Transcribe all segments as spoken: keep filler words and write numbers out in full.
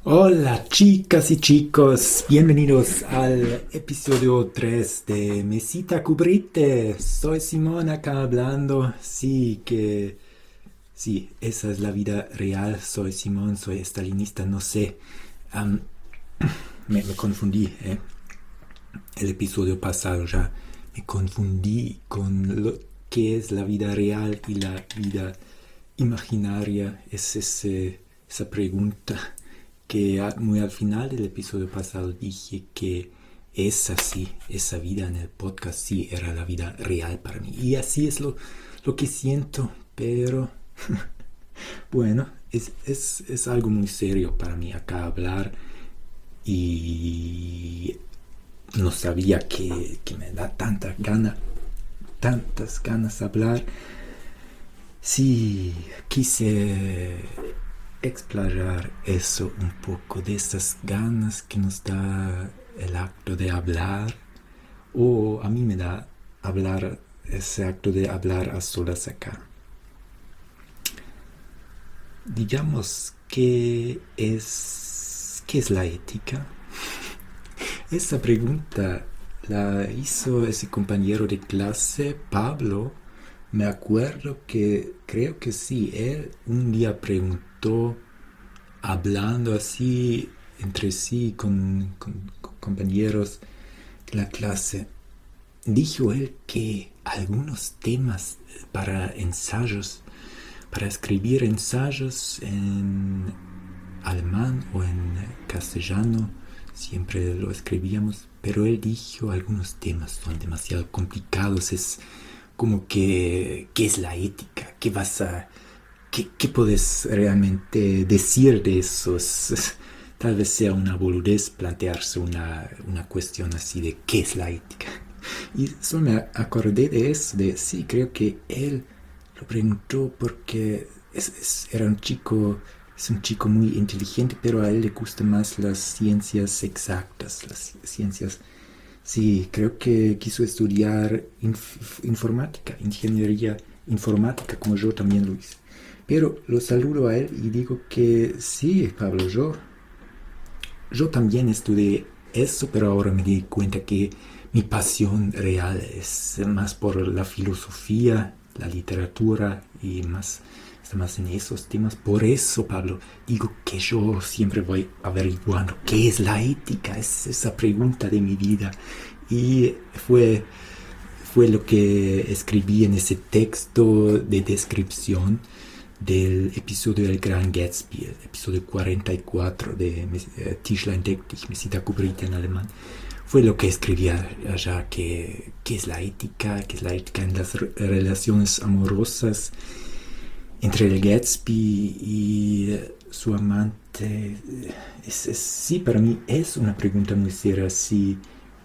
Hola chicas y chicos, bienvenidos al episodio tres de Mesita Cubrite. Soy Simón acá hablando. Sí, que... Sí, esa es la vida real. Soy Simón, soy estalinista, no sé. Am, me, me confundí, ¿eh? El episodio pasado ya me confundí con lo que es la vida real y la vida imaginaria. Es ese, esa pregunta que a- muy al final del episodio pasado dije que esa sí, esa vida en el podcast sí era la vida real para mí. Y así es lo, lo que siento, pero bueno, es, es, es algo muy serio para mí acá hablar y no sabía que, que me da tanta gana, tantas ganas de hablar. Sí, quise explorar eso un poco, de esas ganas que nos da el acto de hablar, o a mí me da hablar, ese acto de hablar a solas acá. Digamos que es, ¿qué es la ética? Esa pregunta la hizo ese compañero de clase, Pablo. Me acuerdo que creo que sí, él un día preguntó, hablando así entre sí con, con, con compañeros de la clase, dijo él que algunos temas para ensayos, para escribir ensayos en alemán o en castellano, siempre lo escribíamos, pero él dijo algunos temas son demasiado complicados, es como que, ¿qué es la ética? ¿Qué vas a, qué, qué puedes realmente decir de eso? Es, es, tal vez sea una boludez plantearse una, una cuestión así de ¿qué es la ética? Y solo me acordé de eso, de sí, creo que él lo preguntó porque es, es, era un chico, es un chico muy inteligente, pero a él le gustan más las ciencias exactas, las ciencias. Sí, creo que quiso estudiar inf- informática, ingeniería informática, como yo también lo hice. Pero lo saludo a él y digo que sí, Pablo, yo yo también estudié eso, pero ahora me di cuenta que mi pasión real es más por la filosofía, la literatura y más, más en esos temas. Por eso, Pablo, digo que yo siempre voy averiguando qué es la ética, es esa pregunta de mi vida. Y fue, fue lo que escribí en ese texto de descripción del episodio del Gran Gatsby, el episodio cuarenta y cuatro de eh, Tischlein deck dich, Mesita Kubrita en alemán. Fue lo que escribía allá, que, que es la ética, que es la ética en las re relaciones amorosas entre el Gatsby y su amante. Es, es, sí, para mí es una pregunta muy seria si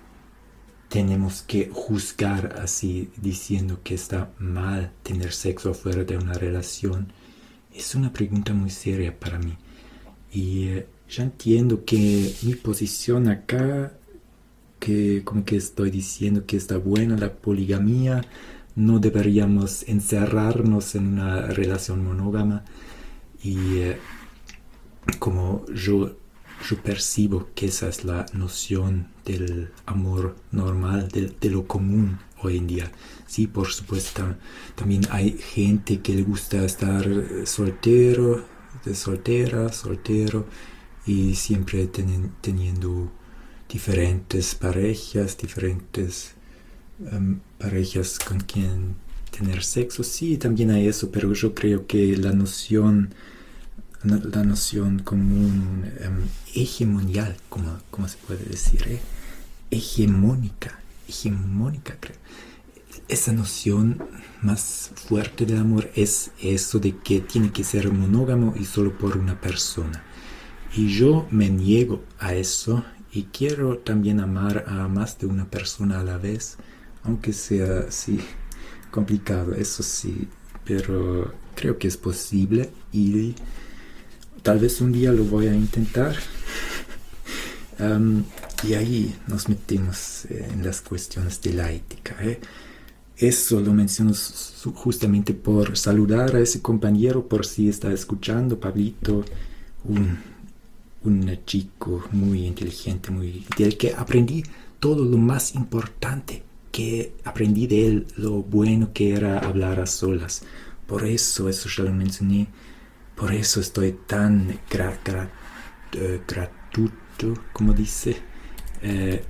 tenemos que juzgar así diciendo que está mal tener sexo fuera de una relación. Es una pregunta muy seria para mí. Y eh, ya entiendo que mi posición acá, que como que estoy diciendo que está buena la poligamía, no deberíamos encerrarnos en una relación monógama. Y eh, como yo, yo percibo que esa es la noción del amor normal, de, de lo común hoy en día. Sí, por supuesto, también hay gente que le gusta estar soltero, de soltera, soltero, y siempre ten, teniendo diferentes parejas, diferentes um, parejas con quien tener sexo. Sí, también hay eso, pero yo creo que la noción la noción común, um, hegemonial, como, como se puede decir, ¿eh? hegemónica, hegemónica, creo. Esa noción más fuerte del amor es eso de que tiene que ser monógamo y solo por una persona. Y yo me niego a eso y quiero también amar a más de una persona a la vez, aunque sea así complicado, eso sí, pero creo que es posible y tal vez un día lo voy a intentar. Um, y ahí nos metemos eh, en las cuestiones de la ética. ¿eh? Eso lo menciono justamente por saludar a ese compañero, por si está escuchando, Pablito. Un, un chico muy inteligente, muy, del que aprendí todo lo más importante, que aprendí de él lo bueno que era hablar a solas. Por eso, eso ya lo mencioné, por eso estoy tan gra, gra, uh, gratuito, como dice, eh,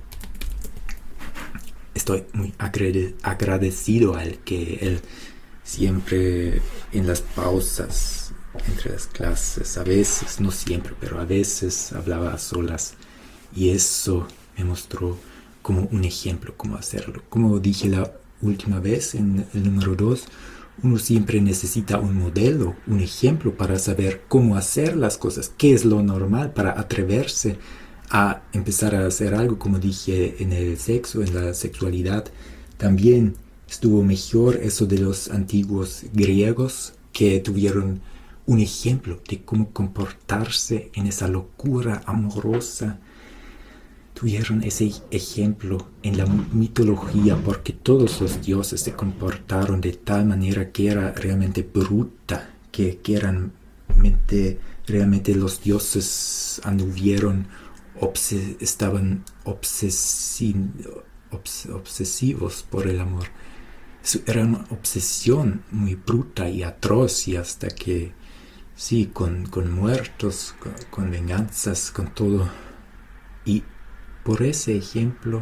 estoy muy agrade, agradecido al que él siempre en las pausas entre las clases, a veces, no siempre, pero a veces hablaba a solas, y eso me mostró como un ejemplo cómo hacerlo. Como dije la última vez en el número dos, uno siempre necesita un modelo, un ejemplo para saber cómo hacer las cosas, qué es lo normal para atreverse a empezar a hacer algo. Como dije en el sexo, en la sexualidad, también estuvo mejor eso de los antiguos griegos, que tuvieron un ejemplo de cómo comportarse en esa locura amorosa. Tuvieron ese ejemplo en la mitología, porque todos los dioses se comportaron de tal manera que era realmente bruta, que, que eran mente, realmente los dioses anduvieron, obse, estaban obsesi, obs, obsesivos por el amor. Eso era una obsesión muy bruta y atroz, y hasta que, sí, con, con muertos, con, con venganzas, con todo. Y por ese ejemplo,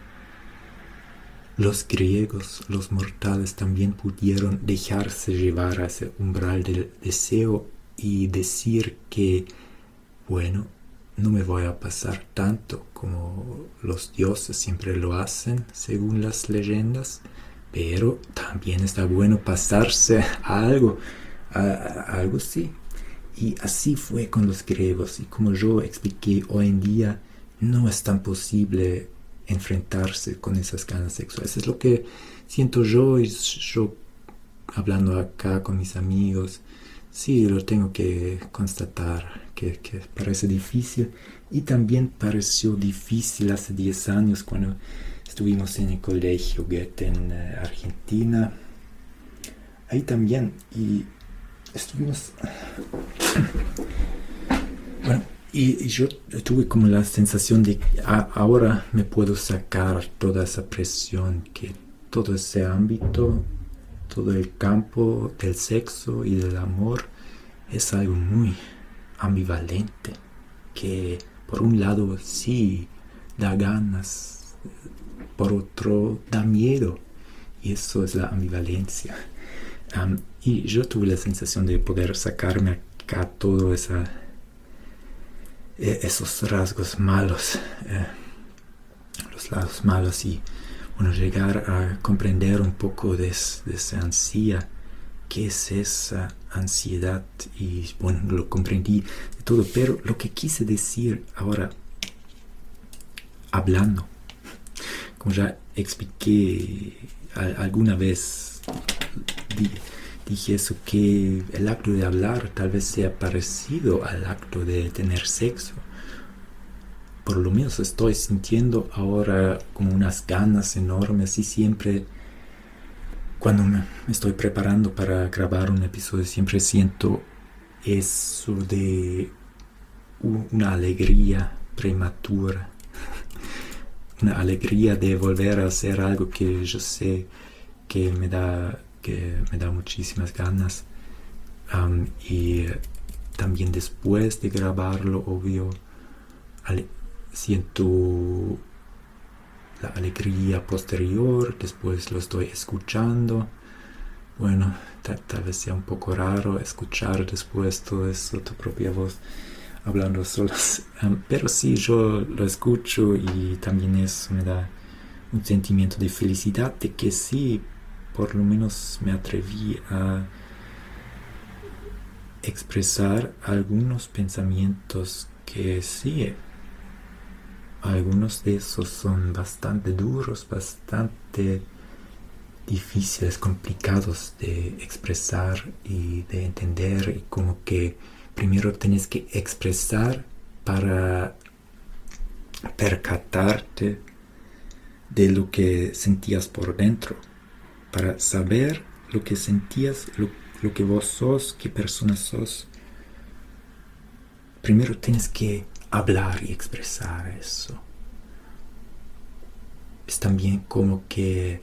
los griegos, los mortales, también pudieron dejarse llevar a ese umbral del deseo y decir que, bueno, no me voy a pasar tanto como los dioses siempre lo hacen, según las leyendas, pero también está bueno pasarse a algo, a, a algo sí. Y así fue con los griegos, y como yo expliqué, hoy en día no es tan posible enfrentarse con esas ganas sexuales. Es lo que siento yo, y yo hablando acá con mis amigos, sí, lo tengo que constatar, que, que parece difícil. Y también pareció difícil hace diez años cuando estuvimos en el colegio Goethe en uh, Argentina. Ahí también, y estuvimos... bueno, Y, y yo tuve como la sensación de que a, ahora me puedo sacar toda esa presión, que todo ese ámbito, todo el campo del sexo y del amor es algo muy ambivalente, que por un lado sí da ganas, por otro da miedo, y eso es la ambivalencia. Um, y yo tuve la sensación de poder sacarme acá toda esa... esos rasgos malos, eh, los lados malos, y bueno, llegar a comprender un poco de, de esa ansia, qué es esa ansiedad, y bueno, lo comprendí de todo, pero lo que quise decir ahora, hablando, como ya expliqué a, alguna vez, di, dije eso, que el acto de hablar tal vez sea parecido al acto de tener sexo. Por lo menos estoy sintiendo ahora como unas ganas enormes, y siempre cuando me estoy preparando para grabar un episodio siempre siento eso de una alegría prematura, una alegría de volver a hacer algo que yo sé que me da que me da muchísimas ganas, um, y también después de grabarlo, obvio, ale- siento la alegría posterior, después lo estoy escuchando. Bueno, tal, tal vez sea un poco raro escuchar después todo eso, tu propia voz hablando solas, um, pero sí, yo lo escucho, y también eso me da un sentimiento de felicidad, de que sí, por lo menos me atreví a expresar algunos pensamientos que sí, algunos de esos son bastante duros, bastante difíciles, complicados de expresar y de entender, y como que primero tienes que expresar para percatarte de lo que sentías por dentro, para saber lo que sentías, lo, lo que vos sos, qué persona sos. Primero tienes que hablar y expresar eso. Es también como que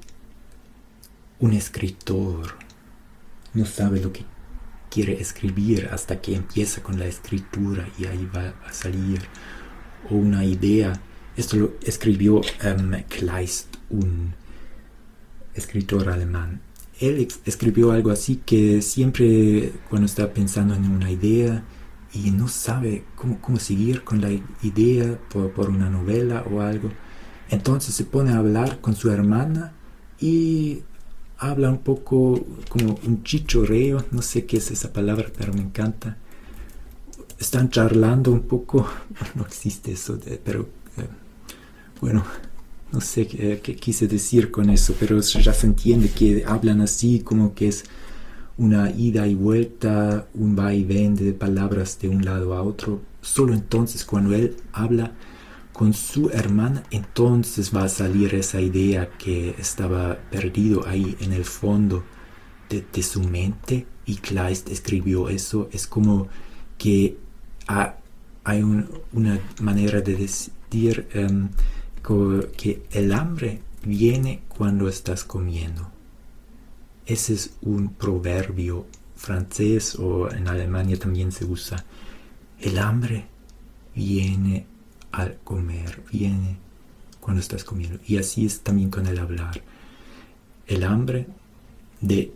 un escritor no sabe lo que quiere escribir hasta que empieza con la escritura y ahí va a salir o una idea. Esto lo escribió um, Kleist, un escritor alemán. Él ex- escribió algo así que siempre cuando está pensando en una idea y no sabe cómo, cómo seguir con la idea por, por una novela o algo, entonces se pone a hablar con su hermana y habla un poco como un chichorreo, no sé qué es esa palabra, pero me encanta. Están charlando un poco, no existe eso, de, pero eh, bueno, no sé qué, qué quise decir con eso, pero ya se entiende que hablan así como que es una ida y vuelta, un va y ven de palabras de un lado a otro. Solo entonces cuando él habla con su hermana, entonces va a salir esa idea que estaba perdido ahí en el fondo de, de su mente, y Kleist escribió eso. Es como que ha, hay un, una manera de decir um, que el hambre viene cuando estás comiendo. Ese es un proverbio francés, o en Alemania también se usa. El hambre viene al comer, viene cuando estás comiendo. Y así es también con el hablar. El hambre de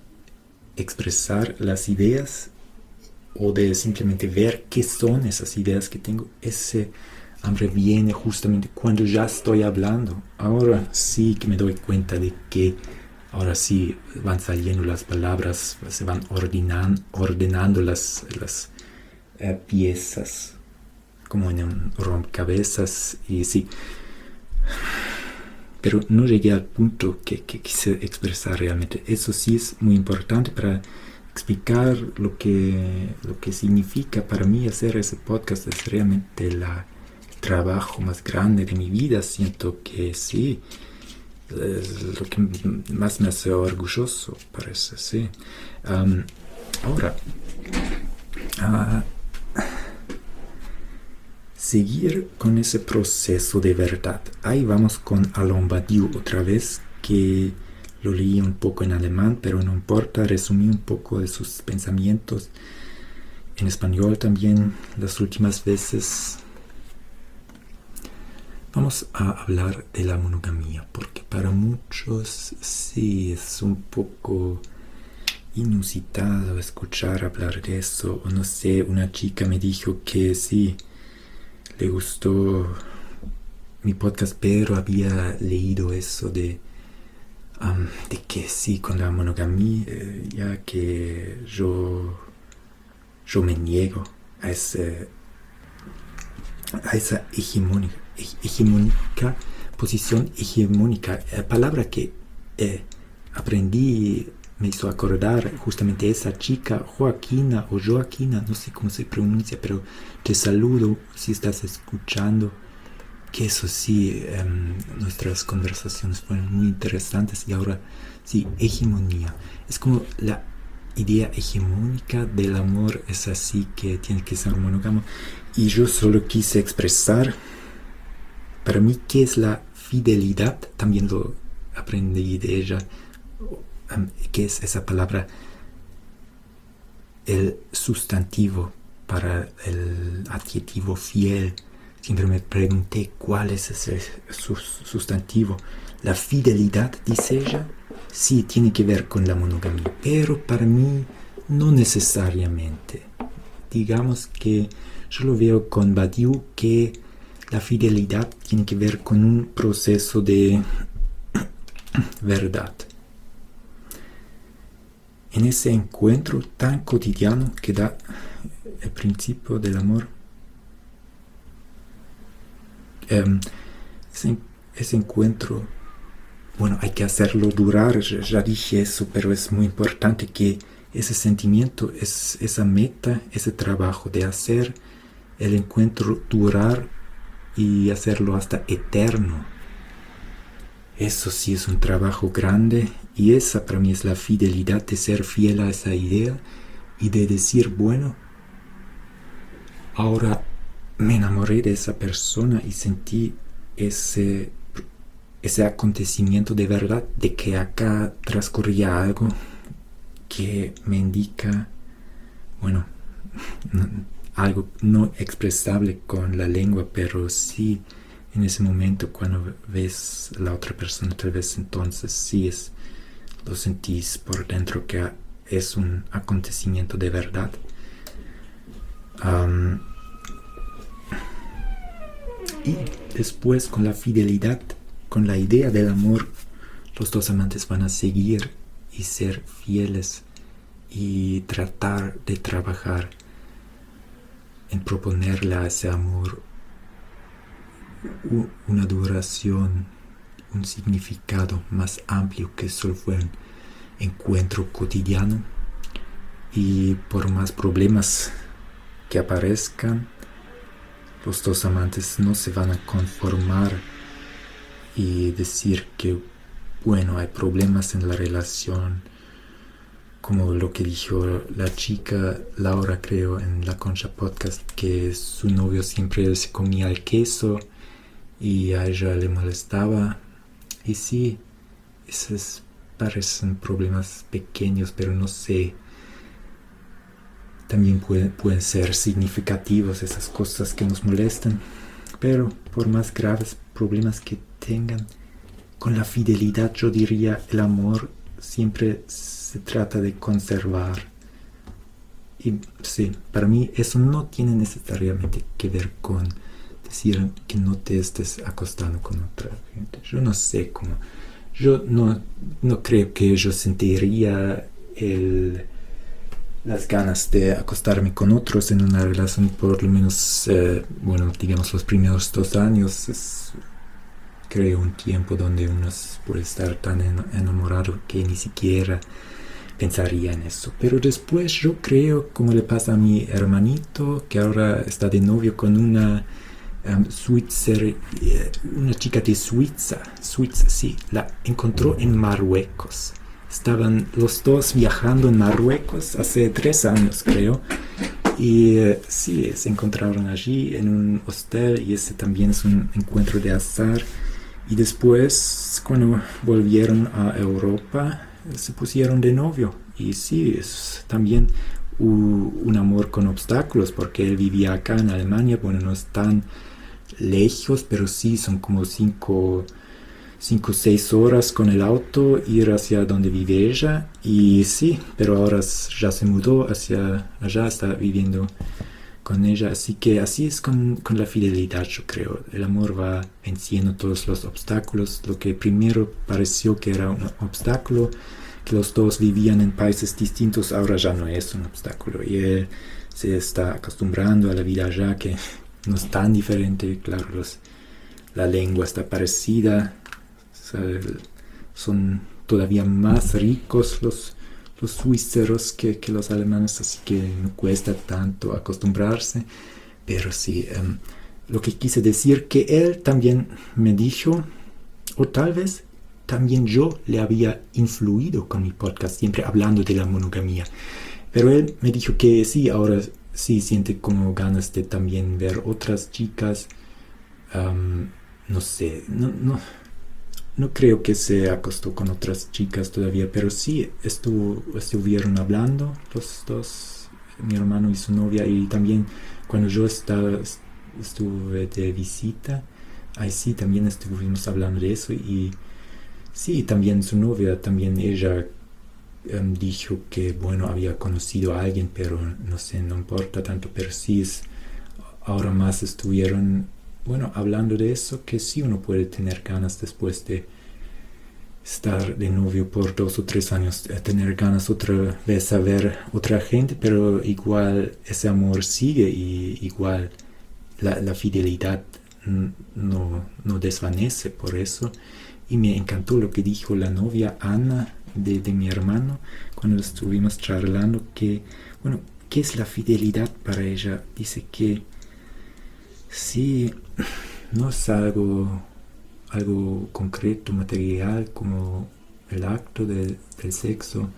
expresar las ideas o de simplemente ver qué son esas ideas que tengo, ese hambre viene justamente cuando ya estoy hablando. Ahora sí que me doy cuenta de que ahora sí van saliendo las palabras, se van ordenan, ordenando las, las eh, piezas como en un rompecabezas, y sí, pero no llegué al punto que, que quise expresar realmente. Eso sí es muy importante para explicar lo que, lo que significa para mí hacer ese podcast. Es realmente la, el trabajo más grande de mi vida. Siento que sí, es lo que más me hace orgulloso, parece, sí. Um, ahora, uh, seguir con ese proceso de verdad. Ahí vamos con Alain Badiou otra vez, que lo leí un poco en alemán, pero no importa, resumí un poco de sus pensamientos en español también las últimas veces. Vamos a hablar de la monogamia, porque para muchos sí es un poco inusitado escuchar hablar de eso, o no sé, una chica me dijo que sí, le gustó mi podcast, pero había leído eso de, um, de que sí, con la monogamia, eh, ya que yo, yo me niego a, ese, a esa hegemónica, hegemónica, posición hegemónica, eh, palabra que eh, aprendí, me hizo acordar justamente esa chica, Joaquina o Joaquina, no sé cómo se pronuncia, pero te saludo si estás escuchando, que eso sí, eh, nuestras conversaciones fueron muy interesantes. Y ahora sí, hegemonía, es como la idea hegemónica del amor, es así que tiene que ser monógamo. Y yo solo quise expresar, para mí, qué es la fidelidad. También lo aprendí de ella, um, qué es esa palabra, el sustantivo para el adjetivo fiel. Siempre me pregunté cuál es ese sustantivo. La fidelidad, dice ella, sí tiene que ver con la monogamia, pero para mí no necesariamente. Digamos que yo lo veo con Badiou, que la fidelidad tiene que ver con un proceso de verdad. En ese encuentro tan cotidiano que da el principio del amor, Um, ese, ese encuentro, bueno, hay que hacerlo durar, ya, ya dije eso, pero es muy importante que ese sentimiento, es, esa meta, ese trabajo de hacer el encuentro durar y hacerlo hasta eterno. Eso sí es un trabajo grande, y esa para mí es la fidelidad, de ser fiel a esa idea y de decir, bueno, ahora me enamoré de esa persona y sentí ese, ese acontecimiento de verdad, de que acá transcurría algo que me indica, bueno, no, algo no expresable con la lengua, pero sí en ese momento cuando ves a la otra persona, tal vez entonces sí es, lo sentís por dentro que es un acontecimiento de verdad. Um, y después con la fidelidad, con la idea del amor, los dos amantes van a seguir y ser fieles y tratar de trabajar en proponerle a ese amor una duración, un significado más amplio que solo fue un encuentro cotidiano. Y por más problemas que aparezcan, los dos amantes no se van a conformar y decir que, bueno, hay problemas en la relación, como lo que dijo la chica Laura, creo, en La Concha Podcast, que su novio siempre se comía el queso y a ella le molestaba. Y sí, esos parecen problemas pequeños, pero no sé, también pueden, pueden ser significativos esas cosas que nos molestan. Pero por más graves problemas que tengan, con la fidelidad yo diría el amor siempre se trata de conservar. Y sí, para mí eso no tiene necesariamente que ver con decir que no te estés acostando con otra gente. Yo no sé cómo. Yo no, no creo que yo sentiría el, las ganas de acostarme con otros en una relación, por lo menos, eh, bueno, digamos los primeros dos años. Es, creo, un tiempo donde uno puede estar tan enamorado que ni siquiera pensaría en eso. Pero después yo creo, como le pasa a mi hermanito, que ahora está de novio con una um, Switzer, una chica de Suiza, Suiza, sí, la encontró en Marruecos. Estaban los dos viajando en Marruecos hace tres años, creo. Y uh, sí, se encontraron allí en un hostel y ese también es un encuentro de azar. Y después, cuando volvieron a Europa, se pusieron de novio. Y sí, es también uh, un amor con obstáculos, porque él vivía acá en Alemania. Bueno, no es tan lejos, pero sí son como cinco o seis horas con el auto ir hacia donde vive ella. Y sí, pero ahora ya se mudó hacia allá, está viviendo con ella. Así que así es con, con la fidelidad, yo creo. El amor va venciendo todos los obstáculos. Lo que primero pareció que era un obstáculo, que los dos vivían en países distintos, ahora ya no es un obstáculo. Y él se está acostumbrando a la vida allá, que no es tan diferente. Claro, los, la lengua está parecida. O sea, son todavía más ricos los los suiceros que, que los alemanes, así que no cuesta tanto acostumbrarse. Pero sí, um, lo que quise decir, que él también me dijo, o tal vez también yo le había influido con mi podcast, siempre hablando de la monogamía. Pero él me dijo que sí, ahora sí siente como ganas de también ver otras chicas. Um, no sé, no... no No creo que se acostó con otras chicas todavía, pero sí estuvo, estuvieron hablando los dos, mi hermano y su novia, y también cuando yo estaba, estuve de visita, ahí sí también estuvimos hablando de eso. Y sí, también su novia, también ella um, dijo que, bueno, había conocido a alguien, pero no sé, no importa tanto, pero sí es, ahora más estuvieron, bueno, hablando de eso, que sí uno puede tener ganas después de estar de novio por dos o tres años, de tener ganas otra vez a ver otra gente, pero igual ese amor sigue y igual la, la fidelidad no, no desvanece por eso. Y me encantó lo que dijo la novia Ana de, de mi hermano cuando estuvimos charlando, que, bueno, ¿qué es la fidelidad para ella? Dice que sí, no es algo, algo concreto, material, como el acto de, del sexo.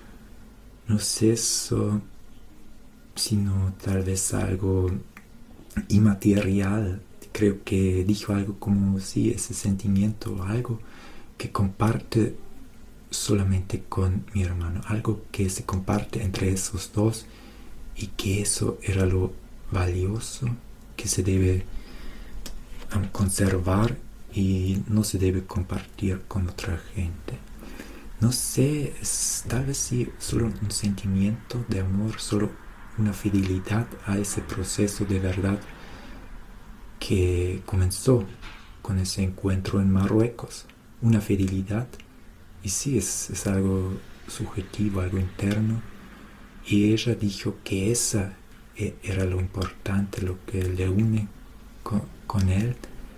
No es eso, sino tal vez algo inmaterial. Creo que dijo algo como, sí, ese sentimiento, algo que comparte solamente con mi hermano, algo que se comparte entre esos dos, y que eso era lo valioso que se debe um, conservar y no se debe compartir con otra gente. No sé, es tal vez sí solo un sentimiento de amor, solo una fidelidad a ese proceso de verdad que comenzó con ese encuentro en Marruecos. Una fidelidad, y sí, es, es algo subjetivo, algo interno. Y ella dijo que esa era lo importante, lo que le une con, con él.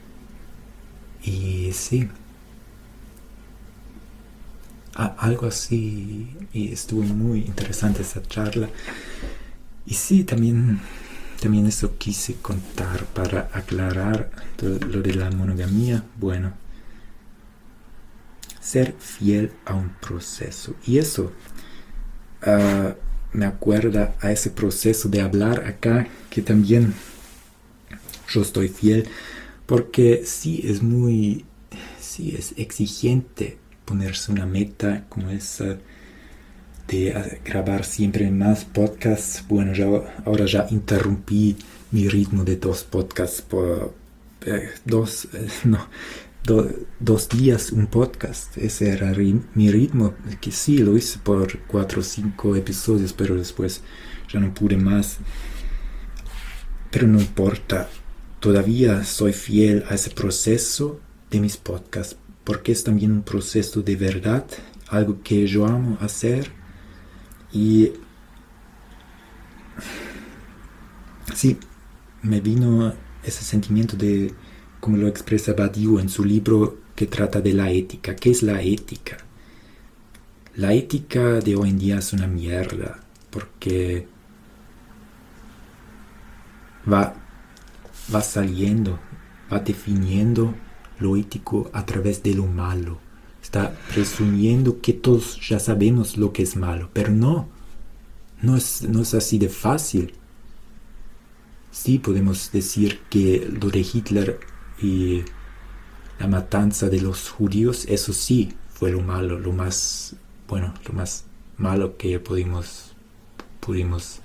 Y sí, a, algo así, y estuvo muy interesante esa charla. Y sí, también, también eso quise contar para aclarar todo lo de la monogamía. Bueno, ser fiel a un proceso. Y eso uh, me acuerda a ese proceso de hablar acá, que también yo estoy fiel, porque sí es muy, sí es exigente ponerse una meta como esa de grabar siempre más podcasts. Bueno, ya, ahora ya interrumpí mi ritmo de dos podcasts por eh, dos, eh, no, do, dos días un podcast. Ese era ri, mi ritmo, que sí, lo hice por cuatro o cinco episodios, pero después ya no pude más. Pero no importa, todavía soy fiel a ese proceso de mis podcasts, porque es también un proceso de verdad, algo que yo amo hacer. Y sí, me vino ese sentimiento de, como lo expresa Badiou en su libro que trata de la ética. ¿Qué es la ética? La ética de hoy en día es una mierda, porque va, va saliendo, va definiendo lo ético a través de lo malo. Está presumiendo que todos ya sabemos lo que es malo, pero no, no es, no es así de fácil. Sí podemos decir que lo de Hitler y la matanza de los judíos, eso sí fue lo malo, lo más, bueno, lo más malo que pudimos, pudimos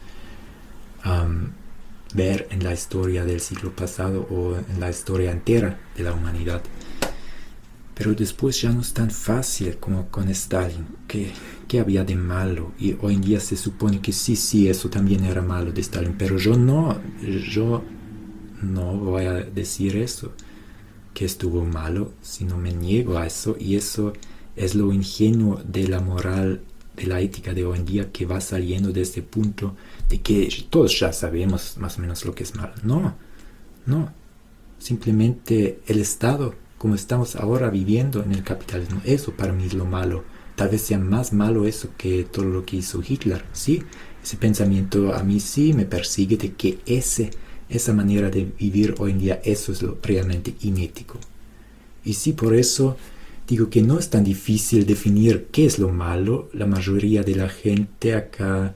um, ver en la historia del siglo pasado o en la historia entera de la humanidad. Pero después ya no es tan fácil como con Stalin. ¿Qué, qué había de malo? Y hoy en día se supone que sí, sí, eso también era malo de Stalin. Pero yo no, yo no voy a decir eso, que estuvo malo, sino me niego a eso. Y eso es lo ingenuo de la moral, de la ética de hoy en día, que va saliendo de este punto de que todos ya sabemos más o menos lo que es malo. No, no. Simplemente el Estado, como estamos ahora viviendo en el capitalismo, eso para mí es lo malo. Tal vez sea más malo eso que todo lo que hizo Hitler. Sí, ese pensamiento a mí sí me persigue de que ese, esa manera de vivir hoy en día, eso es lo realmente inético. Y sí, por eso digo que no es tan difícil definir qué es lo malo. La mayoría de la gente acá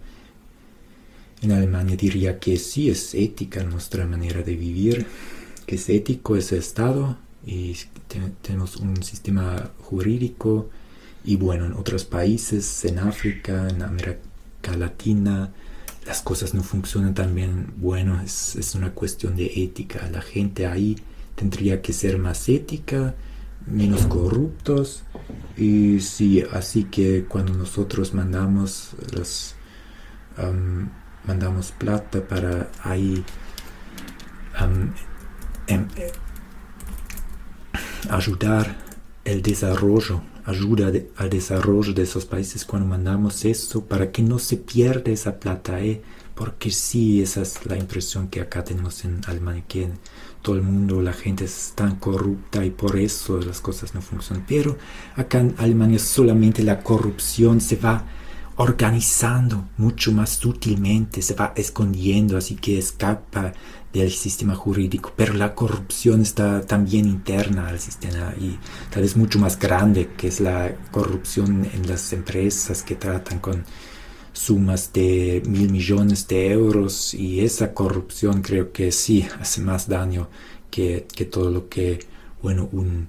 en Alemania diría que sí es ética nuestra manera de vivir, que es ético ese Estado. Y te- tenemos un sistema jurídico, y bueno, en otros países, en África, en América Latina, las cosas no funcionan tan bien. Bueno, es, es una cuestión de ética. La gente ahí tendría que ser más ética, menos corruptos. Y sí, así que cuando nosotros mandamos las um, mandamos plata para ahí um, em, ayudar el desarrollo, ayuda de, al desarrollo de esos países, cuando mandamos eso para que no se pierda esa plata, ¿eh? Porque sí, esa es la impresión que acá tenemos en Alemania, que en todo el mundo la gente es tan corrupta y por eso las cosas no funcionan. Pero acá en Alemania solamente la corrupción se va organizando mucho más sutilmente, se va escondiendo, así que escapa del sistema jurídico, pero la corrupción está también interna al sistema y tal vez mucho más grande, que es la corrupción en las empresas que tratan con sumas de mil millones de euros, y esa corrupción creo que sí hace más daño que, que todo lo que, bueno, un,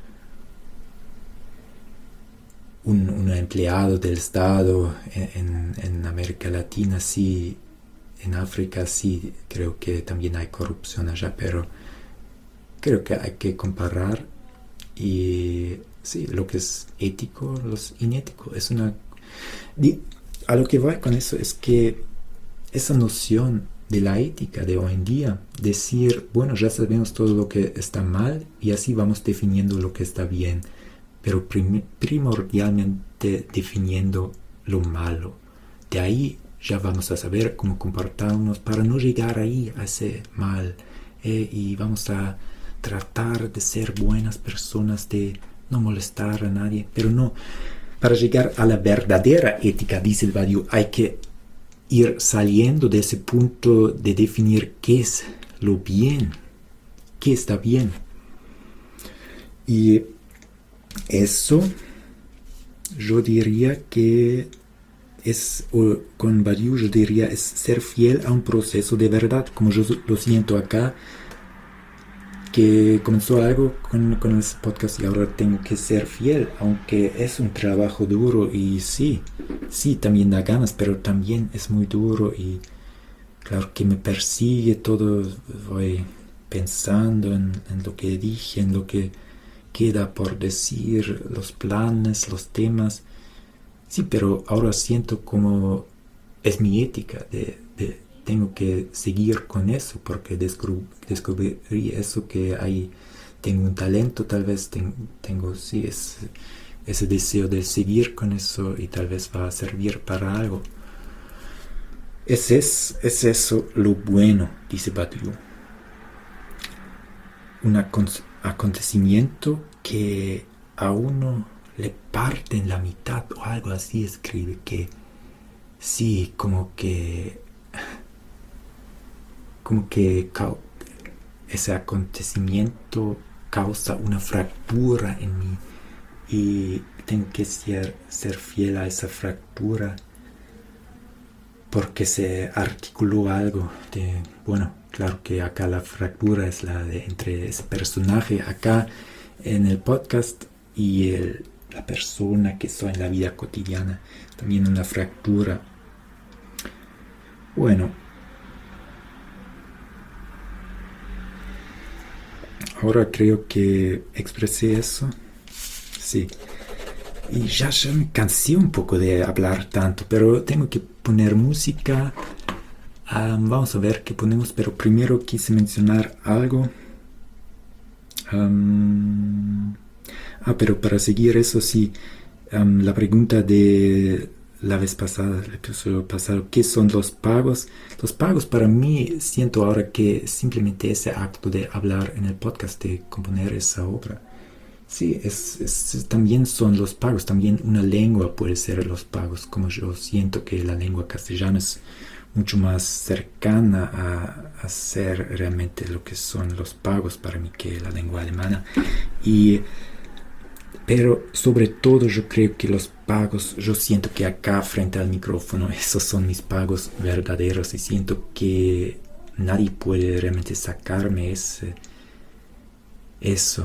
un, un empleado del Estado en, en América Latina, sí, en África sí, creo que también hay corrupción allá, pero creo que hay que comparar. Y sí, lo que es ético, lo inético, es una... A lo que voy con eso es que esa noción de la ética de hoy en día, decir, bueno, ya sabemos todo lo que está mal y así vamos definiendo lo que está bien, pero prim primordialmente definiendo lo malo. De ahí ya vamos a saber cómo comportarnos para no llegar ahí a ese mal, eh, y vamos a tratar de ser buenas personas, de no molestar a nadie, pero no, para llegar a la verdadera ética, dice el Badiou, hay que ir saliendo de ese punto de definir qué es lo bien, qué está bien. Y eso yo diría que es, o con Badiou yo diría, es ser fiel a un proceso de verdad, como yo lo siento acá, que comenzó algo con, con el podcast y ahora tengo que ser fiel, aunque es un trabajo duro y sí, sí, también da ganas, pero también es muy duro y claro que me persigue todo, voy pensando en, en lo que dije, en lo que queda por decir, los planes, los temas, sí, pero ahora siento como es mi ética de, de tengo que seguir con eso porque descubrí, descubrí eso, que hay, tengo un talento, tal vez ten, tengo, sí, es, ese deseo de seguir con eso y tal vez va a servir para algo. Es, es, es eso lo bueno, dice Badiou. Un acontecimiento que a uno le parte en la mitad o algo así, escribe, que sí, como que como que ese acontecimiento causa una fractura en mí y tengo que ser, ser fiel a esa fractura porque se articuló algo de, bueno, claro que acá la fractura es la de entre ese personaje acá en el podcast y el, la persona que soy en la vida cotidiana, también una fractura. Bueno, ahora creo que expresé eso. Sí. Y ya, ya me cansé un poco de hablar tanto, pero tengo que poner música. Um, vamos a ver qué ponemos, pero primero quise mencionar algo. Um, ah, pero para seguir eso sí, um, la pregunta de la vez pasada, el episodio pasado, ¿qué son los pagos? Los pagos para mí siento ahora que simplemente ese acto de hablar en el podcast, de componer esa obra, sí, es, es, también son los pagos, también una lengua puede ser los pagos, como yo siento que la lengua castellana es mucho más cercana a, a ser realmente lo que son los pagos para mí que la lengua alemana. Y pero sobre todo yo creo que los pagos, yo siento que acá frente al micrófono, esos son mis pagos verdaderos y siento que nadie puede realmente sacarme ese, eso,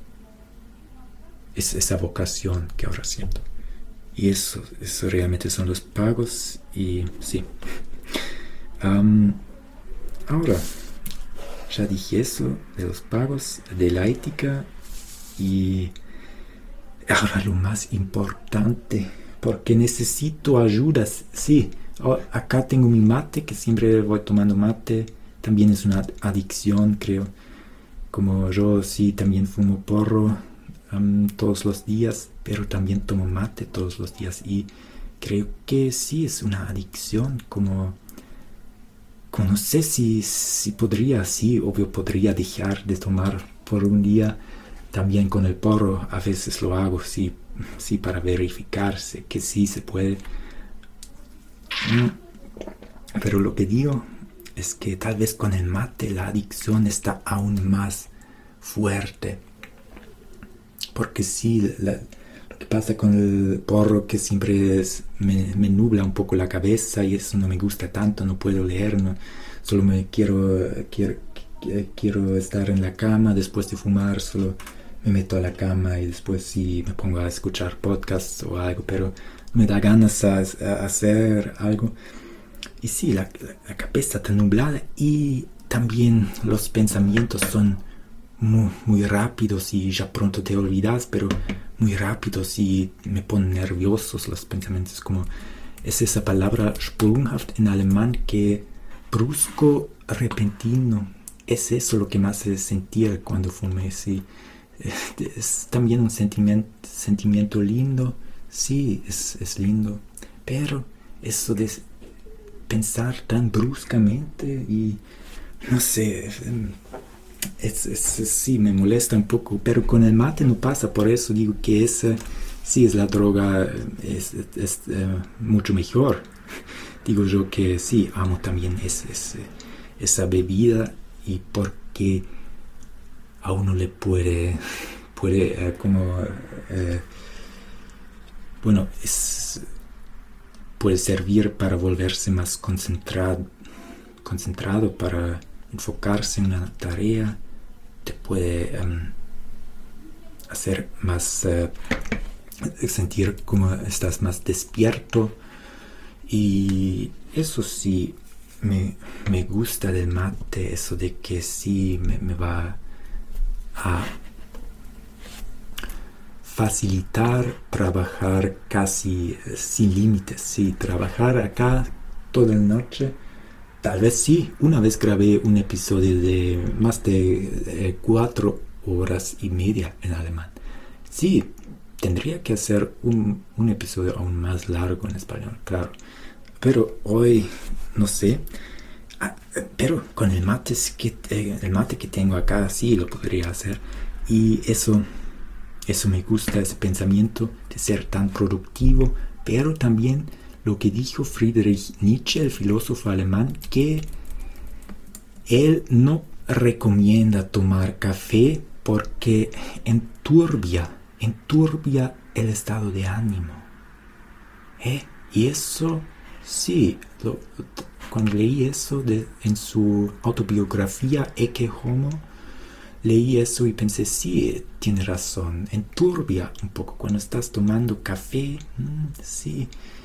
es, esa vocación que ahora siento. Y eso, eso realmente son los pagos y sí. Um, ahora, ya dije eso de los pagos, de la ética y... Ahora lo más importante, porque necesito ayudas, sí, acá tengo mi mate, que siempre voy tomando mate, también es una adicción, creo, como yo sí también fumo porro um, todos los días, pero también tomo mate todos los días y creo que sí es una adicción, como, como no sé si, si podría, sí, obvio podría dejar de tomar por un día. También con el porro a veces lo hago, sí, sí, para verificarse que sí se puede. Pero lo que digo es que tal vez con el mate la adicción está aún más fuerte. Porque sí, la, lo ¿Qué pasa con el porro que siempre es- me, me nubla un poco la cabeza y eso no me gusta tanto, no puedo leer, no, solo me quiero, quiero, qui- quiero estar en la cama después de fumar, solo me meto a la cama y después sí me pongo a escuchar podcasts o algo, pero me da ganas a, a hacer algo. Y sí, la, la, la cabeza está nublada y también los pensamientos son muy, muy rápidos y ya pronto te olvidas, pero muy rápidos y me ponen nerviosos los pensamientos. Como es esa palabra sprunghaft en alemán, que brusco, repentino. Es eso lo que me hace sentir cuando fumé. Sí. Es también un sentimiento, sentimiento lindo. Sí, es, es lindo. Pero eso de pensar tan bruscamente y no sé, es, es, es- sí me molesta un poco, pero con el mate no pasa, por eso digo que esa sí es la droga, es, es, es, eh, mucho mejor. Digo yo que sí, amo también es, es, esa bebida y porque a uno le puede, puede eh, como, eh, bueno, es, puede servir para volverse más concentrado, concentrado para enfocarse en una tarea, te puede um, hacer más, uh, sentir como estás más despierto y eso sí me, me gusta del mate, eso de que sí me, me va a facilitar trabajar casi sin límites, sí, trabajar acá toda la noche. Tal vez sí, una vez grabé un episodio de más de eh, cuatro horas y media en alemán. Sí, tendría que hacer un, un episodio aún más largo en español, claro. Pero hoy, no sé. Ah, eh, pero con el mate, que, eh, el mate que tengo acá, sí lo podría hacer. Y eso, eso me gusta, ese pensamiento de ser tan productivo, pero también lo que dijo Friedrich Nietzsche, el filósofo alemán, que él no recomienda tomar café porque enturbia, enturbia el estado de ánimo. ¿Eh? Y eso, sí, lo, cuando leí eso de, en su autobiografía Ecce Homo, leí eso y pensé, sí, tiene razón, enturbia un poco cuando estás tomando café, mmm, sí.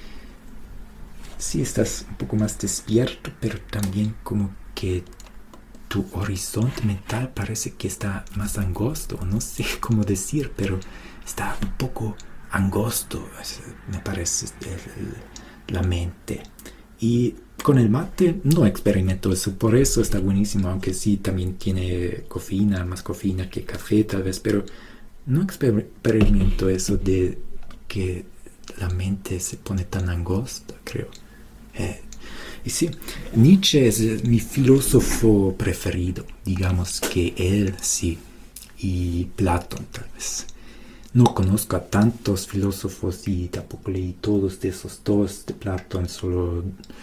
Sí, estás un poco más despierto, pero también como que tu horizonte mental parece que está más angosto, no sé cómo decir, pero está un poco angosto, me parece, la mente. Y con el mate no experimento eso, por eso está buenísimo, aunque sí también tiene cafeína, más cafeína que café tal vez, pero no experimento eso de que la mente se pone tan angosta, creo. Eh, y sí, Nietzsche es mi filósofo preferido, digamos que él sí, y Platón tal vez. No conozco a tantos filósofos y tampoco leí todos de esos dos de Platón, solo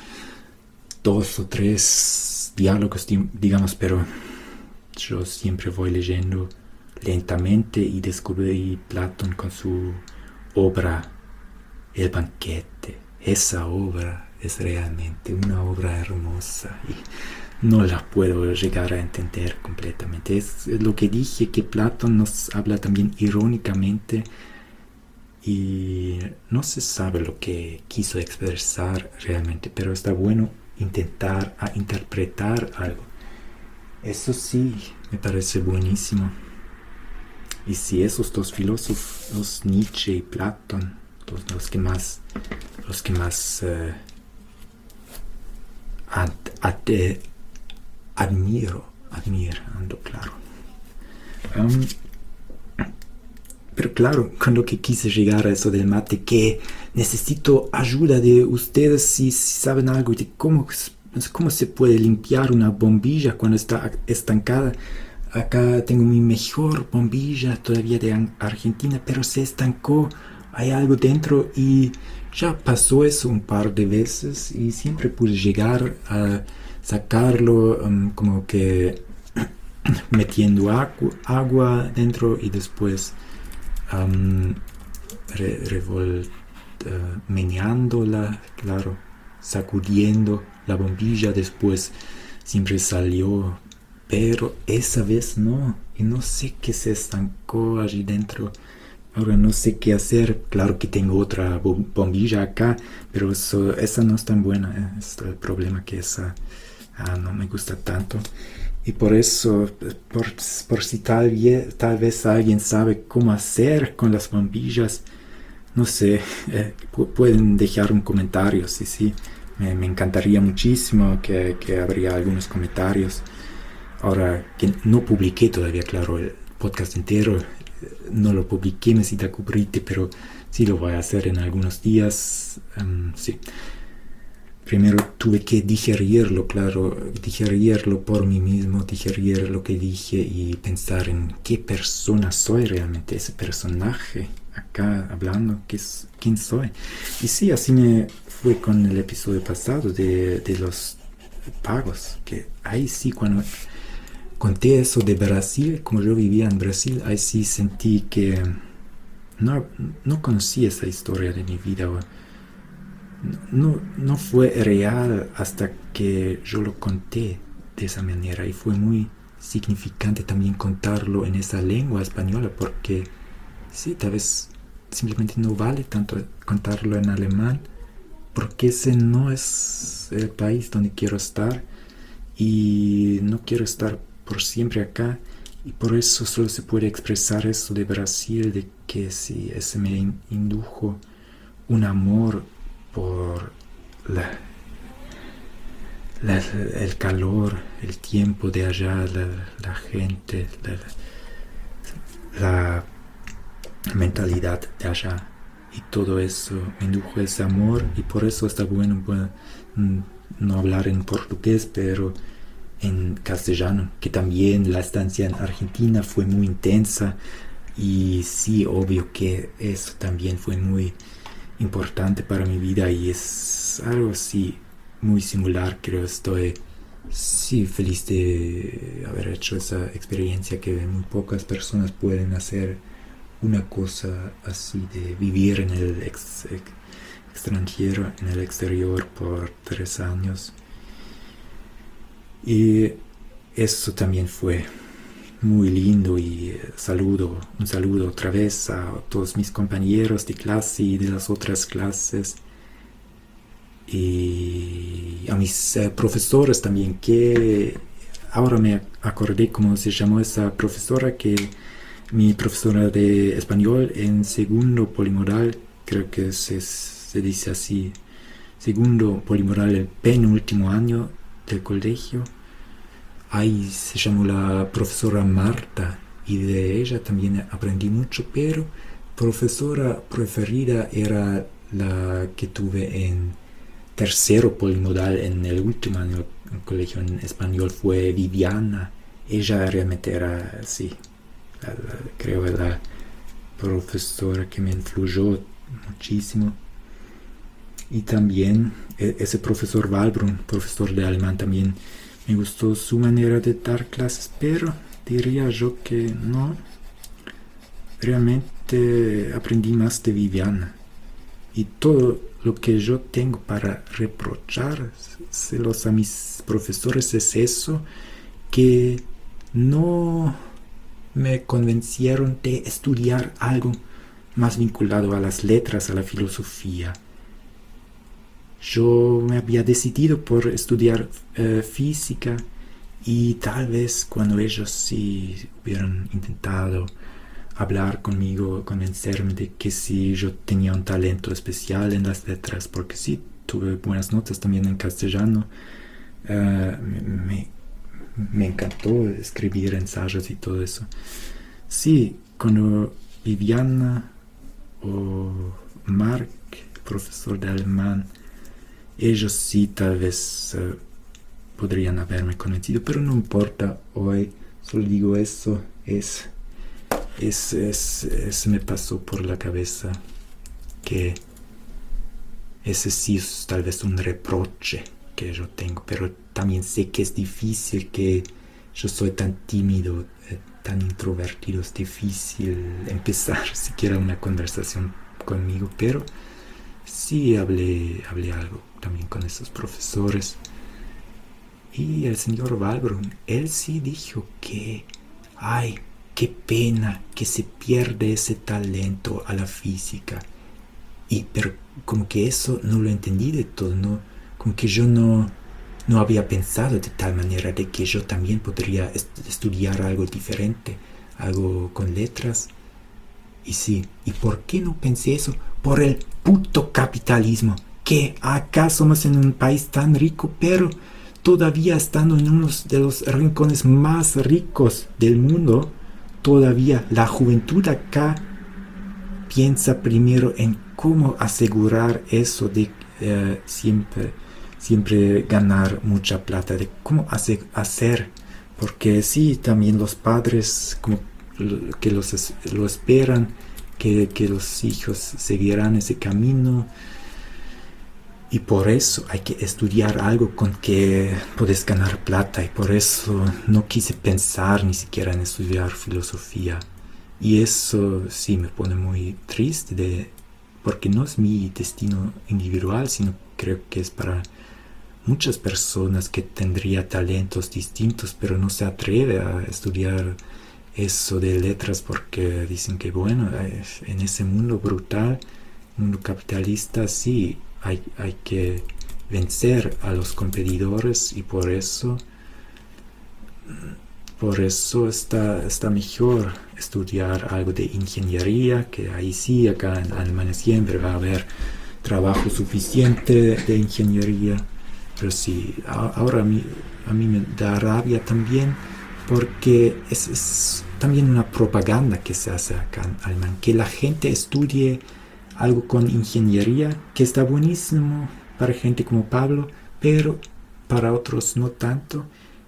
dos o tres diálogos, digamos, pero yo siempre voy leyendo lentamente y descubrí Platón con su obra El banquete. Esa obra es realmente una obra hermosa y no la puedo llegar a entender completamente. Es lo que dije, que Platón nos habla también irónicamente y no se sabe lo que quiso expresar realmente, pero está bueno intentar a interpretar algo. Eso sí, me parece buenísimo. Y si esos dos filósofos, Nietzsche y Platón, los, los que más, los que más uh, ad, ad, eh, admiro, admirando, claro. Um, pero claro, con lo que quise llegar a eso del mate, que necesito ayuda de ustedes si, si saben algo de cómo, cómo se puede limpiar una bombilla cuando está estancada. Acá tengo mi mejor bombilla todavía de Argentina, pero se estancó. Hay algo dentro y ya pasó eso un par de veces y siempre pude llegar a sacarlo um, como que metiendo agu agua dentro y después um, re, revol, uh, meneándola, claro, sacudiendo la bombilla, después siempre salió, pero esa vez no, y no sé qué se estancó allí dentro. Ahora no sé qué hacer. Claro que tengo otra bombilla acá, pero eso, esa no es tan buena. ¿eh? Es el problema que esa ah, no me gusta tanto. Y por eso, por, por si tal, tal vez alguien sabe cómo hacer con las bombillas, no sé, eh, pueden dejar un comentario, sí, sí. Me, me encantaría muchísimo que, que habría algunos comentarios. Ahora, que no publiqué todavía, claro, el podcast entero, no lo publiqué, necesita cubrirte, pero sí lo voy a hacer en algunos días. Um, sí. Primero tuve que digerirlo, claro, digerirlo por mí mismo, digerir lo que dije y pensar en qué persona soy realmente, ese personaje acá hablando, qué es, quién soy. Y sí, así me fue con el episodio pasado de, de los pagos, que ahí sí, cuando conté eso de Brasil, como yo vivía en Brasil, ahí sí sentí que no, no conocí esa historia de mi vida. No, no fue real hasta que yo lo conté de esa manera, y fue muy significante también contarlo en esa lengua española, porque sí, tal vez simplemente no vale tanto contarlo en alemán, porque ese no es el país donde quiero estar y no quiero estar por siempre acá, y por eso solo se puede expresar eso de Brasil, de que sí, ese me indujo un amor por la, la, el calor, el tiempo de allá, la, la gente, la, la mentalidad de allá, y todo eso me indujo ese amor, y por eso está bueno, bueno no hablar en portugués, pero en castellano, que también la estancia en Argentina fue muy intensa, y sí, obvio que eso también fue muy importante para mi vida, y es algo así muy similar. Creo estoy sí feliz de haber hecho esa experiencia, que muy pocas personas pueden hacer una cosa así, de vivir en el ex, ex, extranjero, en el exterior por tres años. Y eso también fue muy lindo, y saludo, un saludo otra vez a todos mis compañeros de clase y de las otras clases, y a mis eh, profesores también, que ahora me acordé cómo se llamó esa profesora, que mi profesora de español en segundo polimodal, creo que se, se dice así, segundo polimodal, el penúltimo año del colegio. Ahí se llamó la profesora Marta, y de ella también aprendí mucho, pero profesora preferida era la que tuve en tercero polimodal, en el último año del colegio en español, fue Viviana. Ella realmente era, sí, la, la, creo la profesora que me influyó muchísimo. Y también ese profesor Walbrun, profesor de alemán, también me gustó su manera de dar clases, pero diría yo que no, realmente aprendí más de Viviana. Y todo lo que yo tengo para reprocharselos a mis profesores es eso, que no me convencieron de estudiar algo más vinculado a las letras, a la filosofía. Yo me había decidido por estudiar eh, física, y tal vez cuando ellos sí hubieran intentado hablar conmigo, convencerme de que sí yo tenía un talento especial en las letras, porque sí tuve buenas notas también en castellano, uh, me, me encantó escribir ensayos y todo eso. Sí, cuando Viviana o Mark, profesor de alemán, ellos sí tal vez uh, podrían haberme convencido, pero no importa, hoy solo digo eso, es, es, es, es me pasó por la cabeza que ese sí es tal vez un reproche que yo tengo, pero también sé que es difícil, que yo soy tan tímido, eh, tan introvertido, es difícil empezar siquiera una conversación conmigo, pero sí hablé, hablé algo también con esos profesores. Y el señor Valbrun, él sí dijo que, ay, qué pena que se pierde ese talento a la física. Y, pero como que eso no lo entendí de todo, ¿no? Como que yo no, no había pensado de tal manera de que yo también podría est- estudiar algo diferente, algo con letras. Y sí, ¿y por qué no pensé eso? Por el puto capitalismo. Que acá somos en un país tan rico, pero todavía estando en uno de los rincones más ricos del mundo, todavía la juventud acá piensa primero en cómo asegurar eso de eh, siempre, siempre ganar mucha plata, de cómo hace, hacer, porque sí, también los padres como que los, lo esperan, que, que los hijos seguirán ese camino, y por eso hay que estudiar algo con que puedes ganar plata, y por eso no quise pensar ni siquiera en estudiar filosofía. Y eso sí me pone muy triste, de, porque no es mi destino individual, sino creo que es para muchas personas que tendría talentos distintos, pero no se atreve a estudiar eso de letras porque dicen que bueno, en ese mundo brutal, mundo capitalista, sí, hay, hay que vencer a los competidores, y por eso por eso está, está mejor estudiar algo de ingeniería, que ahí sí, acá en Alemania siempre va a haber trabajo suficiente de ingeniería. Pero sí, ahora a mí, a mí me da rabia también, porque es, es también una propaganda que se hace acá en Alemania, que la gente estudie algo con ingeniería, que está buenísimo para gente como Pablo, pero para otros no tanto.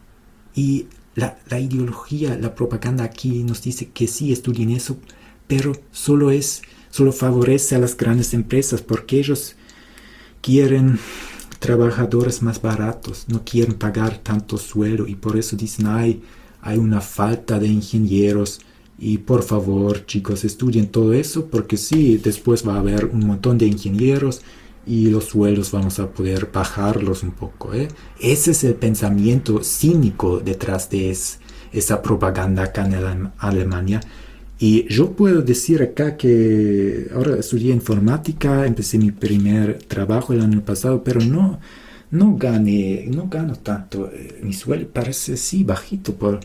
Y la, la ideología, la propaganda aquí nos dice que sí, estudien eso, pero solo es, solo favorece a las grandes empresas, porque ellos quieren trabajadores más baratos, no quieren pagar tanto sueldo, y por eso dicen, ay, hay una falta de ingenieros, y por favor, chicos, estudien todo eso, porque sí, después va a haber un montón de ingenieros y los sueldos vamos a poder bajarlos un poco, ¿eh? Ese es el pensamiento cínico detrás de es, esa propaganda acá en Alemania. Y yo puedo decir acá que ahora estudié informática, empecé mi primer trabajo el año pasado, pero no, no gané, no gano tanto. Mi sueldo parece sí bajito, por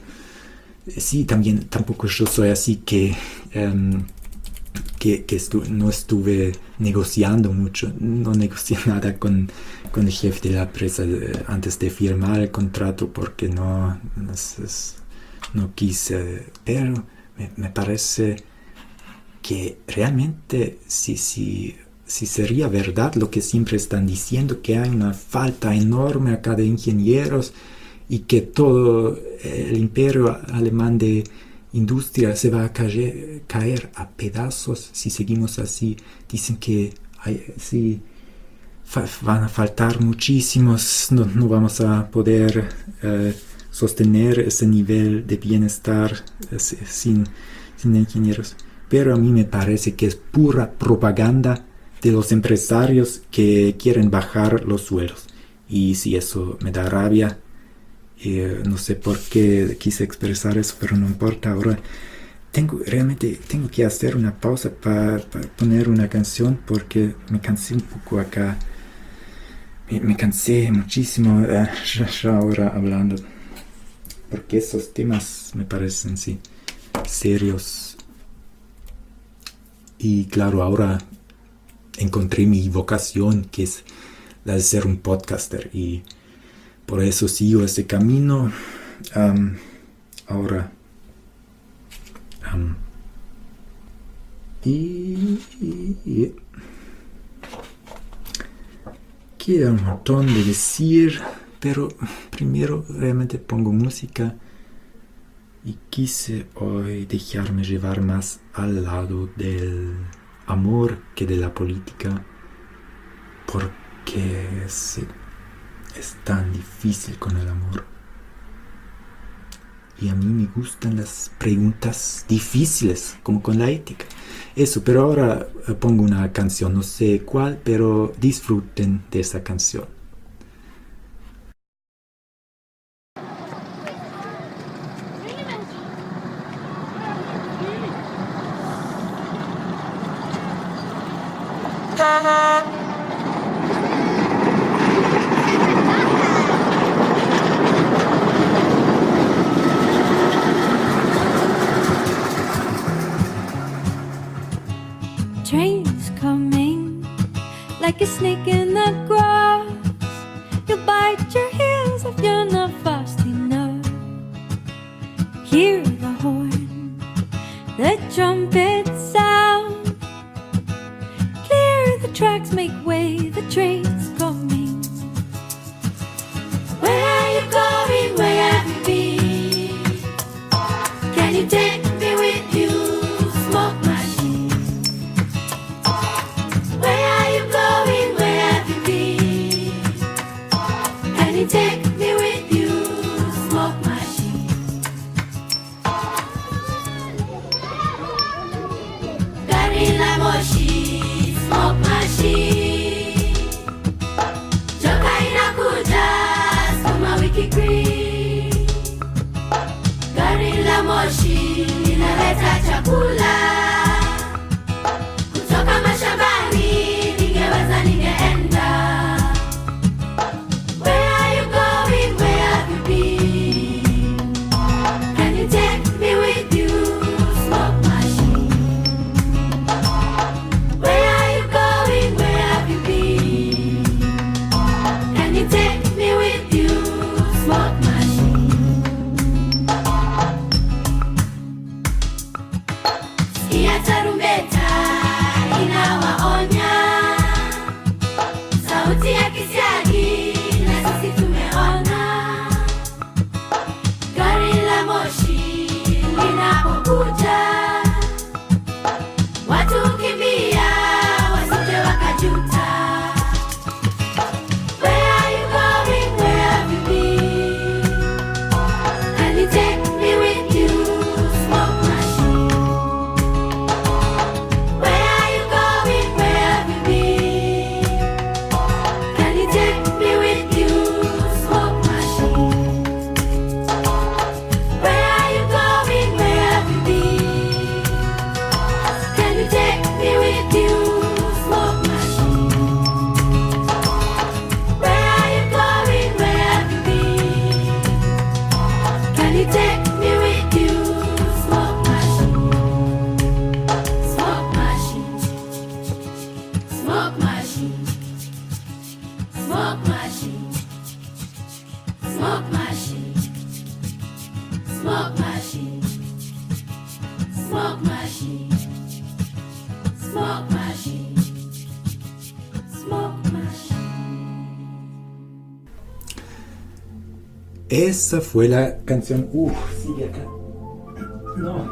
sí, también tampoco yo soy así que um, que, que estu no estuve negociando mucho, no negocié nada con, con el jefe de la empresa de, antes de firmar el contrato, porque no, no, es, no quise, pero me, me parece que realmente si, si, si sería verdad lo que siempre están diciendo, que hay una falta enorme acá de ingenieros y que todo el imperio alemán de industria se va a caer, caer a pedazos si seguimos así. Dicen que hay, sí, fa van a faltar muchísimos, no, no vamos a poder eh, sostener ese nivel de bienestar eh, sin, sin ingenieros. Pero a mí me parece que es pura propaganda de los empresarios que quieren bajar los sueldos. Y si eso me da rabia, eh, no sé por qué quise expresar eso, pero no importa. Ahora tengo realmente tengo que hacer una pausa para pa poner una canción, porque me cansé un poco acá. Me, me cansé muchísimo eh, ya, ya ahora hablando, porque esos temas me parecen sí serios. Y claro, ahora encontré mi vocación, que es la de ser un podcaster, y por eso sigo ese camino. Um, ahora um, y, y, y queda un montón de decir, pero primero realmente pongo música, y quise hoy dejarme llevar más al lado del amor que de la política, porque es, es tan difícil con el amor. Y a mí me gustan las preguntas difíciles, como con la ética. Eso, pero ahora eh, pongo una canción, no sé cuál, pero disfruten de esa canción. Train's coming like a snake in the grass. You'll bite your heels if you're not fast enough. Hear the horn, the trumpet sound. Clear the tracks, make way, the train's coming. Where are you going? Where have you been? Can you take me with you, smoke machine? Where are you going? Where have you been? Can you take me with you, smoke machine? Gari la moshi, smoke machine. Joka inakuja, sukuma wiki green. Gari la moshi linaleta chakula kutoka mashambani, ningeweza ningeenda. Where are you going? Where have you been? Can you take me with you, smoke machine? Where are you going? Where have you been? Can you take me with you, smoke machine? Sikia tarumbeta inawaonya, sauti ya kisiagi na sisi tumeona. Gari la moshi linapokuja, watu kimbia wasije wakajuta. Where are you going? Where have you been? Can you take me with you, smoke machine? Where are you going? Where have you been? Can you take me with you, smoke machine? Where are you going? Where have you been? Can you take me with you, smoke machine? Where are you going? Where have you been? Can you take me with you, smoke machine? Smoke machine, smoke machine, smoke machine, smoke machine, smoke machine, smoke machine, smoke machine, smoke machine. Esa fue la canción. Uf, sigue acá. No.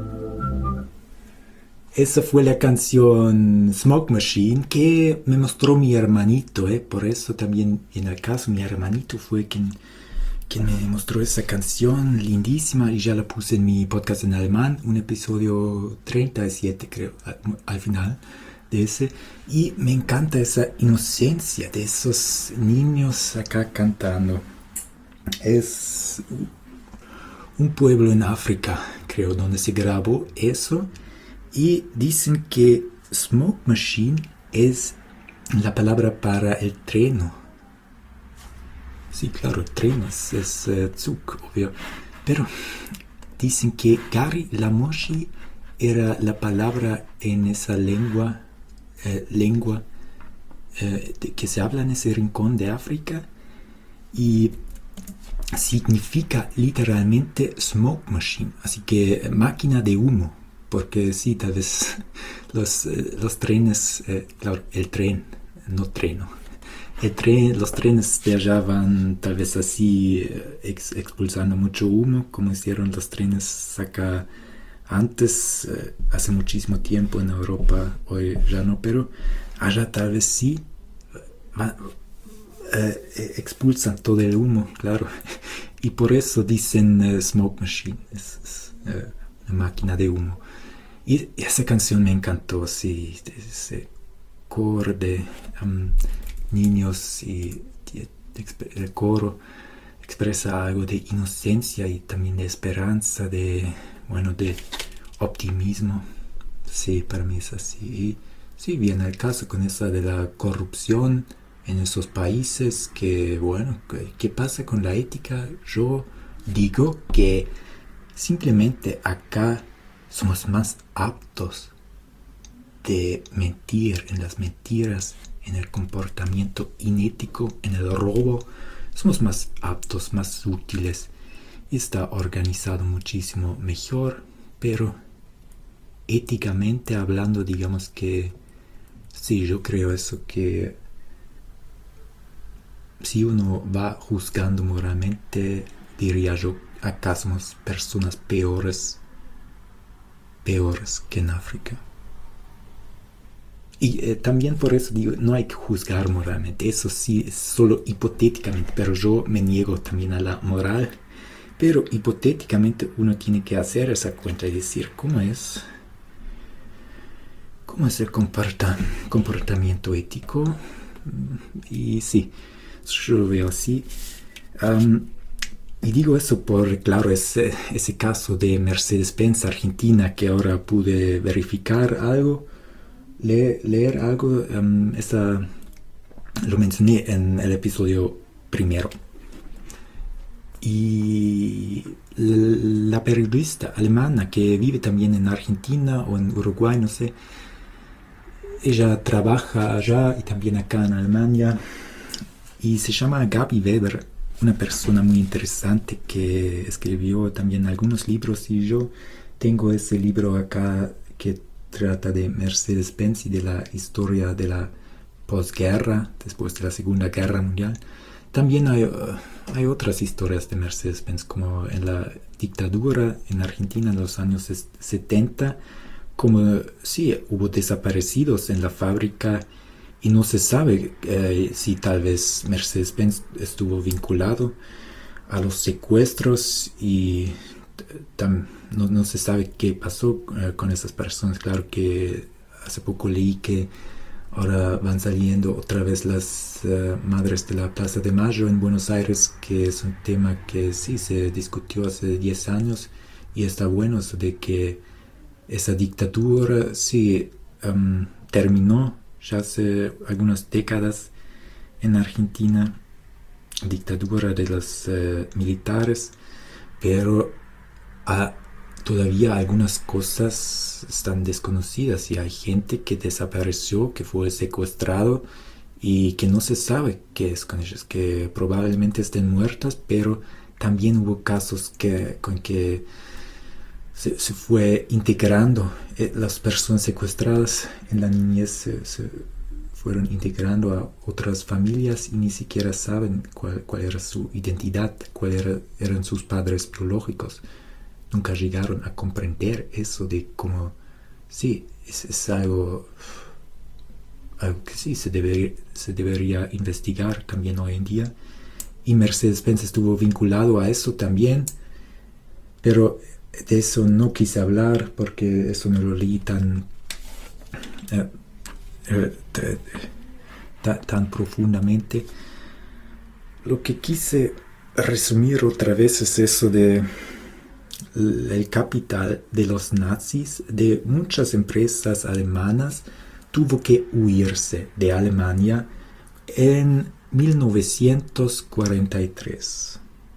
Esa fue la canción Smoke Machine que me mostró mi hermanito, ¿eh? Por eso también en el caso mi hermanito fue quien, quien me mostró esa canción lindísima y ya la puse en mi podcast en alemán, un episodio treinta y siete creo, al, al final de ese. Y me encanta esa inocencia de esos niños acá cantando. Es un pueblo en África, creo, donde se grabó eso. Y dicen que smoke machine es la palabra para el treno. Sí, claro, el tren es, es uh, Zug, obvio. Pero dicen que Gari la moshi era la palabra en esa lengua, eh, lengua eh, de, que se habla en ese rincón de África. Y significa literalmente smoke machine, así que máquina de humo, porque sí, tal vez los, eh, los trenes, eh, claro, el tren, no treno, el tren, los trenes de allá van tal vez así eh, ex, expulsando mucho humo, como hicieron los trenes acá antes, eh, hace muchísimo tiempo en Europa, hoy ya no, pero allá tal vez sí, va, eh, expulsan todo el humo, claro, y por eso dicen eh, smoke machine, es, es eh, una máquina de humo. Y esa canción me encantó, sí, ese coro de um, niños y, y el coro expresa algo de inocencia y también de esperanza, de, bueno, de optimismo. Sí, para mí es así. Y sí, viene el caso con esa de la corrupción en esos países, que, bueno, ¿qué pasa con la ética? Yo digo que simplemente acá somos más aptos de mentir, en las mentiras, en el comportamiento inético, en el robo. Somos más aptos, más útiles y está organizado muchísimo mejor, pero éticamente hablando, digamos que sí, yo creo eso, que si uno va juzgando moralmente, diría yo, acá somos personas peores, peores que en África. Y eh, también por eso digo, no hay que juzgar moralmente, eso sí es solo hipotéticamente, pero yo me niego también a la moral. Pero hipotéticamente uno tiene que hacer esa cuenta y decir, ¿cómo es? ¿Cómo es el comporta, comportamiento ético? Y sí, yo lo veo así. Um, y digo eso por, claro, ese, ese caso de Mercedes-Benz Argentina, que ahora pude verificar algo, le, leer algo, um, esa, lo mencioné en el episodio primero. Y la periodista alemana que vive también en Argentina o en Uruguay, no sé, ella trabaja allá y también acá en Alemania y se llama Gabi Weber, una persona muy interesante que escribió también algunos libros, y yo tengo ese libro acá que trata de Mercedes-Benz y de la historia de la posguerra, después de la Segunda Guerra Mundial. También hay, uh, hay otras historias de Mercedes-Benz, como en la dictadura en Argentina en los años setenta, como sí, hubo desaparecidos en la fábrica y no se sabe eh, si tal vez Mercedes-Benz estuvo vinculado a los secuestros, y tam, no, no se sabe qué pasó eh, con esas personas. Claro que hace poco leí que ahora van saliendo otra vez las uh, madres de la Plaza de Mayo en Buenos Aires, que es un tema que sí se discutió hace diez años, y está bueno eso de que esa dictadura sí um, terminó ya hace algunas décadas en Argentina, dictadura de los uh, militares, pero a todavía algunas cosas están desconocidas y hay gente que desapareció, que fue secuestrado y que no se sabe qué es con ellos, que probablemente estén muertas, pero también hubo casos que, con que se, se fue integrando eh, las personas secuestradas en la niñez, se, se fueron integrando a otras familias y ni siquiera saben cuál, cuál era su identidad, cuáles era, eran sus padres biológicos. Nunca llegaron a comprender eso de cómo, sí, es, es algo, algo que sí se debería, se debería investigar también hoy en día. Y Mercedes-Benz estuvo vinculado a eso también, pero de eso no quise hablar porque eso no lo leí tan, eh, eh, t- t- tan profundamente. Lo que quise resumir otra vez es eso de el capital de los nazis, de muchas empresas alemanas, tuvo que huirse de Alemania en mil novecientos cuarenta y tres.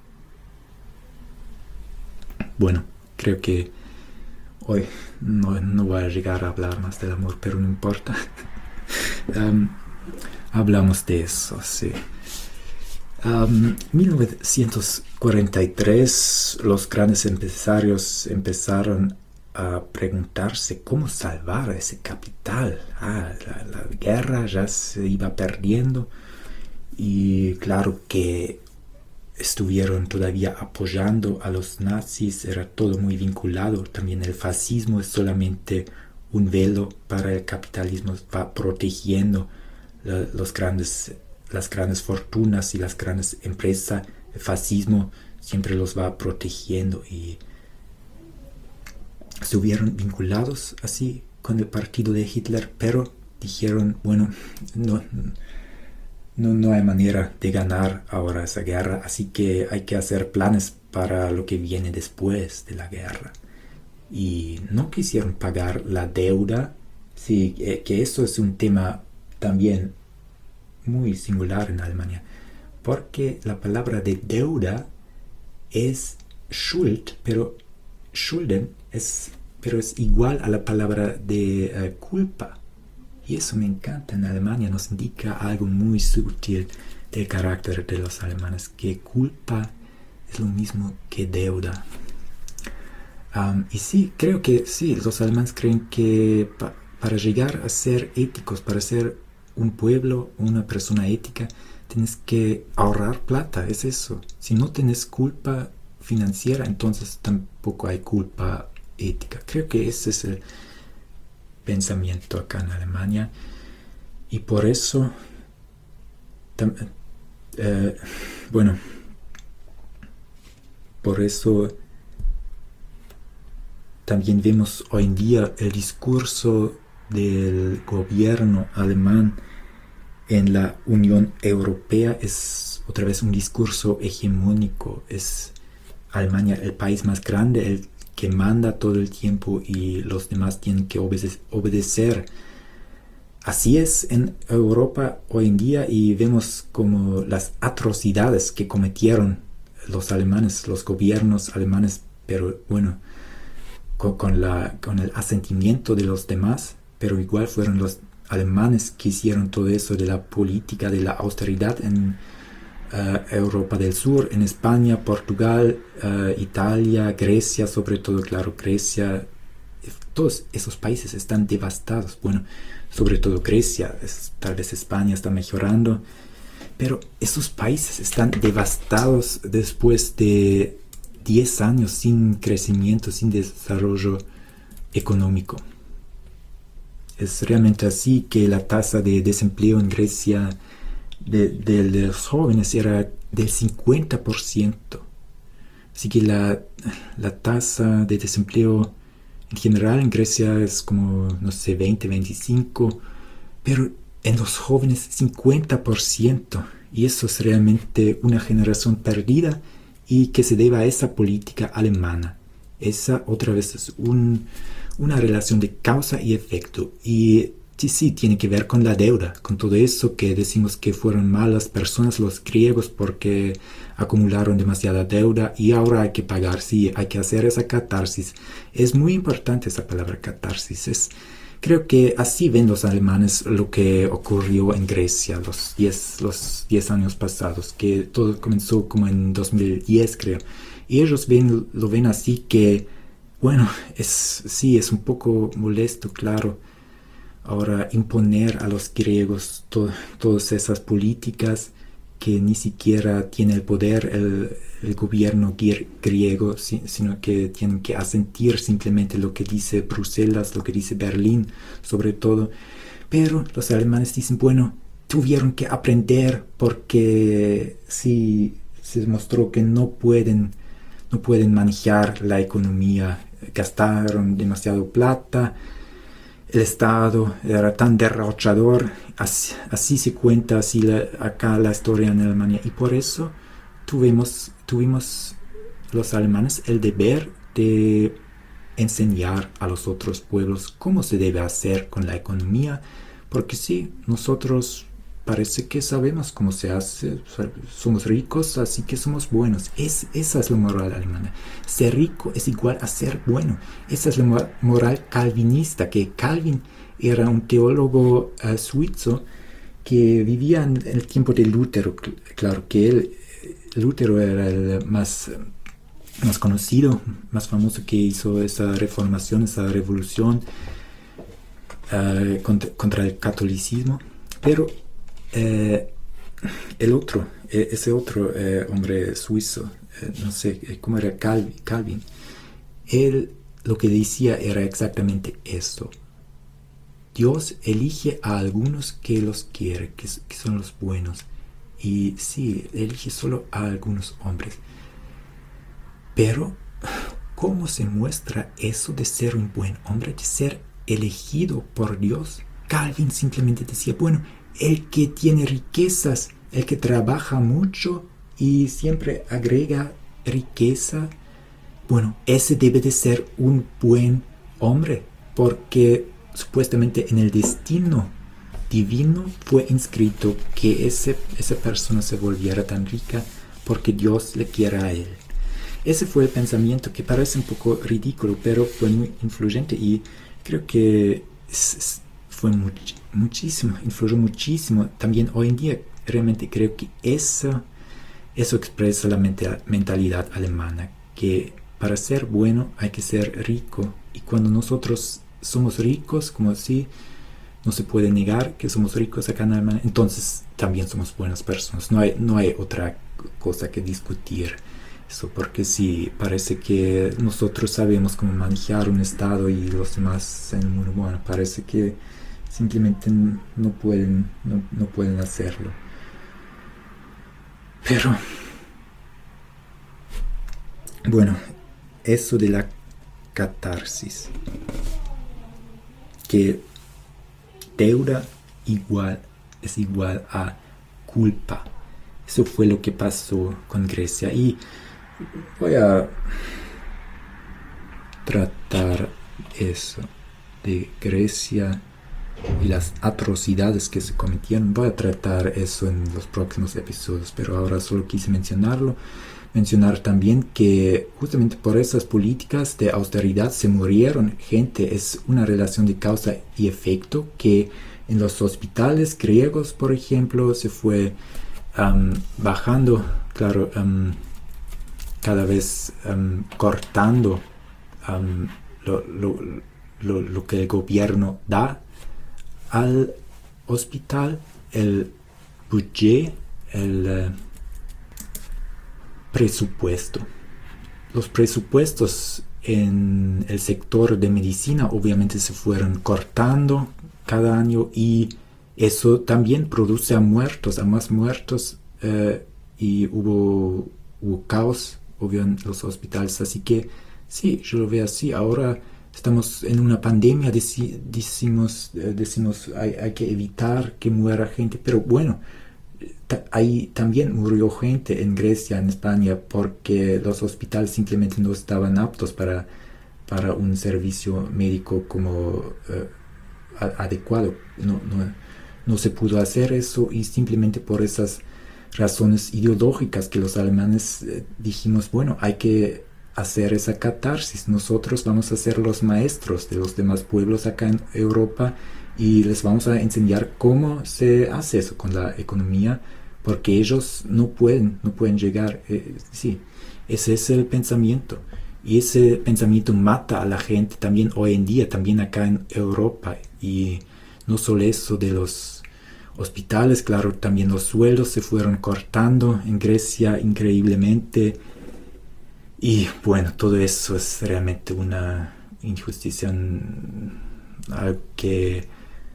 Bueno, creo que hoy no, no voy a llegar a hablar más del amor, pero no importa. um, hablamos de eso, sí. Um, mil novecientos cuarenta y tres, los grandes empresarios empezaron a preguntarse cómo salvar ese capital. Ah, la, la guerra ya se iba perdiendo y claro que estuvieron todavía apoyando a los nazis, era todo muy vinculado. También el fascismo es solamente un velo para el capitalismo, va protegiendo la, los grandes las grandes fortunas y las grandes empresas. El fascismo siempre los va protegiendo y estuvieron vinculados así con el partido de Hitler, pero dijeron, bueno, no, no, no hay manera de ganar ahora esa guerra, así que hay que hacer planes para lo que viene después de la guerra. Y no quisieron pagar la deuda, sí, que, que eso es un tema también muy singular en Alemania, porque la palabra de deuda es Schuld, pero Schulden es, pero es igual a la palabra de uh, culpa. Y eso me encanta en Alemania, nos indica algo muy sutil del carácter de los alemanes, que culpa es lo mismo que deuda. Um, y sí, creo que sí, los alemanes creen que pa- para llegar a ser éticos, para ser un pueblo, una persona ética, tienes que ahorrar plata, es eso. Si no tienes culpa financiera, entonces tampoco hay culpa ética. Creo que ese es el pensamiento acá en Alemania, y por eso tam, eh, bueno por eso también vemos hoy en día el discurso del gobierno alemán en la Unión Europea es otra vez un discurso hegemónico. Es Alemania el país más grande, el que manda todo el tiempo, y los demás tienen que obede- obedecer. Así es en Europa hoy en día, y vemos como las atrocidades que cometieron los alemanes, los gobiernos alemanes, pero bueno, con, con, la, con el asentimiento de los demás, pero igual fueron los alemanes que hicieron todo eso de la política de la austeridad en Uh, Europa del Sur, en España, Portugal, uh, Italia, Grecia, sobre todo, claro, Grecia, todos esos países están devastados. Bueno, sobre todo Grecia, es, tal vez España está mejorando, pero esos países están devastados después de diez años sin crecimiento, sin desarrollo económico. Es realmente así que la tasa de desempleo en Grecia De, de, de los jóvenes era del cincuenta por ciento. Así que la, la tasa de desempleo en general en Grecia es como, no sé, veinte, veinticinco, pero en los jóvenes cincuenta por ciento. Y eso es realmente una generación perdida, y que se debe a esa política alemana. Esa otra vez es un, una relación de causa y efecto. Y sí, sí, tiene que ver con la deuda, con todo eso que decimos que fueron malas personas los griegos porque acumularon demasiada deuda y ahora hay que pagar. Sí, hay que hacer esa catarsis. Es muy importante esa palabra catarsis. Es, creo que así ven los alemanes lo que ocurrió en Grecia los diez los diez años pasados, que todo comenzó como en dos mil diez, creo. Y ellos ven, lo ven así que, bueno, es, sí, es un poco molesto, claro, ahora imponer a los griegos to- todas esas políticas que ni siquiera tiene el poder el, el gobierno gr- griego, si- sino que tienen que asentir simplemente lo que dice Bruselas, lo que dice Berlín, sobre todo. Pero los alemanes dicen, bueno, tuvieron que aprender porque sí se mostró que no pueden, no pueden manejar la economía, gastaron demasiado plata. El Estado era tan derrochador, así, así se cuenta así la, acá la historia en Alemania, y por eso tuvimos, tuvimos los alemanes el deber de enseñar a los otros pueblos cómo se debe hacer con la economía, porque sí, nosotros parece que sabemos cómo se hace, somos ricos, así que somos buenos. Es, esa es la moral alemana. Ser rico es igual a ser bueno. Esa es la moral calvinista, que Calvin era un teólogo uh, suizo que vivía en el tiempo de Lutero. Claro que él, Lutero era el más, más conocido, más famoso, que hizo esa reformación, esa revolución uh, contra, contra el catolicismo, pero Eh, el otro, eh, ese otro eh, hombre suizo, eh, no sé cómo era, Calvin, Calvin, él lo que decía era exactamente esto: Dios elige a algunos que los quiere, que, que son los buenos, y sí, elige solo a algunos hombres, pero ¿cómo se muestra eso de ser un buen hombre, de ser elegido por Dios? Calvin simplemente decía, bueno, el que tiene riquezas, el que trabaja mucho y siempre agrega riqueza, bueno, ese debe de ser un buen hombre, porque supuestamente en el destino divino fue inscrito que ese, esa persona se volviera tan rica porque Dios le quiera a él. Ese fue el pensamiento que parece un poco ridículo, pero fue muy influyente y creo que es, es, fue much, muchísimo, influyó muchísimo. También hoy en día realmente creo que eso, eso expresa la menta, mentalidad alemana, que para ser bueno hay que ser rico. Y cuando nosotros somos ricos, como así, no se puede negar que somos ricos acá en Alemania, entonces también somos buenas personas. No hay, no hay otra cosa que discutir. Eso porque sí, parece que nosotros sabemos cómo manejar un estado y los demás en el mundo, bueno, parece que simplemente no pueden, no, no pueden hacerlo. Pero, bueno, eso de la catarsis, que deuda igual es igual a culpa. Eso fue lo que pasó con Grecia y voy a tratar eso de Grecia y las atrocidades que se cometieron. Voy a tratar eso en los próximos episodios, pero ahora solo quise mencionarlo. Mencionar también que justamente por esas políticas de austeridad se murieron gente. Es una relación de causa y efecto que en los hospitales griegos, por ejemplo, se fue um, bajando, claro, um, cada vez um, cortando um, lo, lo, lo, lo que el gobierno da al hospital, el budget, el uh, presupuesto. Los presupuestos en el sector de medicina obviamente se fueron cortando cada año y eso también produce a muertos, a más muertos eh, y hubo, hubo caos obvio en los hospitales, así que sí, yo lo veo así. Ahora estamos en una pandemia, deci- decimos, eh, decimos hay, hay que evitar que muera gente, pero bueno, ta- ahí también murió gente en Grecia, en España, porque los hospitales simplemente no estaban aptos para, para un servicio médico como eh, a- adecuado. No, no, no se pudo hacer eso y simplemente por esas razones ideológicas que los alemanes eh, dijimos, bueno, hay que hacer esa catarsis. Nosotros vamos a ser los maestros de los demás pueblos acá en Europa y les vamos a enseñar cómo se hace eso con la economía, porque ellos no pueden, no pueden llegar. Eh, sí, ese es el pensamiento. Y ese pensamiento mata a la gente también hoy en día, también acá en Europa. Y no solo eso de los hospitales, claro, también los sueldos se fueron cortando en Grecia increíblemente. Y bueno, todo eso es realmente una injusticia, algo que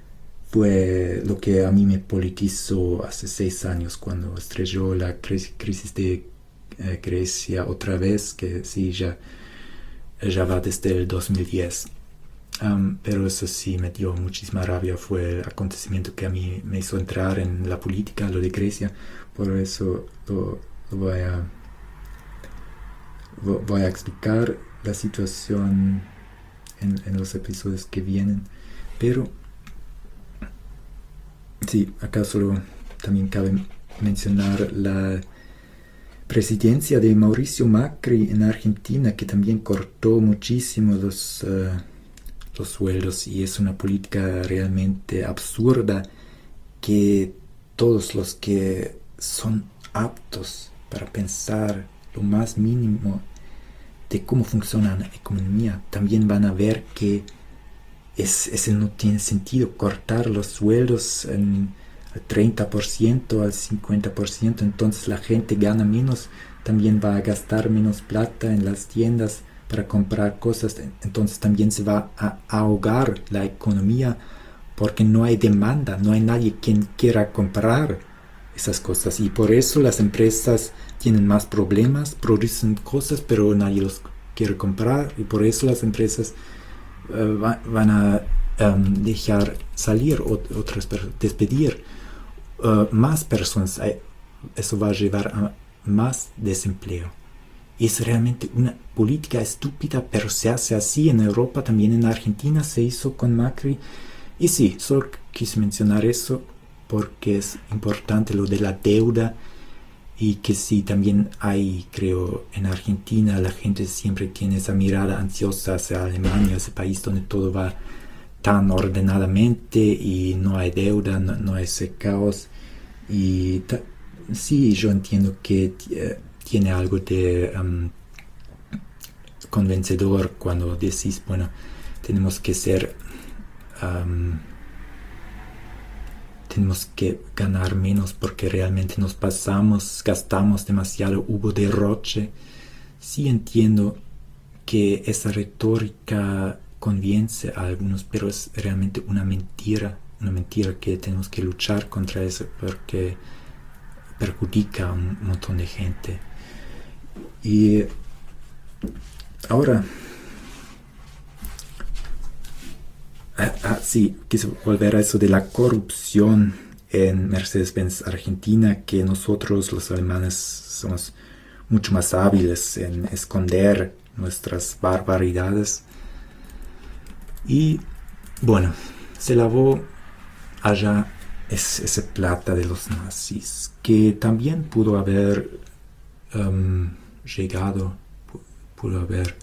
fue lo que a mí me politizó hace seis años cuando estrelló la crisis, crisis de eh, Grecia otra vez, que sí, ya, ya va desde el dos mil diez. Um, pero eso sí me dio muchísima rabia, fue el acontecimiento que a mí me hizo entrar en la política, lo de Grecia. Por eso lo, lo voy a voy a explicar la situación en, en los episodios que vienen, pero sí, acá solo también cabe mencionar la presidencia de Mauricio Macri en Argentina, que también cortó muchísimo los, uh, los sueldos, y es una política realmente absurda que todos los que son aptos para pensar lo más mínimo de cómo funciona la economía también van a ver que es, ese no tiene sentido. Cortar los sueldos en, al treinta por ciento, al cincuenta por ciento, entonces la gente gana menos, también va a gastar menos plata en las tiendas para comprar cosas, entonces también se va a ahogar la economía porque no hay demanda, no hay nadie quien quiera comprar esas cosas, y por eso las empresas tienen más problemas, producen cosas, pero nadie los quiere comprar, y por eso las empresas uh, va, van a um, dejar salir ot- otras personas, despedir uh, más personas. Eso va a llevar a más desempleo. Y es realmente una política estúpida, pero se hace así en Europa, también en Argentina se hizo con Macri. Y sí, solo quise mencionar eso porque es importante lo de la deuda, y que sí, también hay, creo, en Argentina la gente siempre tiene esa mirada ansiosa hacia Alemania, ese país donde todo va tan ordenadamente y no hay deuda, no, no hay ese caos. Y ta- sí, yo entiendo que eh, tiene algo de um, convencedor cuando decís, bueno, tenemos que ser... Um, tenemos que ganar menos porque realmente nos pasamos, gastamos demasiado, hubo derroche. Sí entiendo que esa retórica convence a algunos, pero es realmente una mentira, una mentira que tenemos que luchar contra eso porque perjudica a un montón de gente. Y ahora... Ah, ah, sí, quise volver a eso de la corrupción en Mercedes-Benz Argentina, que nosotros los alemanes somos mucho más hábiles en esconder nuestras barbaridades. Y bueno, se lavó allá es, esa plata de los nazis, que también pudo haber um, llegado, pudo haber,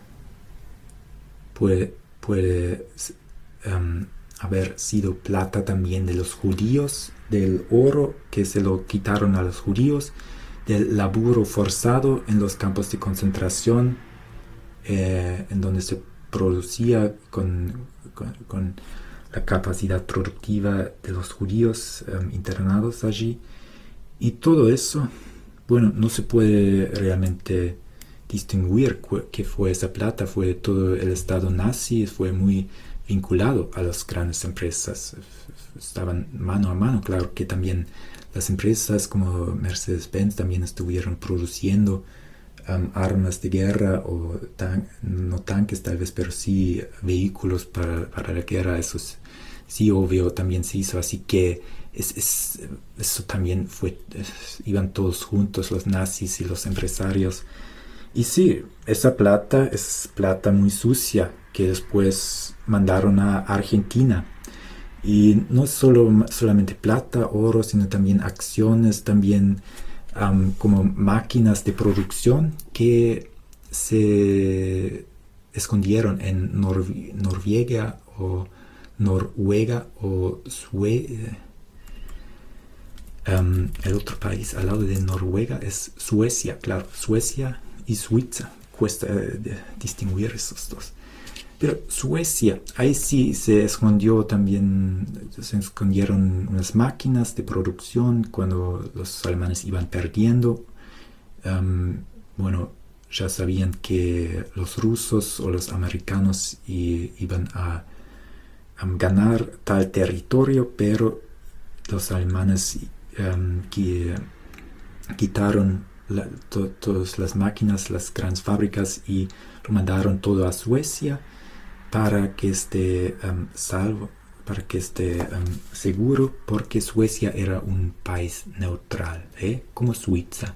puede, puede Um, haber sido plata también de los judíos, del oro que se lo quitaron a los judíos, del laburo forzado en los campos de concentración, eh, en donde se producía con, con, con la capacidad productiva de los judíos um, internados allí. Y todo eso, bueno, no se puede realmente distinguir qué fue esa plata. Fue todo el Estado nazi, fue muy vinculado a las grandes empresas, estaban mano a mano. Claro que también las empresas como Mercedes-Benz también estuvieron produciendo um, armas de guerra, o tan, no tanques tal vez, pero sí vehículos para, para la guerra. Eso es, sí, obvio, también se hizo, así que es, es, eso también fue, es, iban todos juntos, los nazis y los empresarios. Y sí, esa plata es plata muy sucia que después mandaron a Argentina. Y no solo solamente plata, oro, sino también acciones, también um, como máquinas de producción que se escondieron en Nor- Noruega o Noruega o Suecia. Um, el otro país al lado de Noruega es Suecia, claro, Suecia y Suiza. Cuesta eh, de distinguir esos dos. Pero Suecia, ahí sí se escondió también, se escondieron unas máquinas de producción cuando los alemanes iban perdiendo. Um, bueno, ya sabían que los rusos o los americanos y, iban a, a ganar tal territorio, pero los alemanes um, que quitaron la, to, todas las máquinas, las grandes fábricas, y lo mandaron todo a Suecia para que esté um, salvo, para que esté um, seguro, porque Suecia era un país neutral, ¿eh? Como Suiza.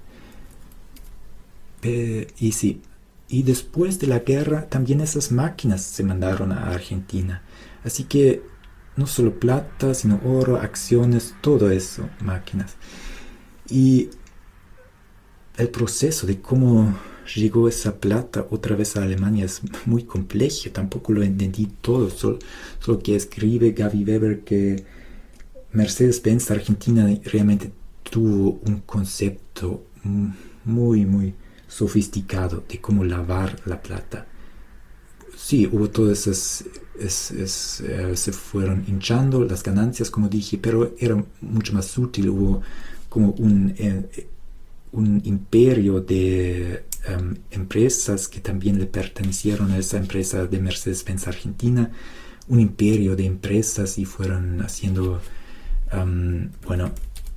Eh, y sí, y después de la guerra también esas máquinas se mandaron a Argentina. Así que no solo plata, sino oro, acciones, todo eso, máquinas. Y el proceso de cómo llegó esa plata otra vez a Alemania es muy complejo, tampoco lo entendí todo, solo, solo que escribe Gaby Weber que Mercedes-Benz Argentina realmente tuvo un concepto muy, muy sofisticado de cómo lavar la plata. Sí, hubo todas esas, es, es, eh, se fueron hinchando las ganancias, como dije, pero era mucho más sutil. Hubo como un, eh, un imperio de um, empresas que también le pertenecieron a esa empresa de Mercedes-Benz Argentina, un imperio de empresas, y fueron haciendo, um, bueno,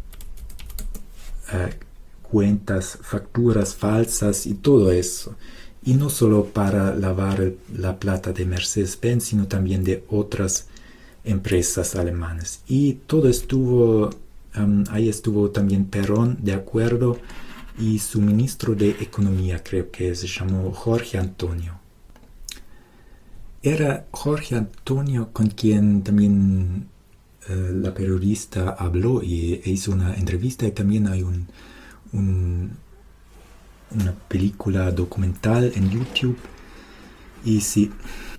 uh, cuentas, facturas falsas y todo eso. y no solo para lavar el, la plata de Mercedes-Benz, sino también de otras empresas alemanas. Y todo estuvo, um, ahí estuvo también Perón de acuerdo, y su ministro de Economía, creo que se llamó Jorge Antonio. Era Jorge Antonio con quien también eh, la periodista habló y e hizo una entrevista, y también hay un, un, una película documental en YouTube. Y sí,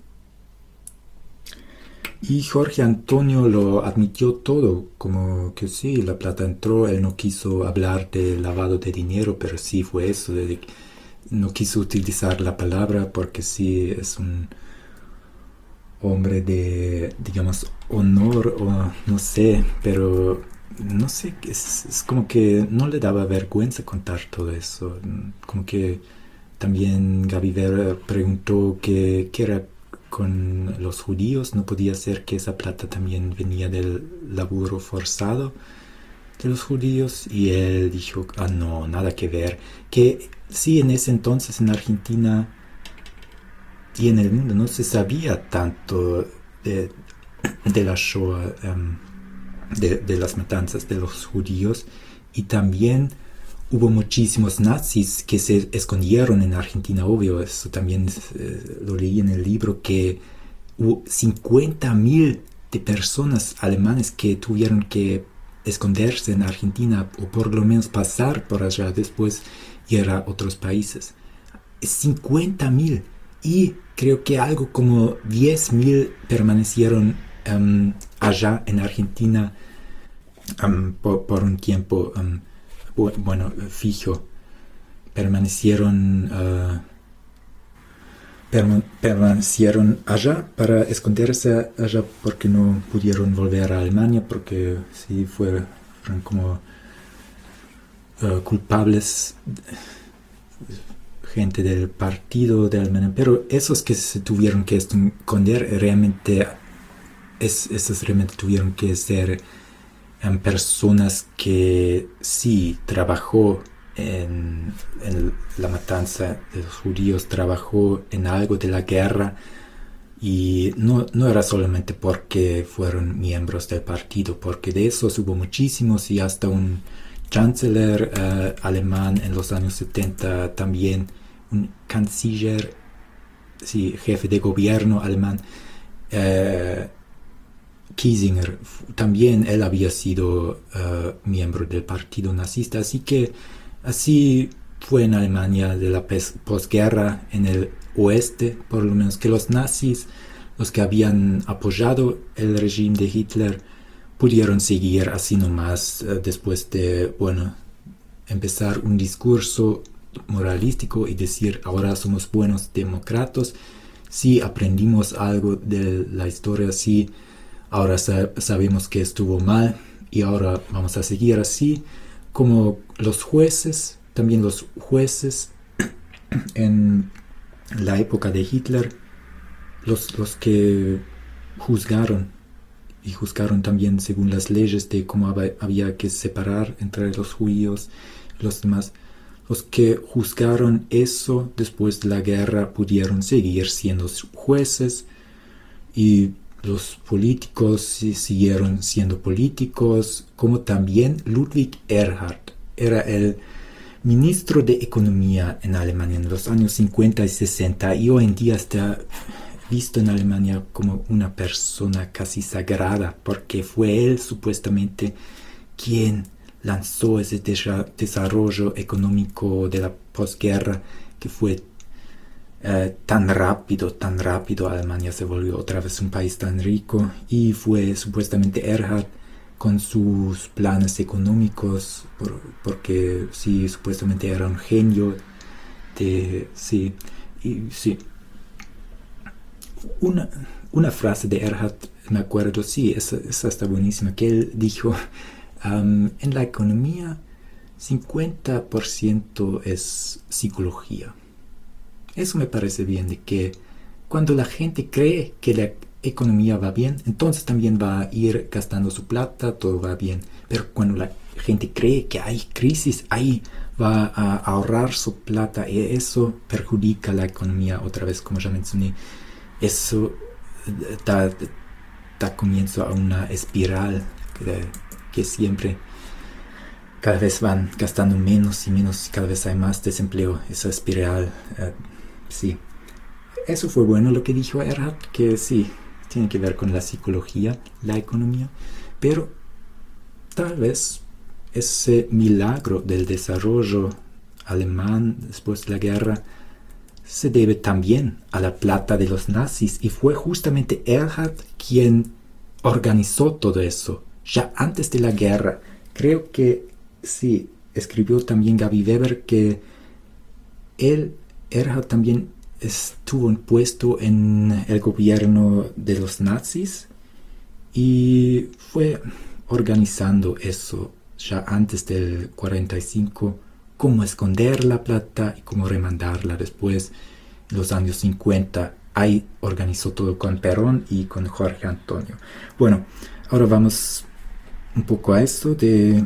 y Jorge Antonio lo admitió todo, como que sí, la plata entró. Él no quiso hablar de lavado de dinero, pero sí fue eso, de, no quiso utilizar la palabra porque sí es un hombre de, digamos, honor, o no sé, pero no sé, es, es como que no le daba vergüenza contar todo eso. Como que también Gaby Vera preguntó qué era con los judíos, no podía ser que esa plata también venía del laburo forzado de los judíos, y él dijo, ah no, nada que ver, que sí, en ese entonces en Argentina y en el mundo no se sabía tanto de, de la Shoah, um, de, de las matanzas de los judíos, y también hubo muchísimos nazis que se escondieron en Argentina, obvio, eso también eh, lo leí en el libro, que hubo cincuenta mil de personas alemanes que tuvieron que esconderse en Argentina, o por lo menos pasar por allá, después ir a otros países. cincuenta mil, y creo que algo como diez mil permanecieron um, allá en Argentina um, por, por un tiempo um, bueno, fijo. Permanecieron uh, perma- permanecieron allá para esconderse allá, porque no pudieron volver a Alemania, porque sí fueron como uh, culpables, gente del partido de Alemania, pero esos que se tuvieron que esconder realmente es, esos realmente tuvieron que ser en personas que sí trabajó en, en la matanza de los judíos, trabajó en algo de la guerra, y no, no era solamente porque fueron miembros del partido, porque de esos hubo muchísimos, y hasta un chancellor uh, alemán en los años setenta, también un canciller, sí, jefe de gobierno alemán, uh, Kiesinger, también él había sido uh, miembro del partido nazista, así que así fue en Alemania de la posguerra, en el oeste, por lo menos, que los nazis, los que habían apoyado el régimen de Hitler, pudieron seguir así nomás, uh, después de, bueno, empezar un discurso moralístico y decir, ahora somos buenos demócratas, sí aprendimos algo de la historia, sí. Ahora sabemos que estuvo mal, y ahora vamos a seguir así, como los jueces, también los jueces en la época de Hitler, los, los que juzgaron, y juzgaron también según las leyes de cómo había que separar entre los judíos y los demás, los que juzgaron eso después de la guerra pudieron seguir siendo jueces, y los políticos siguieron siendo políticos, como también Ludwig Erhard era el ministro de Economía en Alemania en los años cincuenta y sesenta, y hoy en día está visto en Alemania como una persona casi sagrada, porque fue él supuestamente quien lanzó ese de- desarrollo económico de la posguerra, que fue Eh, tan rápido, tan rápido. Alemania se volvió otra vez un país tan rico, y fue supuestamente Erhard con sus planes económicos, por, porque sí, supuestamente era un genio de, sí, y sí. Una, una frase de Erhard, me acuerdo, sí, esa, esa está buenísima, que él dijo, um, en la economía cincuenta por ciento es psicología. Eso me parece bien, de que cuando la gente cree que la economía va bien, entonces también va a ir gastando su plata, todo va bien. Pero cuando la gente cree que hay crisis, hay va a ahorrar su plata y eso perjudica la economía otra vez, como ya mencioné. Eso da, da comienzo a una espiral que, que siempre cada vez van gastando menos y menos, cada vez hay más desempleo, esa espiral, uh, sí. Eso fue bueno lo que dijo Erhard, que sí, tiene que ver con la psicología, la economía, pero tal vez ese milagro del desarrollo alemán después de la guerra se debe también a la plata de los nazis, y fue justamente Erhard quien organizó todo eso, ya antes de la guerra. Creo que sí, escribió también Gaby Weber que él, Erhard, también estuvo un puesto en el gobierno de los nazis y fue organizando eso ya antes del cuarenta y cinco, cómo esconder la plata y cómo remandarla después en los años cincuenta. Ahí organizó todo con Perón y con Jorge Antonio. Bueno, ahora vamos un poco a esto de...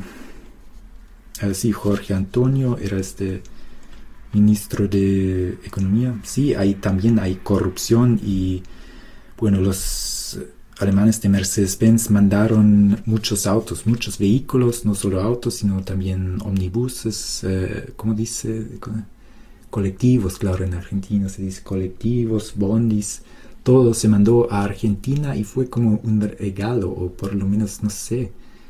Sí, Jorge Antonio era este ministro de Economía. Sí, ahí también hay corrupción y, bueno, los alemanes de Mercedes-Benz mandaron muchos autos, muchos vehículos, no solo autos, sino también omnibuses, eh, ¿cómo dice? Colectivos, claro, en Argentina se dice colectivos, bondis, todo se mandó a Argentina y fue como un regalo, o por lo menos, no sé,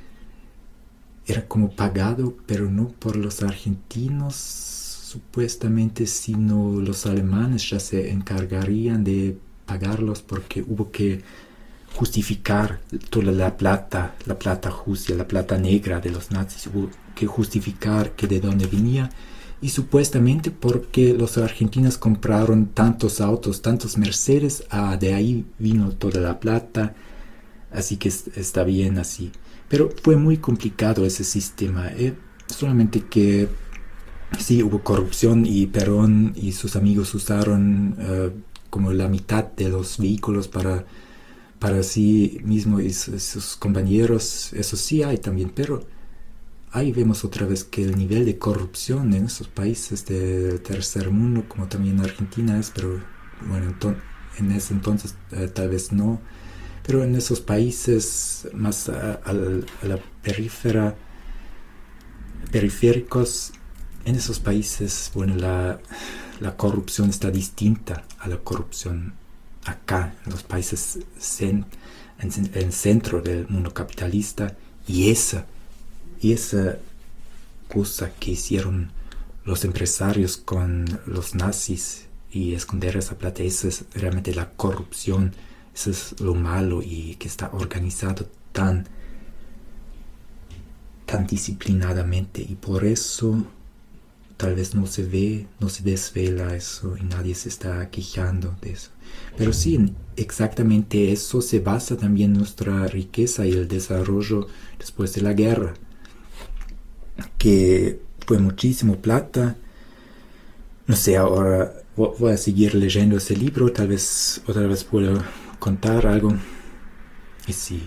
era como pagado, pero no por los argentinos, supuestamente, sino los alemanes ya se encargarían de pagarlos porque hubo que justificar toda la plata, la plata sucia, la plata negra de los nazis, hubo que justificar que de dónde venía, y supuestamente porque los argentinos compraron tantos autos, tantos Mercedes, ah, de ahí vino toda la plata, así que es, está bien así. Pero fue muy complicado ese sistema, eh, solamente que sí hubo corrupción y Perón y sus amigos usaron uh, como la mitad de los vehículos para, para sí mismo y sus, sus compañeros. Eso sí hay también, pero ahí vemos otra vez que el nivel de corrupción en esos países del tercer mundo, como también en Argentina es, pero bueno, ento- en ese entonces uh, tal vez no. Pero en esos países más a, a, a la perífera, periféricos, en esos países, bueno, la, la corrupción está distinta a la corrupción acá, en los países cen, en, en el centro del mundo capitalista. Y esa, y esa cosa que hicieron los empresarios con los nazis y esconder esa plata, esa es realmente la corrupción. Eso es lo malo y que está organizado tan, tan disciplinadamente, y por eso tal vez no se ve, no se desvela eso y nadie se está quejando de eso. Pero sí, exactamente eso se basa también en nuestra riqueza y el desarrollo después de la guerra, que fue muchísimo plata. No sé, ahora voy a seguir leyendo ese libro, tal vez otra vez puedo contar algo. Y sí,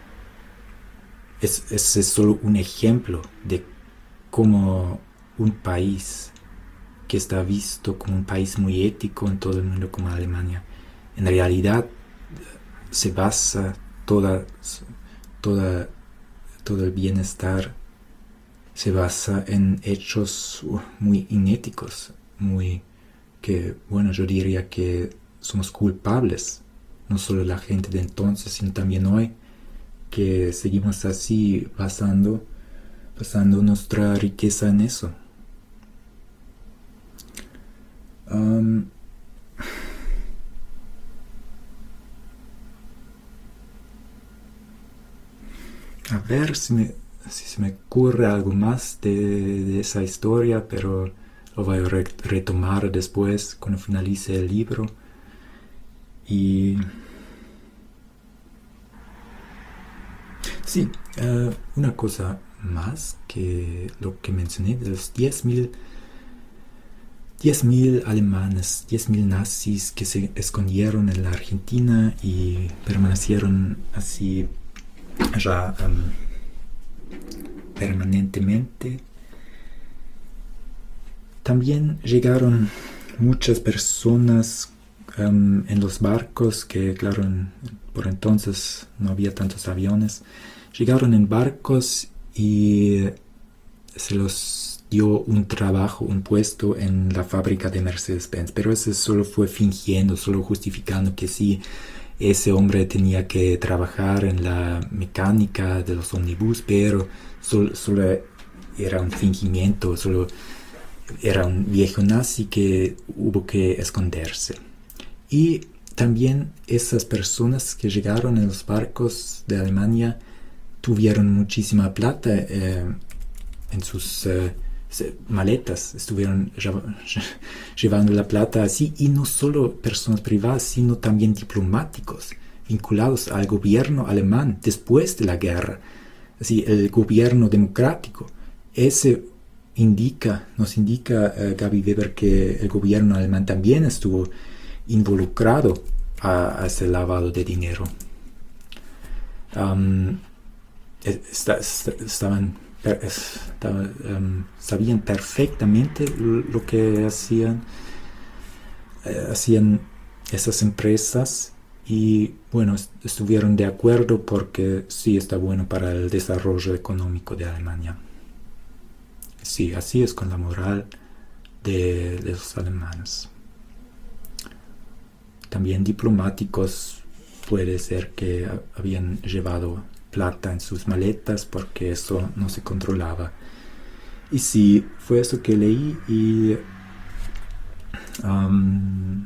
es, es, es solo un ejemplo de cómo un país que está visto como un país muy ético en todo el mundo como Alemania, en realidad se basa toda, toda, todo el bienestar se basa en hechos muy inéticos, muy que, bueno, yo diría que somos culpables, no solo la gente de entonces, sino también hoy, que seguimos así basando, basando nuestra riqueza en eso. Um, a ver si, me, si se me ocurre algo más de, de esa historia, pero lo voy a re- retomar después cuando finalice el libro. Y sí, uh, una cosa más que lo que mencioné de los diez mil alemanes, diez mil nazis que se escondieron en la Argentina y permanecieron así ya um, permanentemente. también llegaron muchas personas um, en los barcos, que claro, en, por entonces no había tantos aviones. Llegaron en barcos y se los dio un trabajo, un puesto en la fábrica de Mercedes-Benz, pero eso solo fue fingiendo, solo justificando que sí, ese hombre tenía que trabajar en la mecánica de los ómnibus, pero solo, solo era un fingimiento, solo era un viejo nazi que hubo que esconderse. Y también esas personas que llegaron en los barcos de Alemania tuvieron muchísima plata eh, en sus eh, maletas, estuvieron llevando la plata así, y no solo personas privadas, sino también diplomáticos vinculados al gobierno alemán después de la guerra, así el gobierno democrático. Ese indica, nos indica uh, Gaby Weber que el gobierno alemán también estuvo involucrado a, a ese lavado de dinero. Um, esta, esta, estaban Estaba, um, sabían perfectamente lo que hacían, eh, hacían esas empresas, y bueno, est- estuvieron de acuerdo porque sí está bueno para el desarrollo económico de Alemania. Sí, así es con la moral de, de los alemanes. También diplomáticos, puede ser que a- habían llevado plata en sus maletas porque eso no se controlaba. Y sí, fue eso que leí, y um,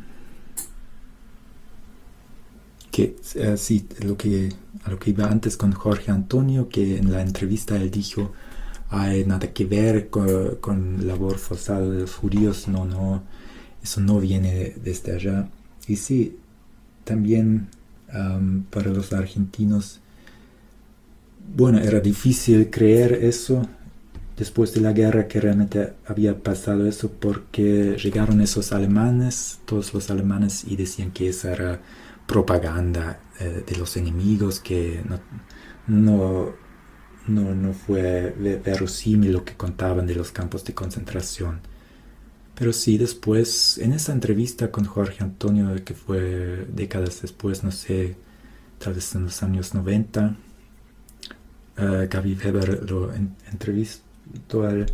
que uh, sí, lo que, a lo que iba antes con Jorge Antonio, que en la entrevista él dijo, hay nada que ver con, con labor forzada de los judíos, no, no, eso no viene desde allá. Y sí, también um, para los argentinos, bueno, era difícil creer eso después de la guerra, que realmente había pasado eso, porque llegaron esos alemanes, todos los alemanes, y decían que esa era propaganda eh, de los enemigos, que no, no, no, no fue verosímil lo que contaban de los campos de concentración. Pero sí, después, en esa entrevista con Jorge Antonio, que fue décadas después, no sé, tal vez en los años noventa, Uh, Gaby Weber lo en, entrevistó a él,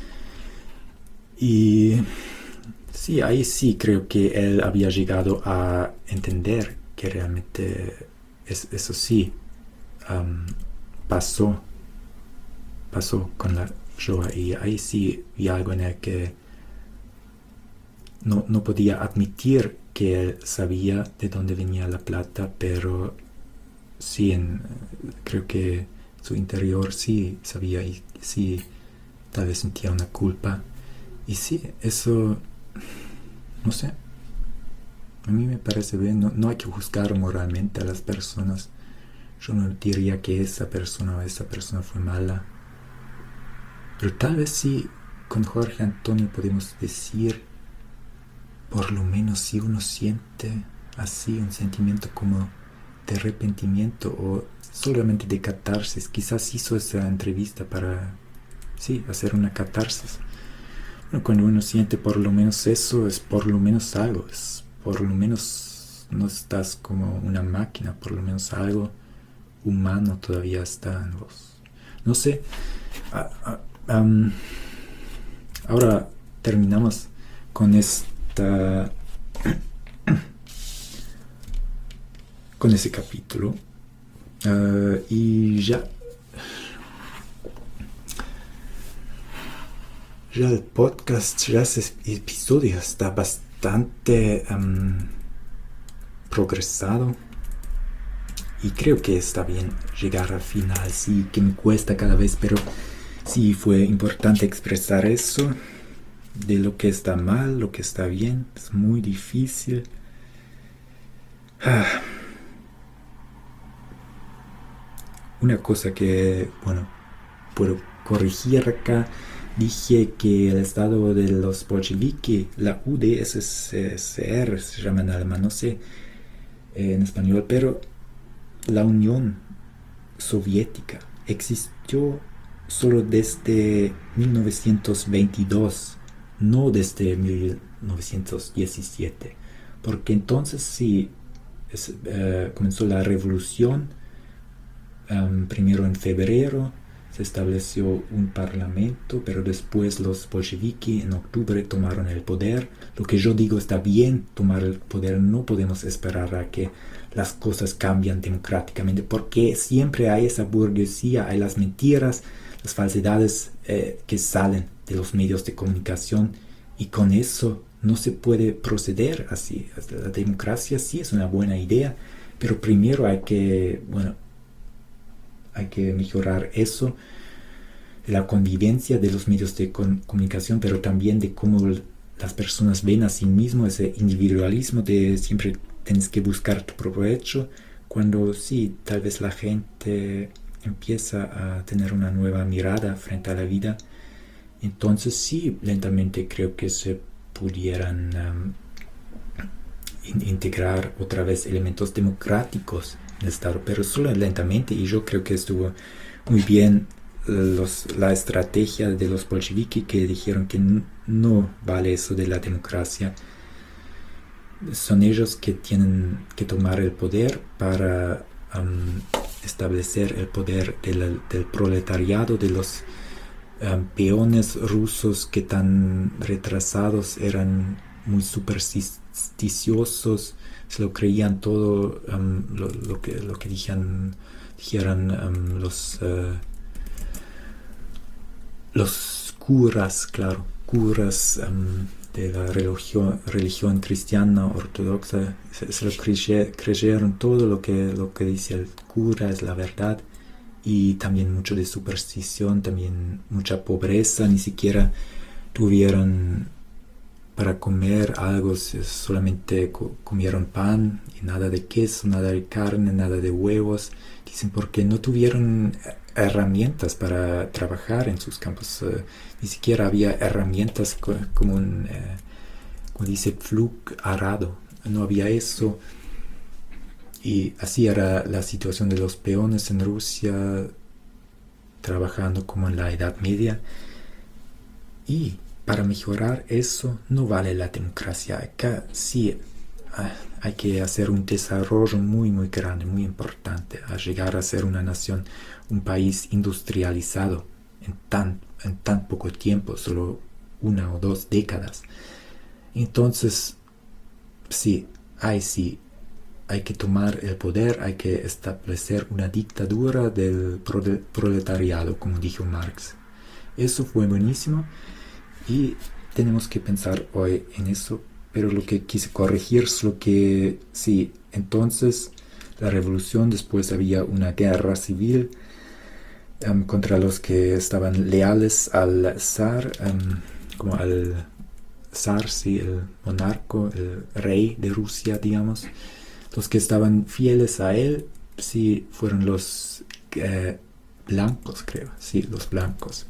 y sí, ahí sí creo que él había llegado a entender que realmente es, eso sí um, pasó pasó con la Shoah, y ahí sí vi algo en el que no, no podía admitir que él sabía de dónde venía la plata, pero sí, en, creo que su interior sí sabía, y sí tal vez sentía una culpa. Y sí, eso, no sé, a mí me parece bien. No, no hay que juzgar moralmente a las personas. Yo no diría que esa persona o esa persona fue mala, pero tal vez sí, con Jorge Antonio podemos decir, por lo menos si uno siente así un sentimiento como de arrepentimiento o solamente de catarsis. Quizás hizo esa entrevista para, sí, hacer una catarsis. Bueno, cuando uno siente por lo menos eso, es por lo menos algo, es por lo menos no estás como una máquina, por lo menos algo humano todavía está en vos. No sé, uh, uh, um, ahora terminamos con esta con ese capítulo. Uh, y ya ya el podcast, ya ese episodio está bastante um, progresado, y creo que está bien llegar al final. Sí, que me cuesta cada vez, pero sí fue importante expresar eso de lo que está mal, lo que está bien. Es muy difícil. ah. Una cosa que, bueno, puedo corregir acá, dije que el estado de los bolcheviques, la U D S S R se llama en alemán, no sé eh, en español, pero la Unión Soviética existió solo desde mil novecientos veintidós, no desde mil novecientos diecisiete, porque entonces sí es, uh, comenzó la revolución. Um, primero en febrero se estableció un parlamento, pero después los bolcheviques en octubre tomaron el poder. Lo que yo digo, está bien tomar el poder, no podemos esperar a que las cosas cambian democráticamente, porque siempre hay esa burguesía, hay las mentiras, las falsedades eh, que salen de los medios de comunicación, y con eso no se puede proceder así. La democracia sí es una buena idea, pero primero hay que, bueno, hay que mejorar eso, la convivencia de los medios de con- comunicación, pero también de cómo l- las personas ven a sí mismos, ese individualismo de siempre tienes que buscar tu provecho, cuando sí, tal vez la gente empieza a tener una nueva mirada frente a la vida. Entonces sí, lentamente creo que se pudieran um, in- integrar otra vez elementos democráticos en el Estado, pero solo lentamente, y yo creo que estuvo muy bien los, la estrategia de los bolcheviques, que dijeron que n- no vale eso de la democracia. Son ellos que tienen que tomar el poder para um, establecer el poder del, del proletariado, de los um, peones rusos que tan retrasados, eran muy supersticiosos, se lo creían todo um, lo, lo que lo que dijeran, dijeran um, los uh, los curas, claro, curas um, de la religión, religión cristiana ortodoxa, se, se lo creye, creyeron todo lo que, lo que dice el cura es la verdad, y también mucho de superstición, también mucha pobreza, ni siquiera tuvieron para comer algo, solamente co- comieron pan y nada de queso, nada de carne, nada de huevos. Dicen porque no tuvieron herramientas para trabajar en sus campos, uh, ni siquiera había herramientas co- como un, eh, como dice, Pflug arado, no había eso. Y así era la situación de los peones en Rusia, trabajando como en la Edad Media. Y para mejorar eso no vale la democracia. Acá sí ah, hay que hacer un desarrollo muy muy grande, muy importante, a llegar a ser una nación, un país industrializado en tan, en tan poco tiempo, solo una o dos décadas. Entonces, sí, hay sí, hay que tomar el poder, hay que establecer una dictadura del proletariado, como dijo Marx. Eso fue buenísimo. Y tenemos que pensar hoy en eso, pero lo que quise corregir es lo que, sí, entonces la revolución, después había una guerra civil um, contra los que estaban leales al zar, um, como al zar, sí, el monarca, el rey de Rusia, digamos. Los que estaban fieles a él, sí, fueron los eh, blancos, creo, sí, los blancos.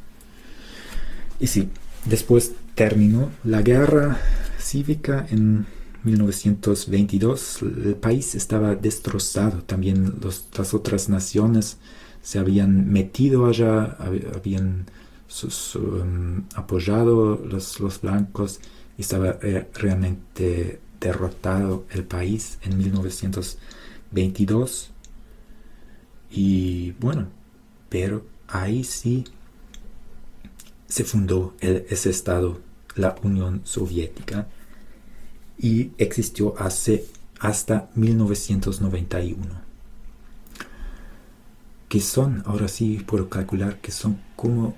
Y sí, después terminó la guerra cívica en mil novecientos veintidós. El país estaba destrozado. También los, las otras naciones se habían metido allá, habían sus, um, apoyado los, los blancos, y estaba eh, realmente derrotado el país en mil novecientos veintidós. Y bueno, pero ahí sí se fundó el, ese estado, la Unión Soviética, y existió hace, hasta mil novecientos noventa y uno. Que son, ahora sí puedo calcular, que son como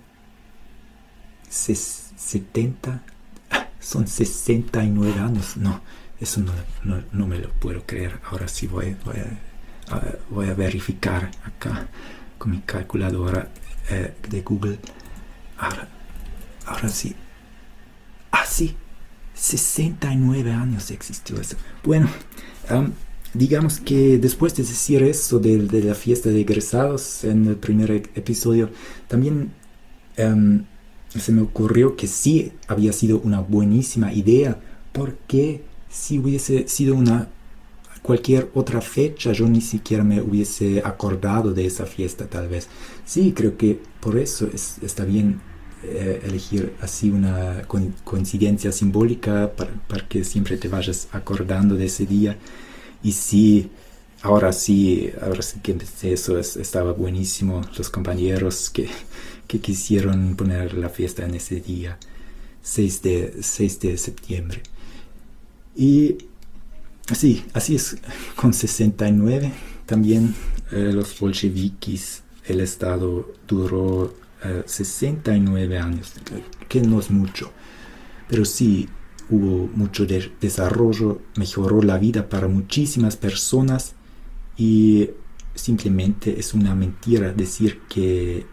setenta, son sesenta y nueve años. No, eso no, no, no me lo puedo creer. Ahora sí voy, voy, a, a, voy a verificar acá con mi calculadora eh, de Google. Ahora, Ahora sí. Ah, sí. sesenta y nueve años existió eso. Bueno, um, digamos que después de decir eso de, de la fiesta de egresados en el primer episodio, también um, se me ocurrió que sí había sido una buenísima idea, porque si hubiese sido una cualquier otra fecha, yo ni siquiera me hubiese acordado de esa fiesta, tal vez. Sí, creo que por eso es, está bien eh, elegir así una co- coincidencia simbólica para, para que siempre te vayas acordando de ese día. Y sí, ahora sí, ahora sí que empecé eso, es, estaba buenísimo. Los compañeros que, que quisieron poner la fiesta en ese día, seis de, seis de septiembre. Y sí, así es, con sesenta y nueve también eh, los bolcheviques, el Estado duró eh, sesenta y nueve años, que no es mucho, pero sí hubo mucho de- desarrollo, mejoró la vida para muchísimas personas y simplemente es una mentira decir que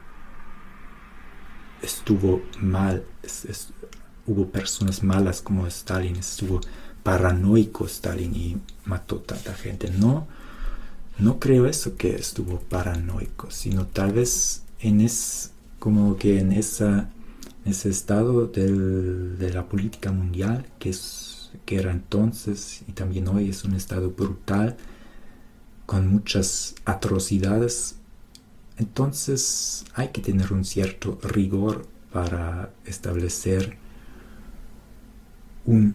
estuvo mal, es- es- hubo personas malas como Stalin, estuvo paranoico Stalin y mató tanta gente. No, no creo eso que estuvo paranoico, sino tal vez en es como que en esa en ese estado del- de la política mundial que es que era entonces y también hoy es un estado brutal con muchas atrocidades. Entonces hay que tener un cierto rigor para establecer un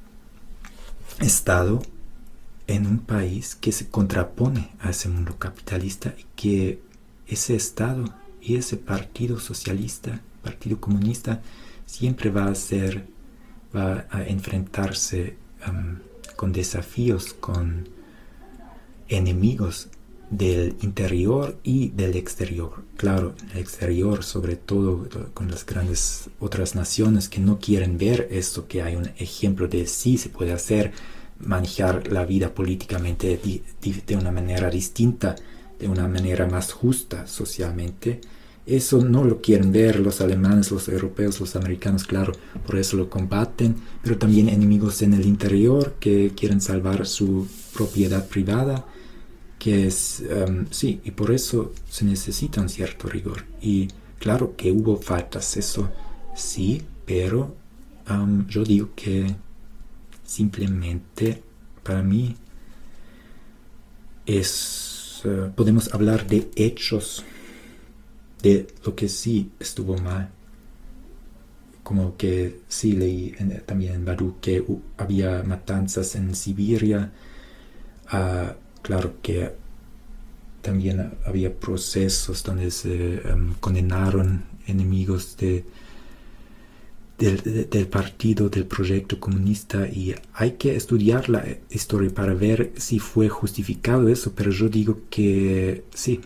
estado en un país que se contrapone a ese mundo capitalista y que ese Estado y ese Partido Socialista, Partido Comunista, siempre va a ser, va a enfrentarse um, con desafíos, con enemigos del interior y del exterior. Claro, el exterior, sobre todo con las grandes otras naciones que no quieren ver esto, que hay un ejemplo de sí se puede hacer, manejar la vida políticamente di, di, de una manera distinta, de una manera más justa socialmente. Eso no lo quieren ver los alemanes, los europeos, los americanos, claro, por eso lo combaten, pero también enemigos en el interior que quieren salvar su propiedad privada, que es, um, sí, y por eso se necesita un cierto rigor. Y claro que hubo faltas, eso sí, pero um, yo digo que simplemente para mí es, uh, podemos hablar de hechos, de lo que sí estuvo mal. Como que sí leí en, también en Badu que uh, había matanzas en Siberia. Uh, claro que también había procesos donde se um, condenaron enemigos de, del, de, del partido, del proyecto comunista, y hay que estudiar la historia para ver si fue justificado eso, pero yo digo que sí,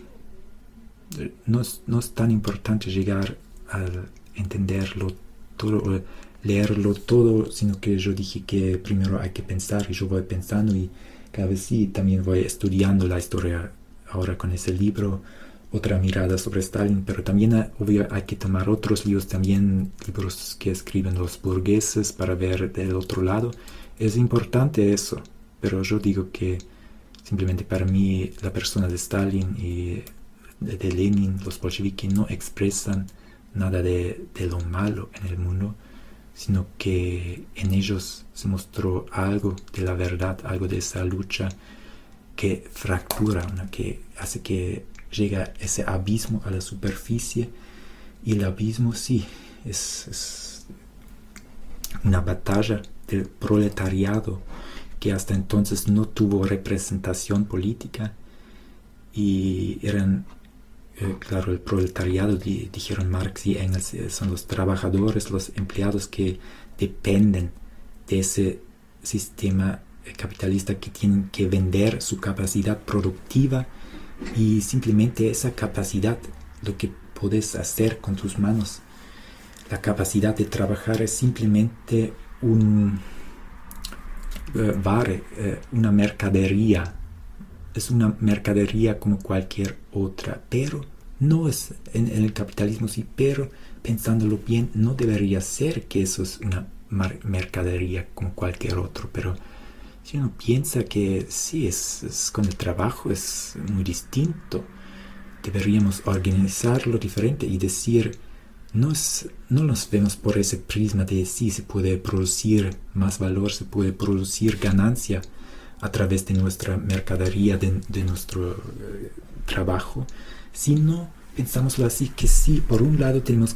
no es, no es tan importante llegar a entenderlo todo o leerlo todo, sino que yo dije que primero hay que pensar y yo voy pensando y cada vez sí también voy estudiando la historia ahora con ese libro, otra mirada sobre Stalin, pero también obvio hay que tomar otros libros, también libros que escriben los burgueses para ver del otro lado. Es importante eso, pero yo digo que simplemente para mí la persona de Stalin y de, de Lenin, los bolcheviques no expresan nada de, de lo malo en el mundo, sino que en ellos se mostró algo de la verdad, algo de esa lucha que fractura, ¿no? Que hace que llega ese abismo a la superficie, y el abismo sí es, es una batalla del proletariado que hasta entonces no tuvo representación política y eran eh, claro, el proletariado, di, dijeron Marx y Engels, eh, son los trabajadores, los empleados que dependen de ese sistema capitalista, que tienen que vender su capacidad productiva, y simplemente esa capacidad, lo que puedes hacer con tus manos, la capacidad de trabajar es simplemente un uh, vare, uh, una mercadería, es una mercadería como cualquier otra, pero no es en, en el capitalismo sí, pero pensándolo bien no debería ser que eso es una mercadería como cualquier otro, pero si uno piensa que sí, es, es con el trabajo es muy distinto, deberíamos organizarlo diferente y decir, no, es, no nos vemos por ese prisma de sí, se puede producir más valor, se puede producir ganancia a través de nuestra mercadería, de, de nuestro eh, trabajo, sino pensámoslo así, que sí, por un lado tenemos que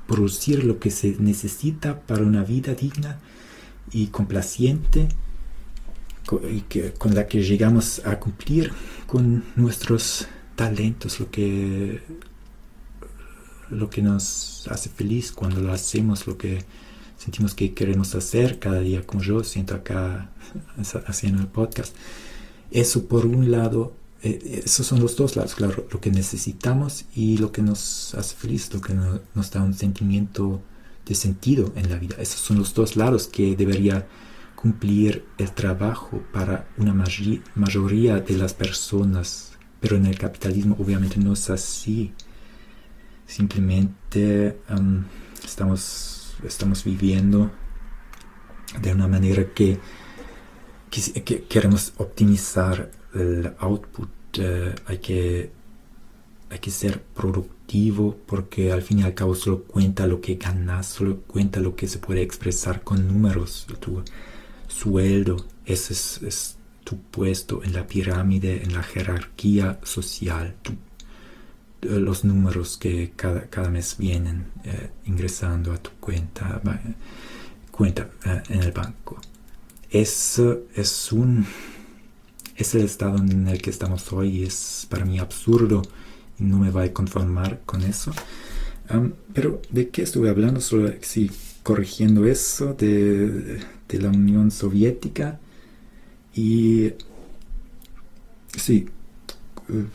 producir lo que se necesita para una vida digna y complaciente, y que, con la que llegamos a cumplir con nuestros talentos, lo que, lo que nos hace feliz cuando lo hacemos, lo que sentimos que queremos hacer cada día, como yo siento acá haciendo el podcast. Eso por un lado, eh, esos son los dos lados, claro, lo que necesitamos y lo que nos hace feliz, lo que no, nos da un sentimiento de sentido en la vida. Esos son los dos lados que debería cumplir el trabajo para una mayoría, mayoría de las personas, pero en el capitalismo obviamente no es así. Simplemente um, estamos estamos viviendo de una manera que, que, que queremos optimizar el output. Uh, hay que hay que ser productivo, porque al fin y al cabo solo cuenta lo que ganas, solo cuenta lo que se puede expresar con números. Tu sueldo, ese es, es tu puesto en la pirámide, en la jerarquía social, tu los números que cada, cada mes vienen eh, ingresando a tu cuenta, eh, cuenta eh, en el banco. Es, es, un, es el estado en el que estamos hoy y es para mí absurdo y no me voy a conformar con eso. Um, pero ¿de qué estuve hablando? Solo sí, corrigiendo eso de, de la Unión Soviética y sí. Uh,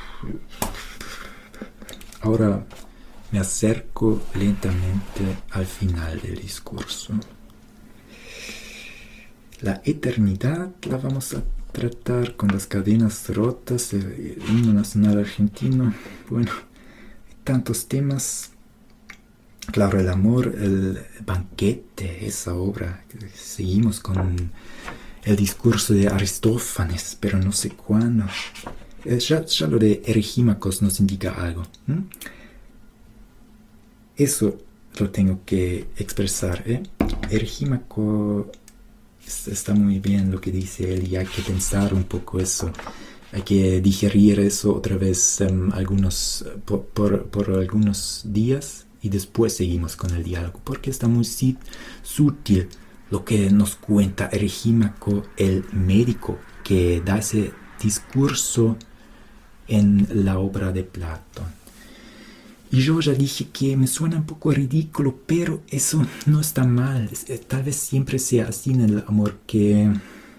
Ahora me acerco lentamente al final del discurso. La eternidad la vamos a tratar con las cadenas rotas, el himno nacional argentino. Bueno, hay tantos temas. Claro, el amor, el banquete, esa obra. Seguimos con el discurso de Aristófanes, pero no sé cuándo. Ya, ya lo de Eregímacos nos indica algo. ¿Mm? Eso lo tengo que expresar. ¿eh? Eregímaco está muy bien lo que dice él y hay que pensar un poco eso. Hay que digerir eso otra vez um, algunos, por, por, por algunos días y después seguimos con el diálogo, porque está muy sí, sutil lo que nos cuenta Eregímaco, el médico que da ese discurso en la obra de Platón. Y yo ya dije que me suena un poco ridículo, pero eso no está mal. Tal vez siempre sea así en el amor, que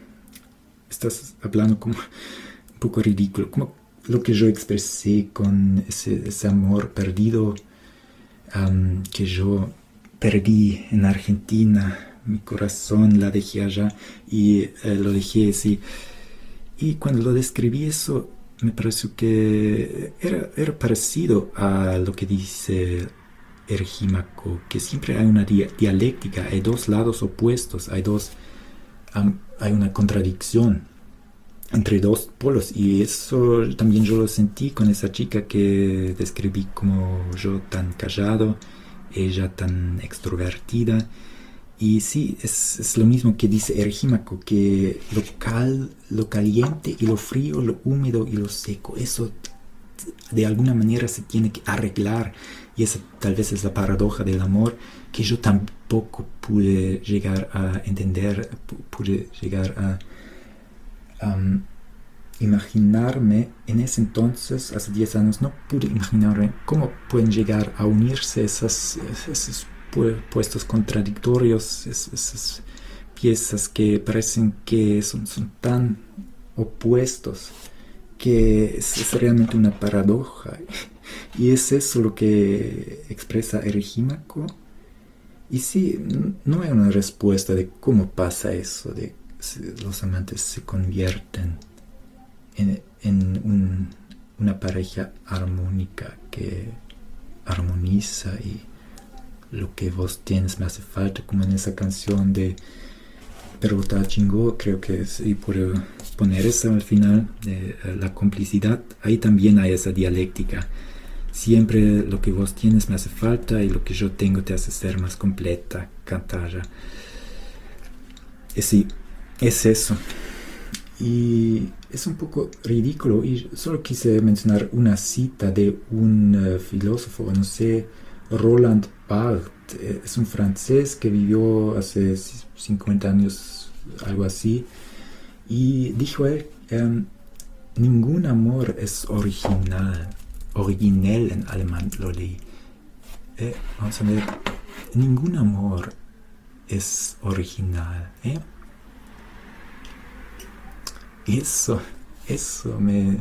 estás hablando como un poco ridículo, como lo que yo expresé con ese, ese amor perdido um, que yo perdí en Argentina. Mi corazón la dejé allá y eh, lo dejé así. Y cuando lo describí eso, me pareció que era, era parecido a lo que dice Eregímaco, que siempre hay una dia- dialéctica, hay dos lados opuestos, hay dos, um, hay una contradicción entre dos polos, y eso también yo lo sentí con esa chica que describí como yo tan callado, ella tan extrovertida. Y sí, es, es lo mismo que dice Eregímaco, que lo, cal, lo caliente y lo frío, lo húmedo y lo seco, eso de alguna manera se tiene que arreglar. Y esa tal vez es la paradoja del amor, que yo tampoco pude llegar a entender, pude llegar a um, imaginarme en ese entonces, hace diez años, no pude imaginarme cómo pueden llegar a unirse esas, esas puestos contradictorios, es, esas piezas que parecen que son, son tan opuestos, que es, es realmente una paradoja. Y es eso lo que expresa Eregímaco. Y sí, no hay una respuesta de cómo pasa eso, de si los amantes se convierten en, en un, una pareja armónica que armoniza, y lo que vos tienes me hace falta, como en esa canción de Perota Chingó, creo que sí, puedo poner eso al final, de uh, la complicidad. Ahí también hay esa dialéctica. Siempre lo que vos tienes me hace falta y lo que yo tengo te hace ser más completa, cantar. Y sí, es eso. Y es un poco ridículo, y solo quise mencionar una cita de un uh, filósofo, no sé, Roland Barthes, es un francés que vivió hace cincuenta años, algo así, y dijo él, um, ningún amor es original, original en alemán lo leí. Eh, vamos a ver, ningún amor es original, ¿eh? Eso, eso me...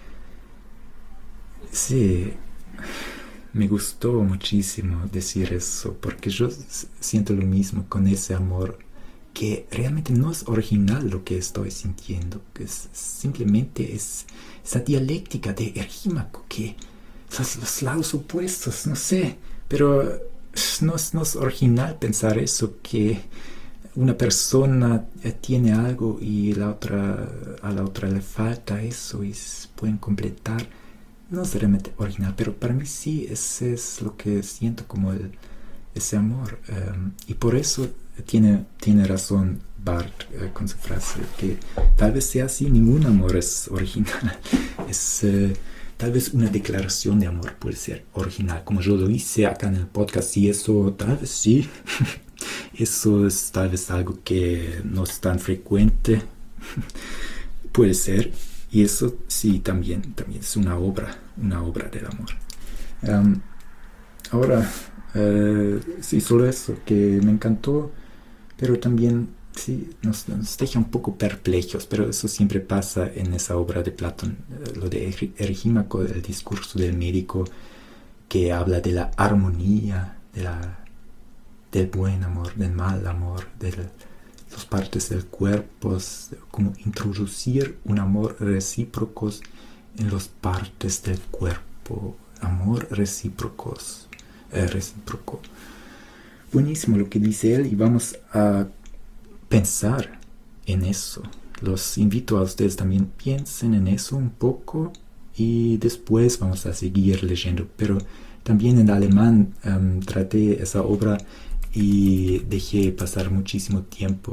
Sí, me gustó muchísimo decir eso, porque yo siento lo mismo con ese amor, que realmente no es original lo que estoy sintiendo, que es, simplemente es esa dialéctica de Erjímaco, que son los lados opuestos, no sé, pero no es, no es original pensar eso, que una persona tiene algo y la otra, a la otra le falta eso y pueden completar. No es realmente original, pero para mí sí, ese es lo que siento como el, ese amor. Um, y por eso tiene, tiene razón Barthes uh, con su frase, que tal vez sea así, ningún amor es original. Es uh, tal vez una declaración de amor puede ser original, como yo lo hice acá en el podcast, y eso tal vez sí. Eso es tal vez algo que no es tan frecuente. Puede ser. Y eso sí, también, también es una obra, una obra del amor. Um, ahora, uh, sí, solo eso, que me encantó, pero también, sí, nos, nos deja un poco perplejos, pero eso siempre pasa en esa obra de Platón, uh, lo de Erjímaco, el discurso del médico, que habla de la armonía, de la, del buen amor, del mal amor, del... las partes del cuerpo, como introducir un amor recíproco en las partes del cuerpo, amor recíprocos, eh, recíproco. Buenísimo lo que dice él, y vamos a pensar en eso. Los invito a ustedes también, piensen en eso un poco y después vamos a seguir leyendo, pero también en alemán um, traté esa obra y dejé pasar muchísimo tiempo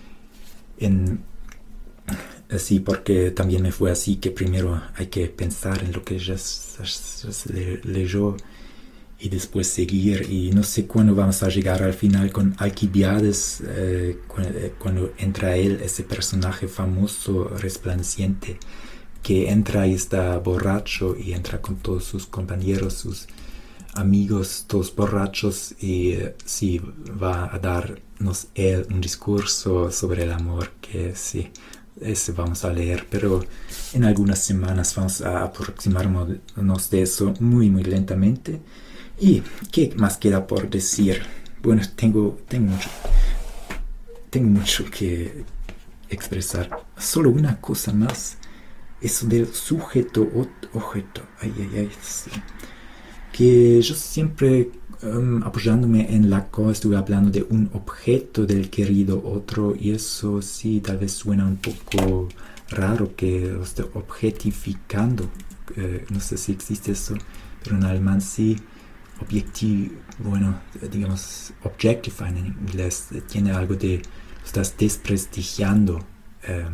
en así, porque también me fue así, que primero hay que pensar en lo que ya, ya, ya se le, leyó y después seguir, y no sé cuándo vamos a llegar al final con Alcibiades, eh, cuando, cuando entra él, ese personaje famoso resplandeciente, que entra y está borracho y entra con todos sus compañeros, sus amigos, todos borrachos, y eh, sí, va a darnos él un discurso sobre el amor, que sí, ese vamos a leer, pero en algunas semanas vamos a aproximarnos de eso muy, muy lentamente. ¿Y qué más queda por decir? Bueno, tengo, tengo mucho, tengo mucho que expresar. Solo una cosa más, eso del sujeto, objeto, ay, ay, ay, sí. Que yo siempre, um, apoyándome en Lacan, estuve hablando de un objeto del querido otro, y eso sí, tal vez suena un poco raro, que lo estoy objetificando, eh, no sé si existe eso, pero en alemán sí, objectiv, bueno, digamos, objectifying en inglés, tiene algo de, estás desprestigiando eh,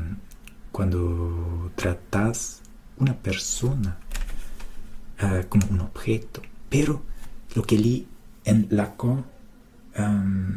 cuando tratas una persona uh, como un objeto. Pero lo que leí en Lacan, um,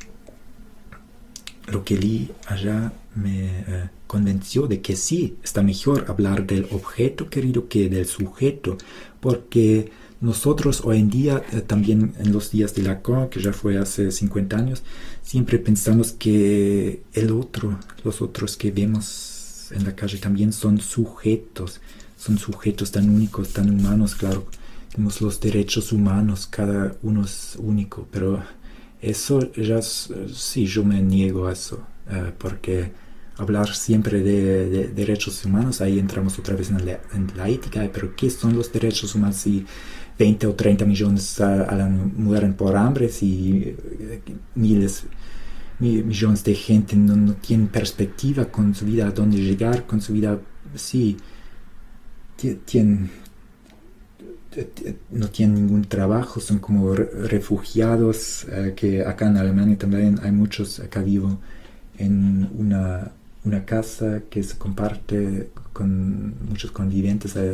lo que leí allá me uh, convenció de que sí, está mejor hablar del objeto querido que del sujeto, porque nosotros hoy en día, uh, también en los días de Lacan, que ya fue hace cincuenta años, siempre pensamos que el otro, los otros que vemos en la calle también son sujetos, son sujetos tan únicos, tan humanos, claro. Tenemos los derechos humanos, cada uno es único, pero eso ya, sí, yo me niego a eso, uh, porque hablar siempre de, de derechos humanos, ahí entramos otra vez en la, en la ética, pero ¿qué son los derechos humanos si veinte o treinta millones uh, mueren por hambre, si uh, miles, mi, millones de gente no, no tienen perspectiva con su vida, a dónde llegar con su vida, sí, tienen... no tienen ningún trabajo, son como refugiados, eh, que acá en Alemania también hay muchos. Acá vivo en una, una casa que se comparte con muchos convivientes, hay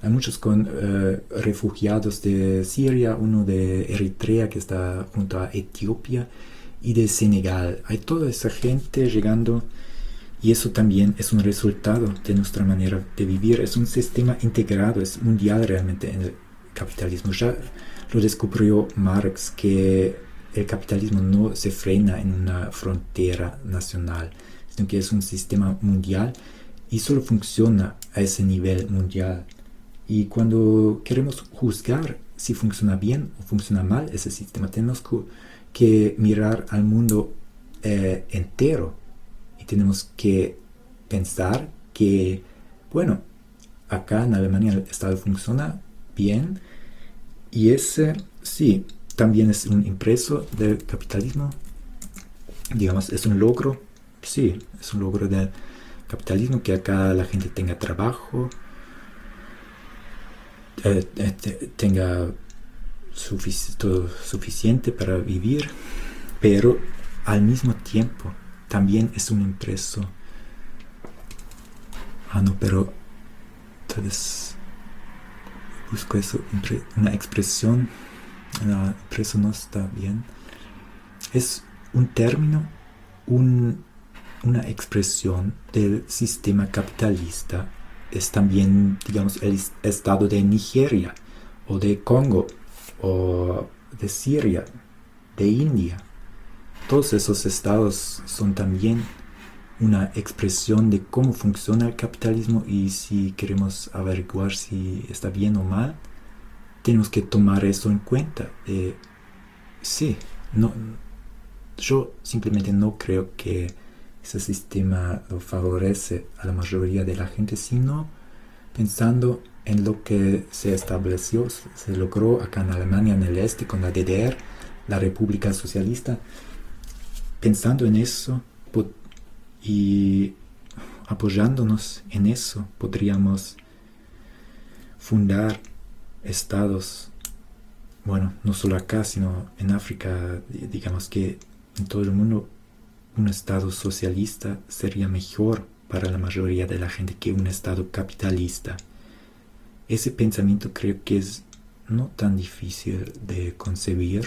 hay muchos con uh, refugiados de Siria, uno de Eritrea que está junto a Etiopía y de Senegal. Hay toda esa gente llegando y eso también es un resultado de nuestra manera de vivir. Es un sistema integrado, es mundial realmente en el capitalismo. Ya lo descubrió Marx, que el capitalismo no se frena en una frontera nacional, sino que es un sistema mundial y solo funciona a ese nivel mundial. Y cuando queremos juzgar si funciona bien o funciona mal ese sistema, tenemos que mirar al mundo eh, entero y tenemos que pensar que, bueno, acá en Alemania el Estado funciona bien y ese, sí, también es un impreso del capitalismo, digamos, es un logro, sí, es un logro del capitalismo que acá la gente tenga trabajo, eh, eh, tenga sufic- todo suficiente para vivir, pero al mismo tiempo también es un impreso. Ah, no, pero entonces busco eso, una expresión. No, impreso no está bien. Es un término, un, una expresión del sistema capitalista. Es también, digamos, el estado de Nigeria, o de Congo, o de Siria, de India. Todos esos estados son también una expresión de cómo funciona el capitalismo, y si queremos averiguar si está bien o mal, tenemos que tomar eso en cuenta. Eh, sí, no, yo simplemente no creo que ese sistema lo favorece a la mayoría de la gente, sino pensando en lo que se estableció, se logró acá en Alemania, en el este, con la D D R, la República Socialista. Pensando en eso y apoyándonos en eso, podríamos fundar estados, bueno, no solo acá, sino en África, digamos que en todo el mundo, un estado socialista sería mejor para la mayoría de la gente que un estado capitalista. Ese pensamiento creo que es no tan difícil de concebir,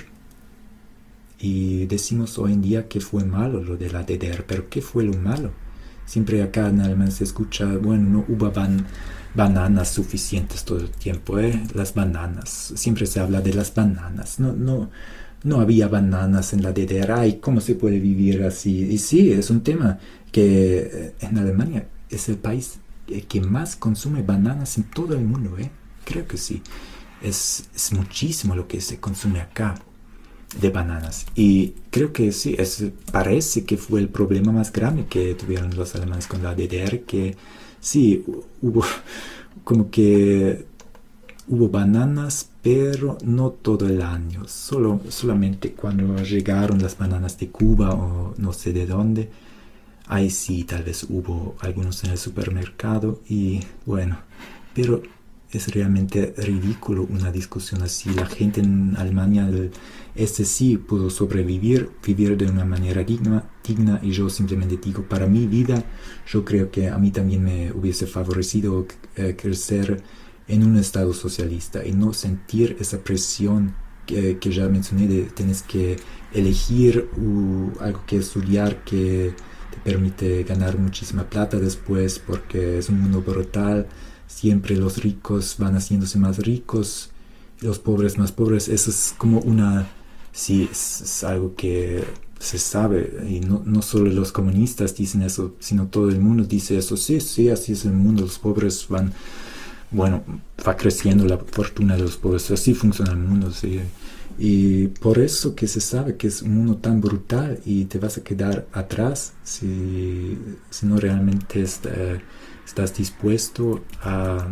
y decimos hoy en día que fue malo lo de la D D R, pero ¿qué fue lo malo? Siempre acá en Alemania se escucha, bueno, no hubo ban bananas suficientes todo el tiempo, ¿eh? Las bananas, siempre se habla de las bananas, no, no, no había bananas en la D D R, ay, ¿cómo se puede vivir así? Y sí, es un tema que en Alemania es el país que más consume bananas en todo el mundo, ¿eh? Creo que sí, es, es muchísimo lo que se consume acá de bananas, y creo que sí, es, parece que fue el problema más grande que tuvieron los alemanes con la D D R, que sí, hubo como que hubo bananas, pero no todo el año, solo, solamente cuando llegaron las bananas de Cuba o no sé de dónde, ahí sí tal vez hubo algunos en el supermercado, y bueno, pero es realmente ridículo una discusión así. La gente en Alemania del este sí pudo sobrevivir, vivir de una manera digna, digna, y yo simplemente digo, para mi vida, yo creo que a mí también me hubiese favorecido eh, crecer en un estado socialista y no sentir esa presión que, que ya mencioné, de tienes que elegir uh, algo que estudiar que te permite ganar muchísima plata después, porque es un mundo brutal. Siempre los ricos van haciéndose más ricos, los pobres más pobres. Eso es como una, sí, es, es algo que se sabe, y no, no solo los comunistas dicen eso, sino todo el mundo dice eso. Sí, sí, así es el mundo, los pobres van, bueno, va creciendo la fortuna de los pobres, así funciona el mundo, sí. Y por eso que se sabe que es un mundo tan brutal y te vas a quedar atrás si, si no realmente está, estás dispuesto a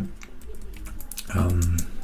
um,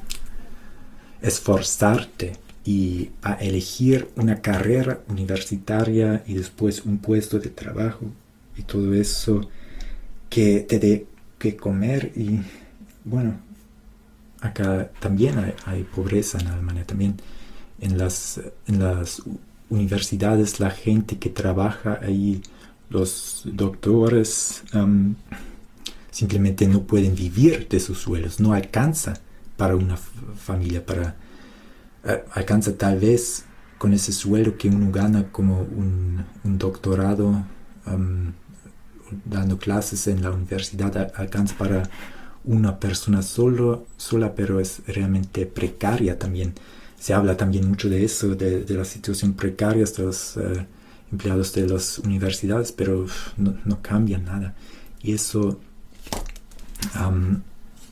esforzarte y a elegir una carrera universitaria y después un puesto de trabajo y todo eso que te dé que comer. Y bueno, acá también hay, hay pobreza en Alemania, también en las, en las universidades, la gente que trabaja ahí, los doctores, um, simplemente no pueden vivir de sus sueldos, no alcanza para una f- familia, para, uh, alcanza tal vez con ese sueldo que uno gana como un, un doctorado, um, dando clases en la universidad, a- alcanza para una persona solo, sola, pero es realmente precaria también. Se habla también mucho de eso, de, de la situación precaria de los uh, empleados de las universidades, pero uf, no, no cambia nada. Y eso, um,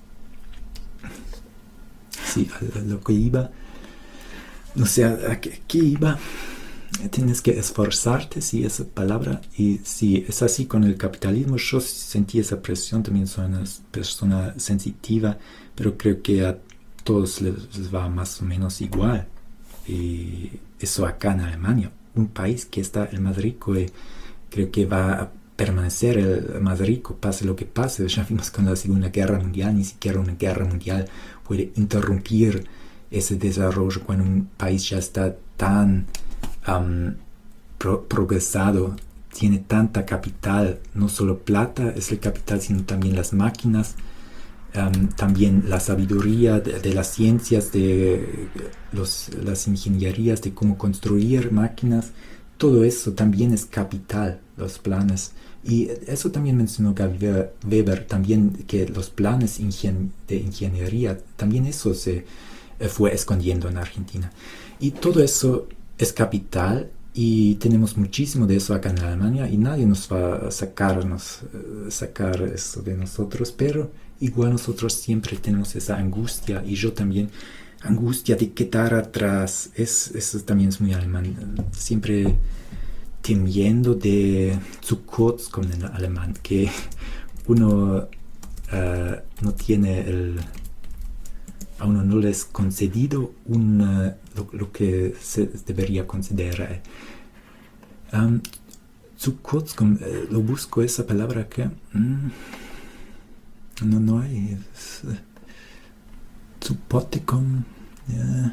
sí, a, a lo que iba, no sé, ¿a qué, qué iba? Tienes que esforzarte, sí, esa palabra, y sí, es así con el capitalismo. Yo sentí esa presión, también soy una persona sensitiva, pero creo que a todos les, les va más o menos igual. Y eso acá en Alemania, un país que está el más rico, y creo que va a permanecer el más rico, pase lo que pase. Ya vimos con la Segunda Guerra Mundial, ni siquiera una guerra mundial puede interrumpir ese desarrollo cuando un país ya está tan um, pro- progresado, tiene tanta capital, no solo plata es el capital, sino también las máquinas, um, también la sabiduría de, de las ciencias, de los, las ingenierías, de cómo construir máquinas. Todo eso también es capital, los planes. Y eso también mencionó Gaby Weber, también que los planes ingen- de ingeniería, también eso se eh, fue escondiendo en Argentina. Y todo eso es capital, y tenemos muchísimo de eso acá en Alemania, y nadie nos va a sacarnos, eh, sacar eso de nosotros, pero igual nosotros siempre tenemos esa angustia, y yo también, angustia de quedar atrás. Es, eso también es muy alemán, siempre temiendo de zu kurz kommen en alemán, que uno uh, no tiene el, a uno no le es concedido un, uh, lo, lo que se debería considerar. Um, zu kurz kommen, uh, lo busco esa palabra que mm, no, no hay, es, uh, zu pote kommen, yeah.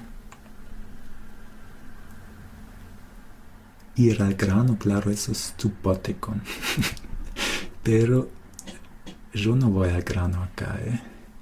Ir al grano, claro, eso es zu pote kommen. Pero yo no voy al grano acá, ¿eh?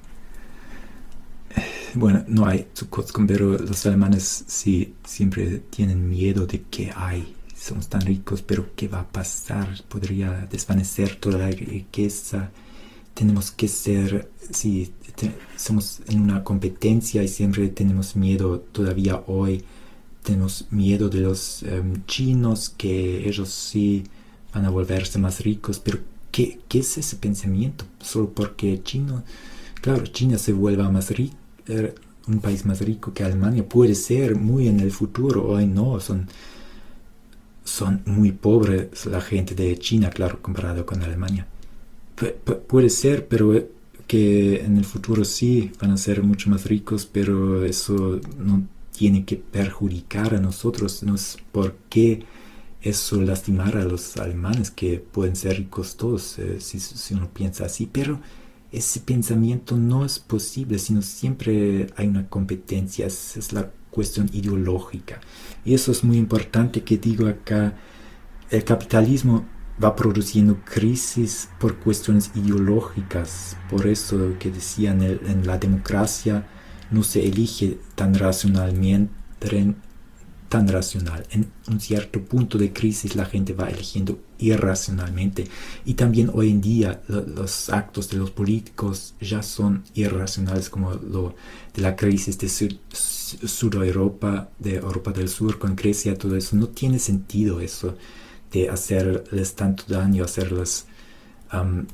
Bueno, no hay zu kurz kommen, pero los alemanes sí siempre tienen miedo de que hay, somos tan ricos, pero ¿qué va a pasar? Podría desvanecer toda la riqueza. Tenemos que ser, sí, te, somos en una competencia y siempre tenemos miedo todavía hoy. Tenemos miedo de los um, chinos, que ellos sí van a volverse más ricos, pero ¿qué, qué es ese pensamiento? Solo porque China, claro, China se vuelva más rico, eh, un país más rico que Alemania, puede ser muy en el futuro, hoy no, son, son muy pobres la gente de China, claro, comparado con Alemania. Pu- pu- puede ser, pero eh, que en el futuro sí van a ser mucho más ricos, pero eso no tiene que perjudicar a nosotros, no es por qué eso lastimar a los alemanes, que pueden ser ricos todos, eh, si, si uno piensa así, pero ese pensamiento no es posible, sino siempre hay una competencia, es, es la cuestión ideológica. Y eso es muy importante que digo acá, el capitalismo va produciendo crisis por cuestiones ideológicas, por eso que decía en, el, en la democracia, no se elige tan racionalmente, tan racional. En un cierto punto de crisis la gente va eligiendo irracionalmente. Y también hoy en día lo, los actos de los políticos ya son irracionales, como lo de la crisis de Sud, Sudeuropa, de Europa del Sur con Grecia, todo eso. No tiene sentido eso de hacerles tanto daño, hacerles um,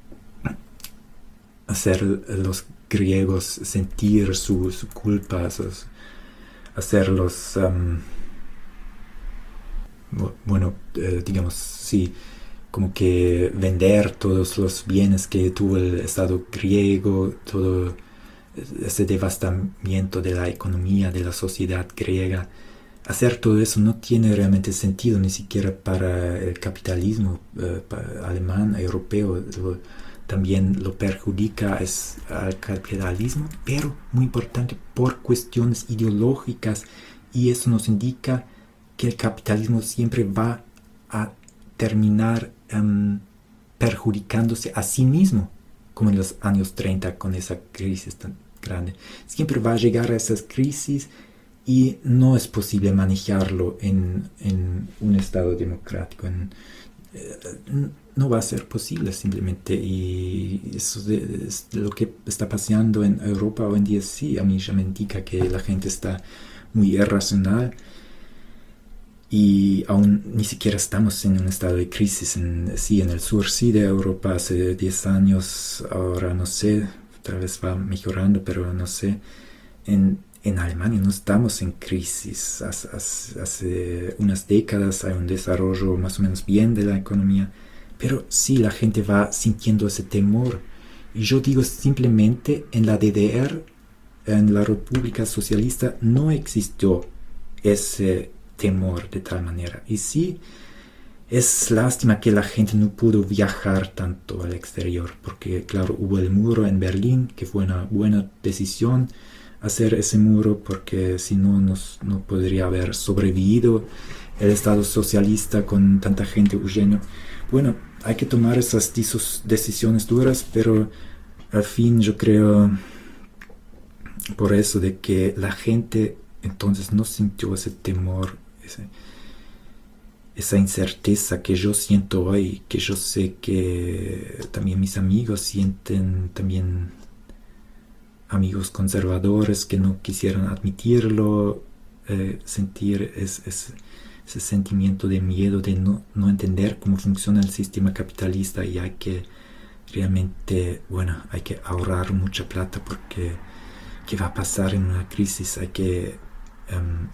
hacer los griegos sentir su, su culpa, sus, hacerlos, um, bueno, eh, digamos, sí, como que vender todos los bienes que tuvo el Estado griego, todo ese devastamiento de la economía, de la sociedad griega. Hacer todo eso no tiene realmente sentido, ni siquiera para el capitalismo eh, para alemán, europeo. Lo, también lo perjudica es al capitalismo, pero muy importante por cuestiones ideológicas, y eso nos indica que el capitalismo siempre va a terminar um, perjudicándose a sí mismo, como en los años treinta con esa crisis tan grande. Siempre va a llegar a esas crisis y no es posible manejarlo en, en un Estado democrático. En, eh, no va a ser posible simplemente, y eso es lo que está pasando en Europa hoy en día. Sí, a mí ya me indica que la gente está muy irracional y aún ni siquiera estamos en un estado de crisis. En, sí, en el sur sí de Europa hace diez años, ahora no sé, tal vez va mejorando, pero no sé. En, en Alemania no estamos en crisis. Hace, hace, hace unas décadas hay un desarrollo más o menos bien de la economía, pero sí la gente va sintiendo ese temor. Y yo digo simplemente, en la D D R, en la República Socialista, no existió ese temor de tal manera. Y sí, es lástima que la gente no pudo viajar tanto al exterior, porque claro, hubo el muro en Berlín, que fue una buena decisión hacer ese muro, porque si no, nos, no podría haber sobrevivido el Estado socialista con tanta gente huyendo. Bueno, hay que tomar esas decisiones duras, pero al fin yo creo por eso de que la gente entonces no sintió ese temor, ese, esa incerteza que yo siento hoy, que yo sé que también mis amigos sienten, también amigos conservadores que no quisieran admitirlo, eh, sentir es, es, ese sentimiento de miedo, de no, no entender cómo funciona el sistema capitalista, y hay que realmente, bueno, hay que ahorrar mucha plata, porque ¿qué va a pasar en una crisis? Hay que um,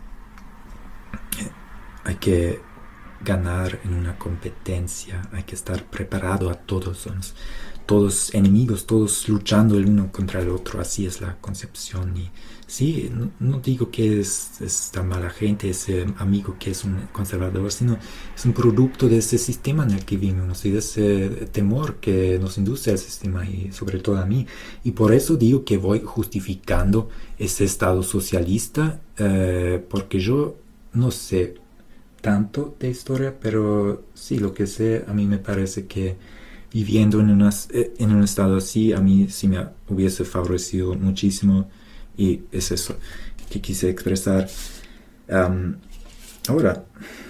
hay que ganar en una competencia, hay que estar preparado a todos, somos todos enemigos, todos luchando el uno contra el otro. Así es la concepción. Y sí, no, no digo que es, es tan mala gente ese amigo que es un conservador, sino es un producto de ese sistema en el que vivimos y de ese temor que nos induce al sistema, y sobre todo a mí. Y por eso digo que voy justificando ese Estado socialista, eh, porque yo no sé tanto de historia, pero sí, lo que sé, a mí me parece que viviendo en, unas, en un estado así, a mí sí me hubiese favorecido muchísimo, y es eso que quise expresar. Um, ahora,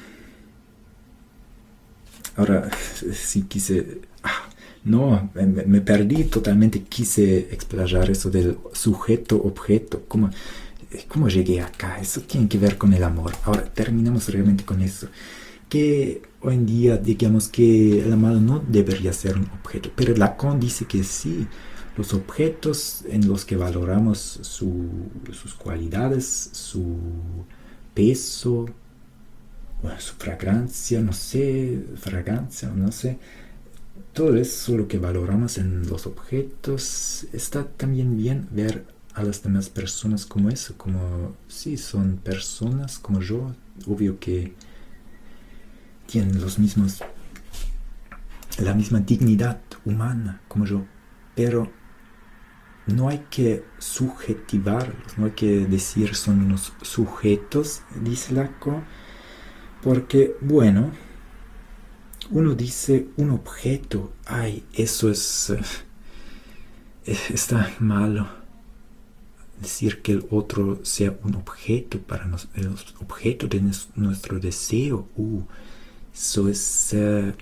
ahora sí quise, ah, no, me, me perdí totalmente, quise explayar eso del sujeto-objeto, ¿cómo, cómo llegué acá? Eso tiene que ver con el amor. Ahora, terminamos realmente con eso. Que hoy en día digamos que el amor no debería ser un objeto, pero Lacan dice que sí, los objetos en los que valoramos su, sus cualidades, su peso, bueno, su fragancia, no sé, fragancia, no sé, todo eso lo que valoramos en los objetos. Está también bien ver a las demás personas como eso, como sí, son personas como yo, obvio que tienen los mismos, la misma dignidad humana como yo, pero no hay que subjetivarlos, no hay que decir son unos sujetos, dice Lacan, porque, bueno, uno dice un objeto, ay, eso es, eh, está malo. Decir que el otro sea un objeto para nos, el objeto de nos, nuestro deseo, uh, eso es uh,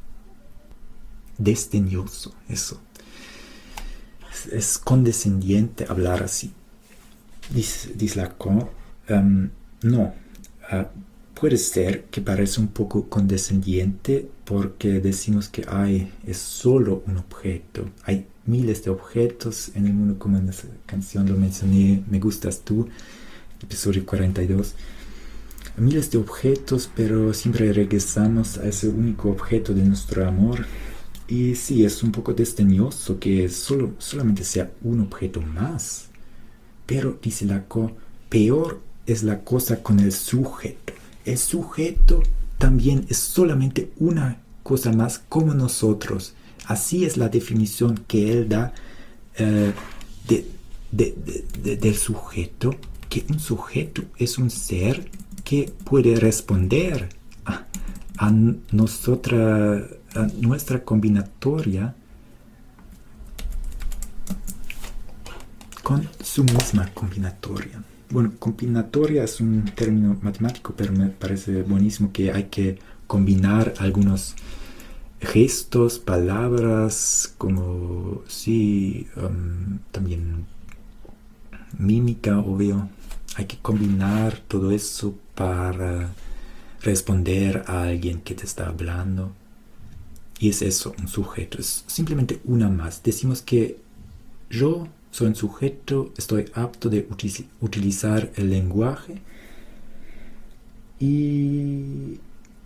desdeñoso, eso. Es, es condescendiente hablar así. Dice, dice Lacan, um, no, uh, puede ser que parece un poco condescendiente porque decimos que hay, es solo un objeto. Hay miles de objetos en el mundo, como en esa canción lo mencioné, Me Gustas Tú, episodio cuarenta y dos. Miles de objetos, pero siempre regresamos a ese único objeto de nuestro amor. Y sí, es un poco desdeñoso que solo, solamente sea un objeto más. Pero, dice Lacan, peor es la cosa con el sujeto. El sujeto también es solamente una cosa más como nosotros. Así es la definición que él da uh, de, de, de, de, del sujeto, que un sujeto es un ser que puede responder a, a, nosotras, a nuestra combinatoria con su misma combinatoria. Bueno, combinatoria es un término matemático, pero me parece buenísimo que hay que combinar algunos gestos, palabras, como sí, um, también mímica, obvio. Hay que combinar todo eso para responder a alguien que te está hablando. Y es eso, un sujeto. Es simplemente una más. Decimos que yo soy un sujeto, estoy apto de util- utilizar el lenguaje. Y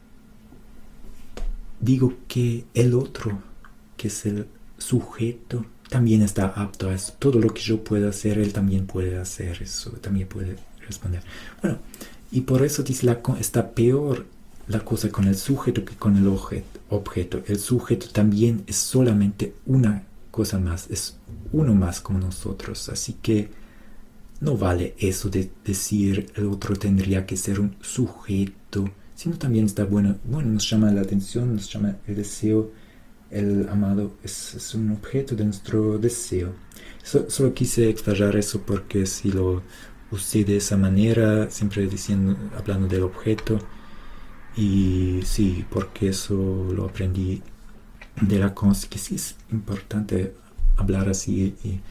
digo que el otro, que es el sujeto, también está apto a eso. Todo lo que yo pueda hacer, él también puede hacer eso, también puede responder. Bueno, y por eso dice la, está peor la cosa con el sujeto que con el objeto. El sujeto también es solamente una cosa más, es uno más como nosotros. Así que no vale eso de decir el otro tendría que ser un sujeto, sino también está bueno, bueno, nos llama la atención, nos llama el deseo. El amado es, es un objeto de nuestro deseo. So, solo quise explayar eso porque si lo usé de esa manera, siempre diciendo, hablando del objeto, y sí, porque eso lo aprendí de la cons, que sí es importante hablar así y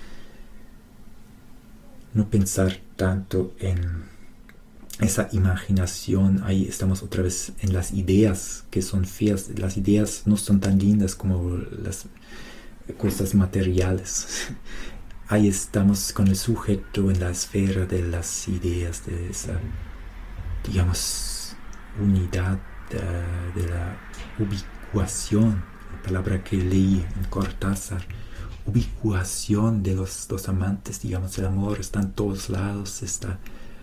no pensar tanto en esa imaginación. Ahí estamos otra vez en las ideas que son feas. Las ideas no son tan lindas como las cosas materiales. Ahí estamos con el sujeto en la esfera de las ideas, de esa, digamos, unidad uh, de la ubicuación, la palabra que leí en Cortázar. Ubicuación de los dos amantes, digamos, el amor está en todos lados, está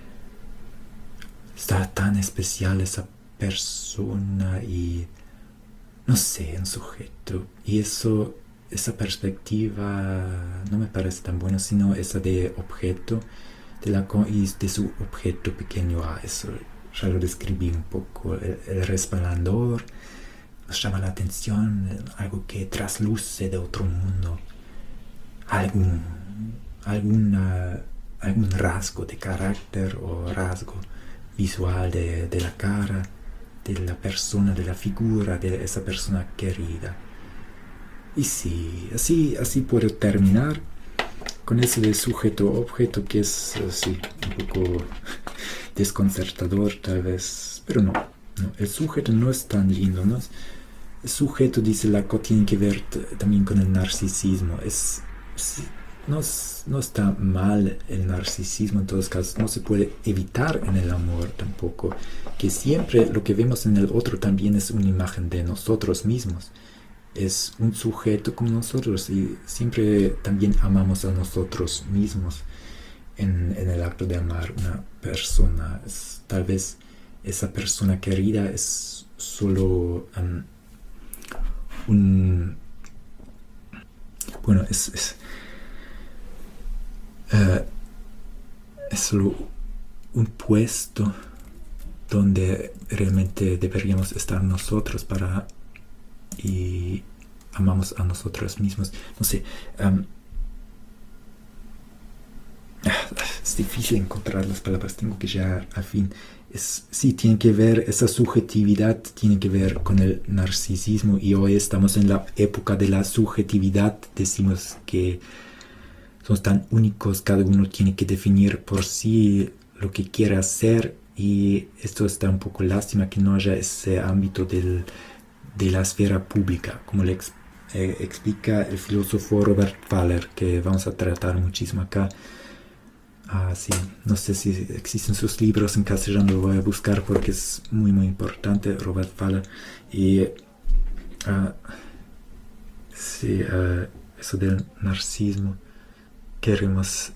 Está tan especial esa persona y, no sé, un sujeto. Y eso, esa perspectiva no me parece tan buena, sino esa de objeto, de, la, y de su objeto pequeño. Ah, eso ya lo describí un poco. El, el resplandor nos llama la atención, algo que trasluce de otro mundo. Algún, alguna, algún rasgo de carácter o rasgo visual de, de la cara, de la persona, de la figura, de esa persona querida. Y sí, así, así puedo terminar con eso de sujeto-objeto, que es así, un poco desconcertador tal vez, pero no, no, el sujeto no es tan lindo, ¿no? El sujeto, dice Lacan, tiene que ver t- también con el narcisismo. Es, es No, no está mal el narcisismo en todos casos, no se puede evitar en el amor tampoco, que siempre lo que vemos en el otro también es una imagen de nosotros mismos, es un sujeto como nosotros y siempre también amamos a nosotros mismos en, en el acto de amar una persona. Es, tal vez esa persona querida es solo um, un... Bueno, es... es Uh, es solo un puesto donde realmente deberíamos estar nosotros para y amamos a nosotros mismos. No sé, um, es difícil encontrar las palabras, tengo que llegar al fin. Es, sí, tiene que ver, esa subjetividad tiene que ver con el narcisismo y hoy estamos en la época de la subjetividad. Decimos que somos tan únicos, cada uno tiene que definir por sí lo que quiere hacer y esto está un poco lástima que no haya ese ámbito del, de la esfera pública, como le ex, eh, explica el filósofo Robert Thaler, que vamos a tratar muchísimo acá. Ah, sí, no sé si existen sus libros en castellano, lo voy a buscar porque es muy muy importante, Robert Thaler. Y uh, sí, uh, eso del narcisismo. Queremos,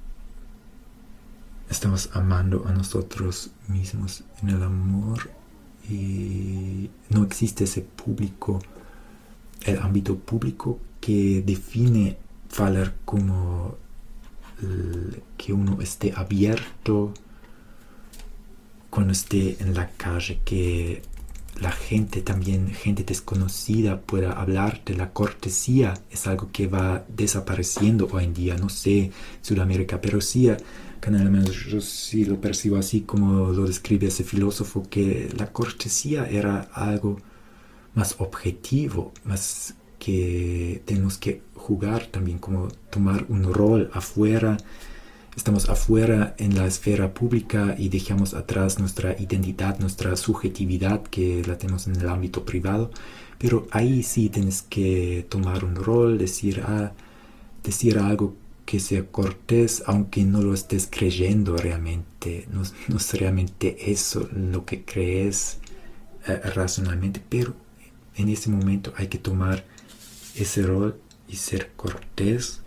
estamos amando a nosotros mismos en el amor y no existe ese público, el ámbito público que define Thaler como el, que uno esté abierto cuando esté en la calle, que la gente también, gente desconocida, pueda hablar de la cortesía. Es algo que va desapareciendo hoy en día, no sé, Sudamérica, pero sí, acá en Alemania yo sí lo percibo así como lo describe ese filósofo, que la cortesía era algo más objetivo, más que tenemos que jugar también, como tomar un rol afuera. Estamos afuera en la esfera pública y dejamos atrás nuestra identidad, nuestra subjetividad que la tenemos en el ámbito privado, pero ahí sí tienes que tomar un rol, decir, ah, decir algo que sea cortés, aunque no lo estés creyendo realmente, no, no es realmente eso lo que crees eh, racionalmente, pero en ese momento hay que tomar ese rol y ser cortés.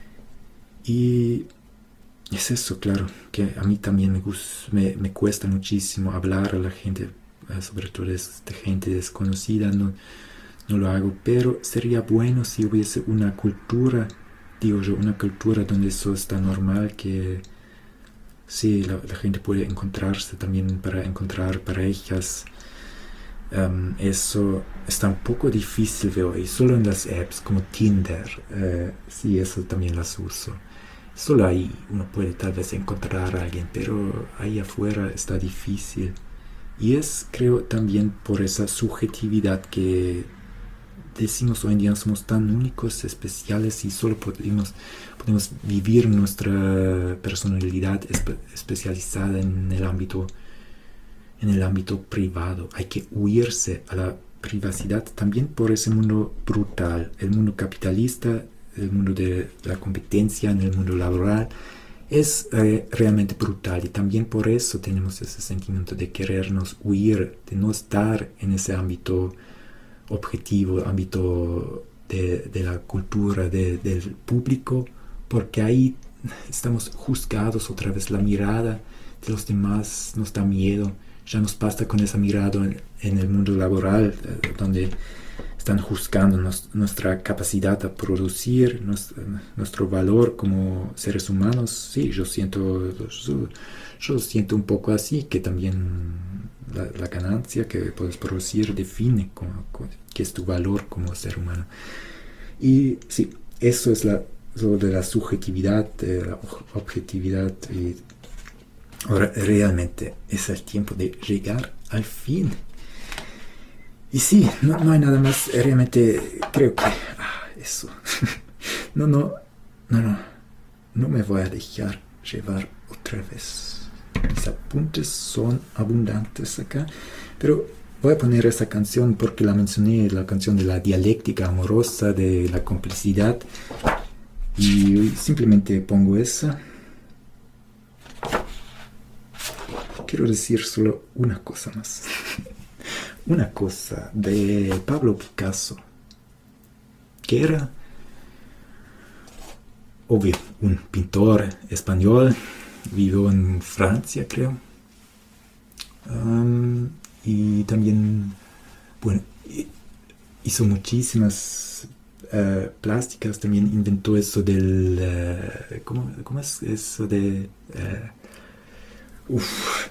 Y es eso, claro, que a mí también me, gusta, me, me cuesta muchísimo hablar a la gente, sobre todo de gente desconocida, no, no lo hago, pero sería bueno si hubiese una cultura, digo yo, una cultura donde eso está normal, que sí, la, la gente puede encontrarse también para encontrar parejas. Um, eso está un poco difícil, veo, y solo en las apps como Tinder, uh, sí, eso también las uso. Solo ahí uno puede tal vez encontrar a alguien, pero ahí afuera está difícil. Y es, creo, también por esa subjetividad que decimos hoy en día, somos tan únicos, especiales, y solo podemos, podemos vivir nuestra personalidad espe- especializada en el ámbito, en el ámbito privado. Hay que huirse a la privacidad también por ese mundo brutal, el mundo capitalista, el mundo de la competencia, en el mundo laboral, es eh, realmente brutal, y también por eso tenemos ese sentimiento de querernos huir, de no estar en ese ámbito objetivo, ámbito de, de la cultura, de, del público, porque ahí estamos juzgados otra vez. La mirada de los demás nos da miedo. Ya nos basta con esa mirada en, en el mundo laboral, eh, donde están juzgando nos, nuestra capacidad de producir, nos, nuestro valor como seres humanos. Sí, yo siento, yo, yo siento un poco así, que también la, la ganancia que puedes producir define como, como, qué es tu valor como ser humano. Y sí, eso es la, lo de la subjetividad, de la objetividad. Y ahora realmente es el tiempo de llegar al fin. Y sí, no, no hay nada más, realmente creo que, ah, eso, no, no, no, no, no me voy a dejar llevar otra vez. Mis apuntes son abundantes acá, pero voy a poner esa canción porque la mencioné, la canción de la dialéctica amorosa, de la complicidad, y simplemente pongo esa. Quiero decir solo una cosa más. Una cosa de Pablo Picasso, que era, obvio, un pintor español, vivió en Francia, creo, um, y también, bueno, hizo muchísimas uh, plásticas, también inventó eso del, uh, ¿cómo, ¿cómo es eso de, uh, uff,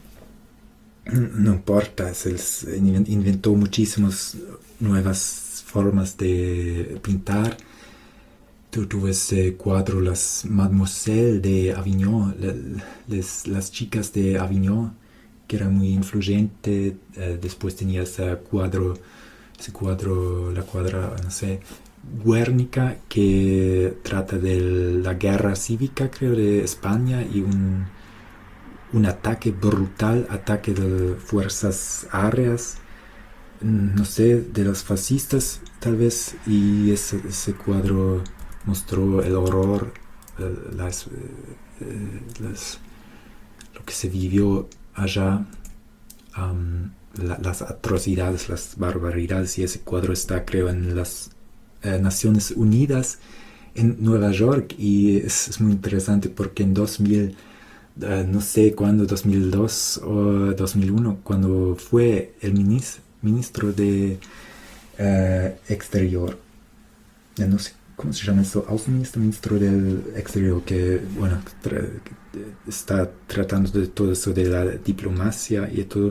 no importa, es el, inventó muchísimas nuevas formas de pintar. Tú tuvo ese cuadro, las Mademoiselles de Avignon, la, les, las chicas de Avignon, que era muy influyente. Eh, después tenía ese cuadro, ese cuadro, la cuadra, no sé, Guernica, que trata de la guerra cívica, creo, de España, y un un ataque brutal, ataque de fuerzas aéreas, no sé, de los fascistas tal vez, y ese, ese cuadro mostró el horror, las, las, lo que se vivió allá, um, la, las atrocidades, las barbaridades, y ese cuadro está, creo, en las eh, Naciones Unidas en Nueva York, y es, es muy interesante porque en dos mil Uh, no sé cuándo, dos mil dos o dos mil uno, cuando fue el minis, ministro de uh, Exterior, uh, no sé cómo se llama eso, Außenministro, ministro del Exterior, que bueno, tra- está tratando de todo eso de la diplomacia y todo,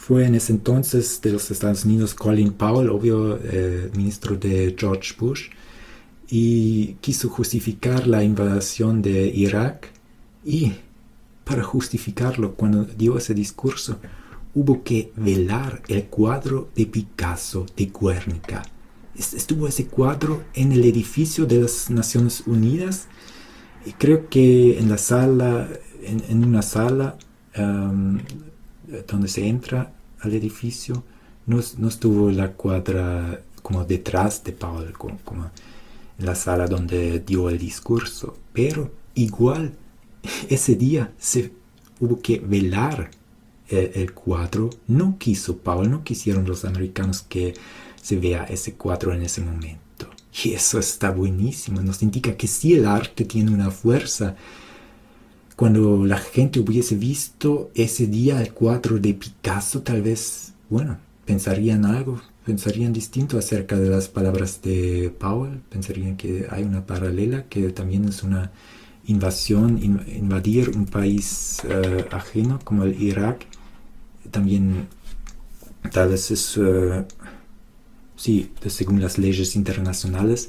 fue en ese entonces de los Estados Unidos Colin Powell, obvio, eh, ministro de George Bush, y quiso justificar la invasión de Irak, y para justificarlo, cuando dio ese discurso, hubo que velar el cuadro de Picasso de Guernica. Estuvo ese cuadro en el edificio de las Naciones Unidas, y creo que en la sala, en, en una sala um, donde se entra al edificio, no, no estuvo la cuadra como detrás de Powell, como, como en la sala donde dio el discurso, pero igual ese día se hubo que velar el, el cuadro. No quiso Powell, no quisieron los americanos que se vea ese cuadro en ese momento. Y eso está buenísimo, nos indica que sí, el arte tiene una fuerza. Cuando la gente hubiese visto ese día el cuadro de Picasso, tal vez, bueno, pensarían algo, pensarían distinto acerca de las palabras de Powell, pensarían que hay una paralela, que también es una invasión, in, invadir un país uh, ajeno como el Irak, también tal vez es, uh, sí, según las leyes internacionales,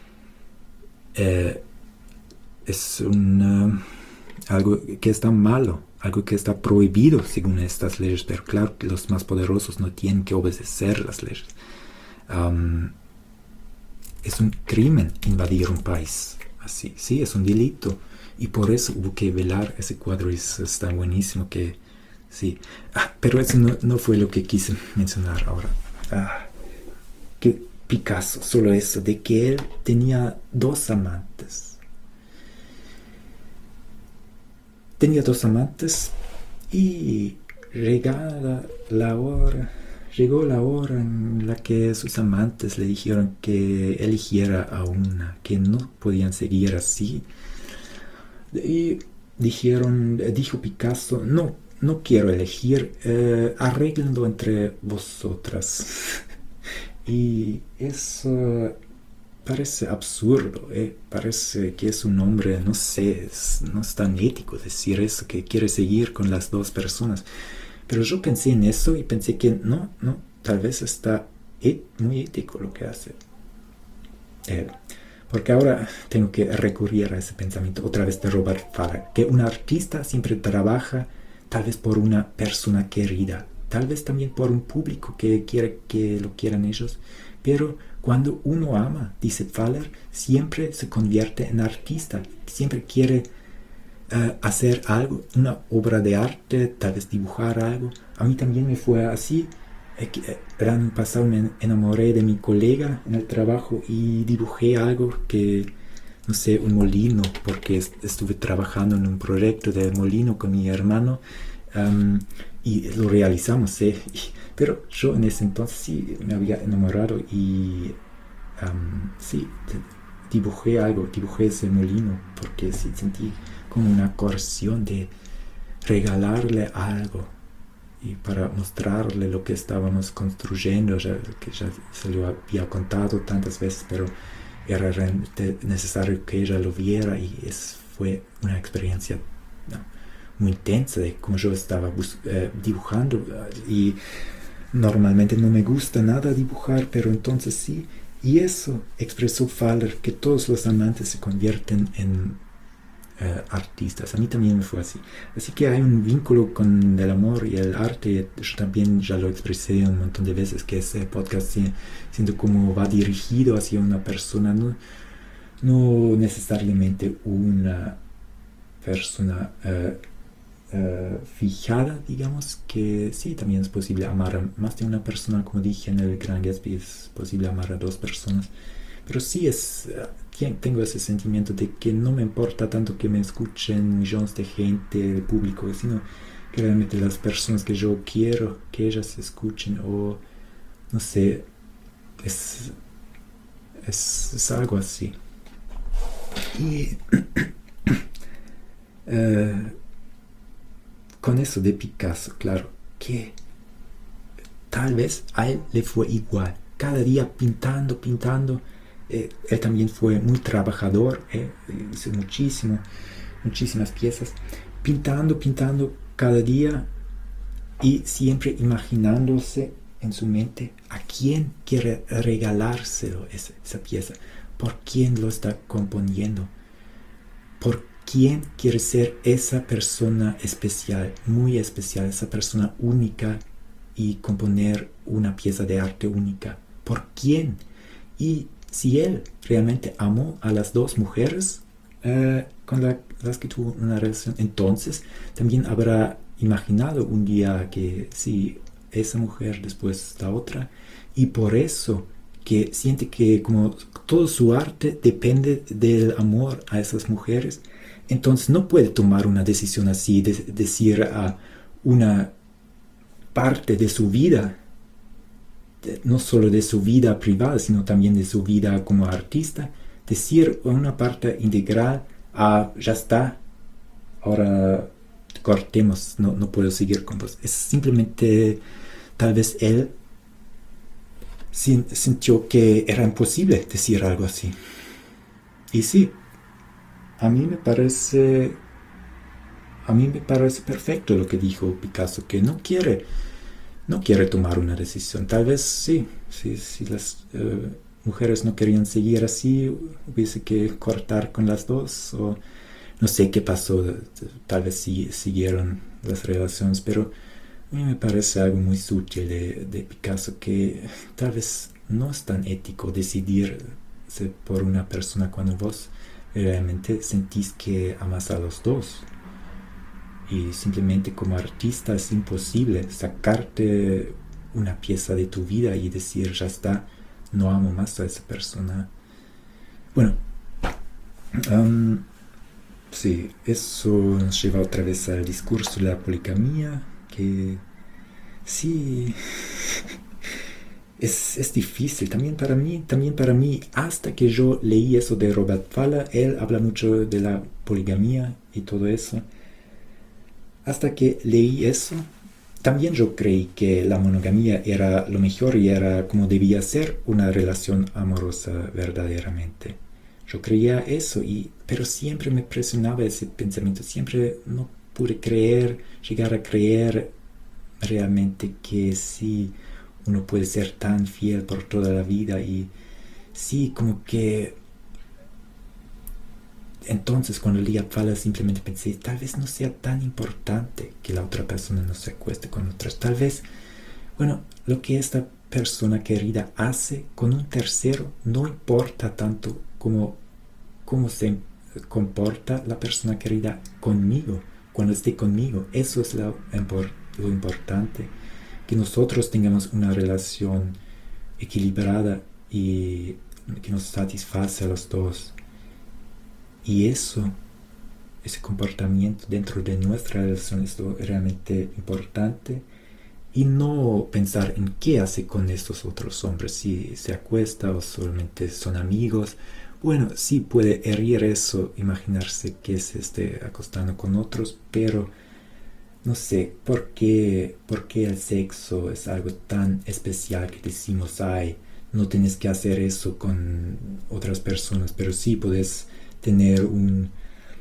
eh, es un, uh, algo que está malo, algo que está prohibido según estas leyes, pero claro que los más poderosos no tienen que obedecer las leyes. Um, es un crimen invadir un país así, sí, es un delito, y por eso hubo que velar ese cuadro, y eso está buenísimo que, sí, ah, pero eso no, no fue lo que quise mencionar ahora. Ah, que Picasso, solo eso, de que él tenía dos amantes. Tenía dos amantes y llegada la hora, llegó la hora en la que sus amantes le dijeron que eligiera a una, que no podían seguir así. Y dijeron, dijo Picasso, no, no quiero elegir, eh, arréglenlo entre vosotras. Y eso parece absurdo, ¿eh? Parece que es un hombre, no sé, es, no es tan ético decir eso, que quiere seguir con las dos personas. Pero yo pensé en eso y pensé que no, no, tal vez está et- muy ético lo que hace. Eh, porque ahora tengo que recurrir a ese pensamiento otra vez de Robert Fowler, que un artista siempre trabaja tal vez por una persona querida, tal vez también por un público que quiere que lo quieran ellos, pero cuando uno ama, dice Fowler, siempre se convierte en artista, siempre quiere uh, hacer algo, una obra de arte, tal vez dibujar algo. A mí también me fue así. El año pasado me enamoré de mi colega en el trabajo y dibujé algo que, no sé, un molino, porque est- estuve trabajando en un proyecto de molino con mi hermano, um, y lo realizamos, ¿eh? Y, pero yo en ese entonces sí me había enamorado y um, sí, dibujé algo, dibujé ese molino, porque sí sentí como una coerción de regalarle algo, y para mostrarle lo que estábamos construyendo, ya, que ya se lo había contado tantas veces, pero era realmente necesario que ella lo viera, y es, fue una experiencia, ¿no?, muy intensa de cómo yo estaba bus- eh, dibujando, y normalmente no me gusta nada dibujar, pero entonces sí, y eso expresó Fowler, que todos los amantes se convierten en Uh, artistas. A mí también me fue así. Así que hay un vínculo con el amor y el arte. Yo también ya lo expresé un montón de veces, que ese podcast si, siento como va dirigido hacia una persona, no, no necesariamente una persona uh, uh, fijada, digamos, que sí, también es posible amar a más de una persona, como dije en el Gran Gatsby, es posible amar a dos personas. Pero sí es, tengo ese sentimiento de que no me importa tanto que me escuchen millones de gente, el público, sino que realmente las personas que yo quiero que ellas se escuchen, o no sé, es, es, es algo así. Y uh, con eso de Picasso, claro, que tal vez a él le fue igual, cada día pintando, pintando. Eh, él también fue muy trabajador, eh, hizo muchísimo, muchísimas piezas, pintando, pintando cada día, y siempre imaginándose en su mente a quién quiere regalárselo esa, esa pieza, por quién lo está componiendo, por quién quiere ser esa persona especial, muy especial, esa persona única y componer una pieza de arte única. ¿Por quién? Y si él realmente amó a las dos mujeres eh, con la, las que tuvo una relación, entonces también habrá imaginado un día que sí, esa mujer después la otra, y por eso que siente que como todo su arte depende del amor a esas mujeres, entonces no puede tomar una decisión así, de decir a una parte de su vida, de, no solo de su vida privada, sino también de su vida como artista, decir una parte integral, ah, ya está, ahora cortemos, no, no puedo seguir con vos. Es simplemente, tal vez él sin, sintió que era imposible decir algo así. Y sí, a mí me parece, a mí me parece perfecto lo que dijo Picasso, que no quiere, no quiere tomar una decisión. Tal vez sí, si sí, sí, las uh, mujeres no querían seguir así, hubiese que cortar con las dos, o no sé qué pasó, tal vez sí siguieron las relaciones, pero a mí me parece algo muy sutil de, de Picasso, que tal vez no es tan ético decidirse por una persona cuando vos realmente sentís que amas a los dos. Y simplemente como artista es imposible sacarte una pieza de tu vida y decir, ya está, no amo más a esa persona. Bueno, um, sí, eso nos lleva otra vez al discurso de la poligamía, que sí, es, es difícil, también para mí, también para mí, hasta que yo leí eso de Robert Falla, él habla mucho de la poligamía y todo eso. Hasta que leí eso, también yo creí que la monogamía era lo mejor y era como debía ser una relación amorosa verdaderamente. Yo creía eso, y, pero siempre me presionaba ese pensamiento, siempre no pude creer, llegar a creer realmente que sí, uno puede ser tan fiel por toda la vida, y sí, como que entonces cuando leí a Falla simplemente pensé, tal vez no sea tan importante que la otra persona no se acueste con otras, tal vez, bueno, lo que esta persona querida hace con un tercero no importa tanto como cómo se comporta la persona querida conmigo, cuando esté conmigo. Eso es lo, lo importante, que nosotros tengamos una relación equilibrada y que nos satisface a los dos. Y eso, ese comportamiento dentro de nuestra relación es lo realmente importante, y no pensar en qué hace con estos otros hombres, si se acuesta o solamente son amigos. Bueno, sí puede herir eso, imaginarse que se esté acostando con otros, pero no sé, ¿por qué, por qué el sexo es algo tan especial que decimos, ay, no tienes que hacer eso con otras personas, pero sí puedes tener un,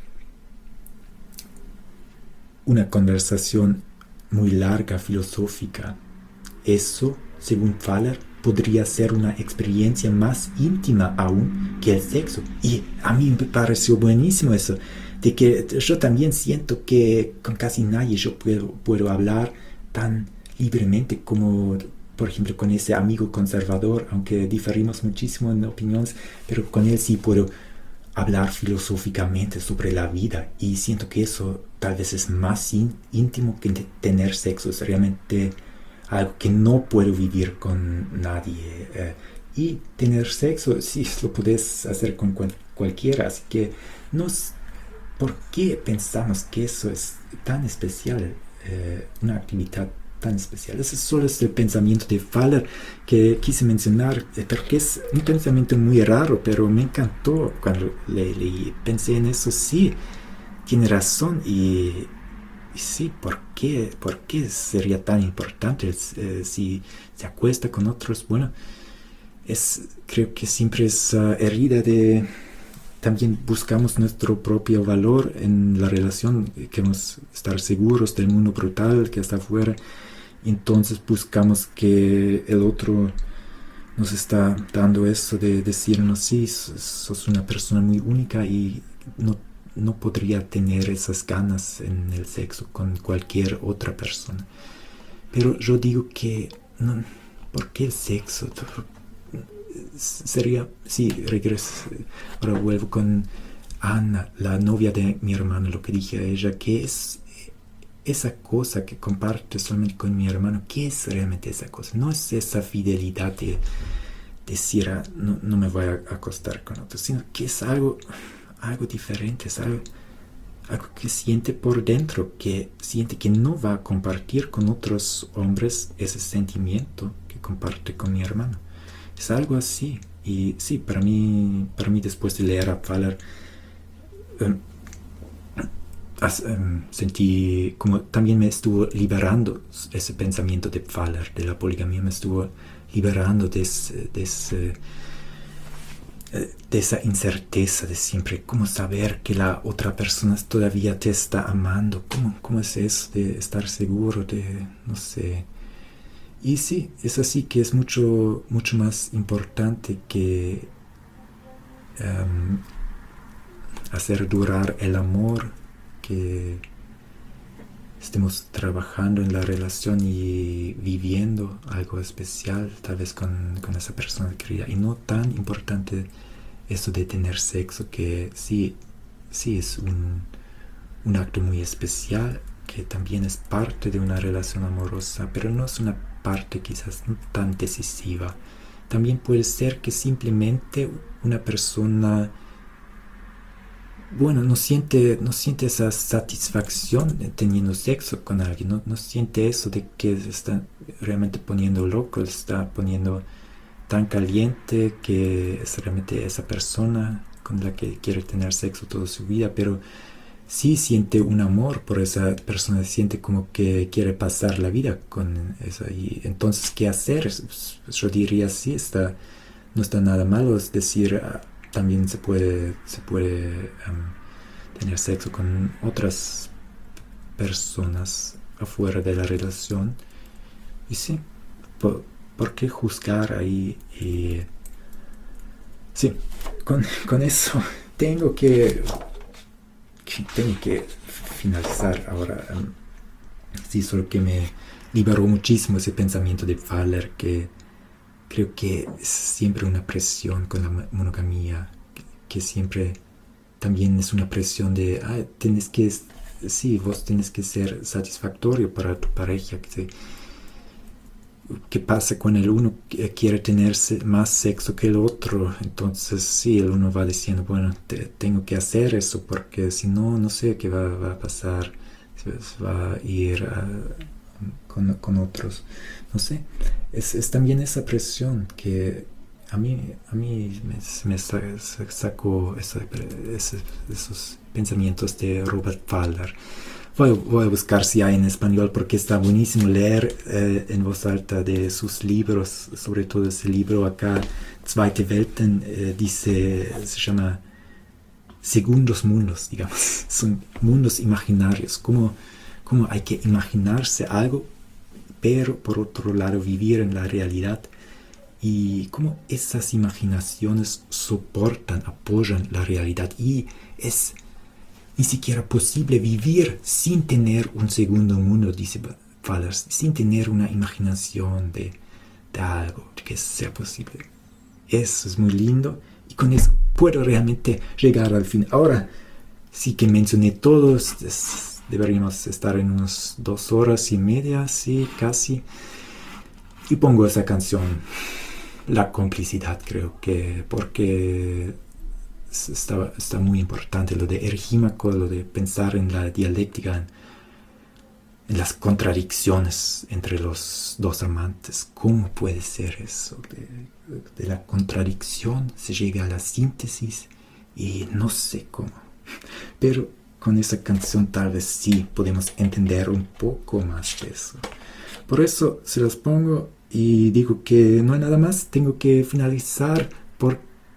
una conversación muy larga, filosófica? Eso, según Falla, podría ser una experiencia más íntima aún que el sexo. Y a mí me pareció buenísimo eso, de que yo también siento que con casi nadie yo puedo, puedo hablar tan libremente como, por ejemplo, con ese amigo conservador, aunque diferimos muchísimo en opiniones, pero con él sí puedo hablar filosóficamente sobre la vida, y siento que eso tal vez es más in, íntimo que tener sexo. Es realmente algo que no puedo vivir con nadie, eh, y tener sexo sí lo puedes hacer con cual, cualquiera, así que no, ¿por qué pensamos que eso es tan especial, eh, una actividad tan especial? Ese solo es el pensamiento de Falla que quise mencionar, porque es un pensamiento muy raro, pero me encantó cuando le leí. Pensé en eso, sí, tiene razón, y, y sí, ¿por qué? ¿Por qué sería tan importante eh, si se acuesta con otros? Bueno, es, creo que siempre es uh, herida de, también buscamos nuestro propio valor en la relación, queremos estar seguros del mundo brutal que está afuera, entonces buscamos que el otro nos está dando eso de decirnos, sí, sos una persona muy única y no, no podría tener esas ganas en el sexo con cualquier otra persona. Pero yo digo que, no, ¿por qué el sexo? Sería, sí, regreso, ahora vuelvo con Ana, la novia de mi hermano, lo que dije a ella, que es esa cosa que comparte solamente con mi hermano. ¿Qué es realmente esa cosa? No es esa fidelidad de decir, ah, no, no me voy a acostar con otros, sino que es algo, algo diferente, es algo, algo que siente por dentro, que siente que no va a compartir con otros hombres ese sentimiento que comparte con mi hermano. Es algo así. Y sí, para mí, para mí después de leer a Pfaller, um, as, um, sentí como también me estuvo liberando ese pensamiento de Pfaller, de la poligamia, me estuvo liberando de, ese, de, ese, de esa incerteza de siempre, cómo saber que la otra persona todavía te está amando, cómo, cómo es eso de estar seguro de, no sé. Y sí, es así que es mucho, mucho más importante que um, hacer durar el amor, que estemos trabajando en la relación y viviendo algo especial, tal vez con, con esa persona querida. Y no tan importante eso de tener sexo, que sí, sí es un, un acto muy especial, que también es parte de una relación amorosa, pero no es una parte quizás no tan decisiva. También puede ser que simplemente una persona, bueno, no siente, no siente esa satisfacción teniendo sexo con alguien, no, no siente eso de que se está realmente poniendo loco, se está poniendo tan caliente que es realmente esa persona con la que quiere tener sexo toda su vida, pero sí siente un amor por esa persona, siente como que quiere pasar la vida con esa. Y entonces, ¿qué hacer? Yo diría, sí, está, no está nada malo, es decir, también se puede, se puede um, tener sexo con otras personas afuera de la relación. Y sí, ¿por, ¿por qué juzgar ahí? Y sí, con, con eso tengo que... tengo que finalizar ahora. Um, sí, solo que me liberó muchísimo ese pensamiento de Pfaller, que creo que es siempre una presión con la monogamía, que, que siempre también es una presión de, ah, tienes que, sí, vos tienes que ser satisfactorio para tu pareja. Que ¿Qué pasa con el uno que quiere tener más sexo que el otro? Entonces sí, el uno va diciendo, bueno, te, tengo que hacer eso porque si no, no sé qué va, va a pasar, se va a ir a, con, con otros, no sé. Es, es también esa presión que a mí, a mí me, me sacó esa, ese, esos pensamientos de Robert Pfaller. Voy, voy a buscar si hay en español porque está buenísimo leer eh, en voz alta de sus libros, sobre todo ese libro acá, Zweite Welten, eh, dice, se llama Segundos Mundos, digamos, son mundos imaginarios, como, como hay que imaginarse algo, pero por otro lado vivir en la realidad, y cómo esas imaginaciones soportan, apoyan la realidad, y es ni siquiera posible vivir sin tener un segundo mundo, dice Pfaller, sin tener una imaginación de, de algo que sea posible. Eso es muy lindo y con eso puedo realmente llegar al fin. Ahora sí que mencioné todos, es, deberíamos estar en unas dos horas y media, sí, casi. Y pongo esa canción, La Complicidad, creo que, porque Está, está muy importante lo de Ergímaco, lo de pensar en la dialéctica, en, en las contradicciones entre los dos amantes. ¿Cómo puede ser eso? De, de la contradicción se llega a la síntesis y no sé cómo. Pero con esa canción tal vez sí podemos entender un poco más de eso. Por eso se los pongo y digo que no hay nada más. Tengo que finalizar por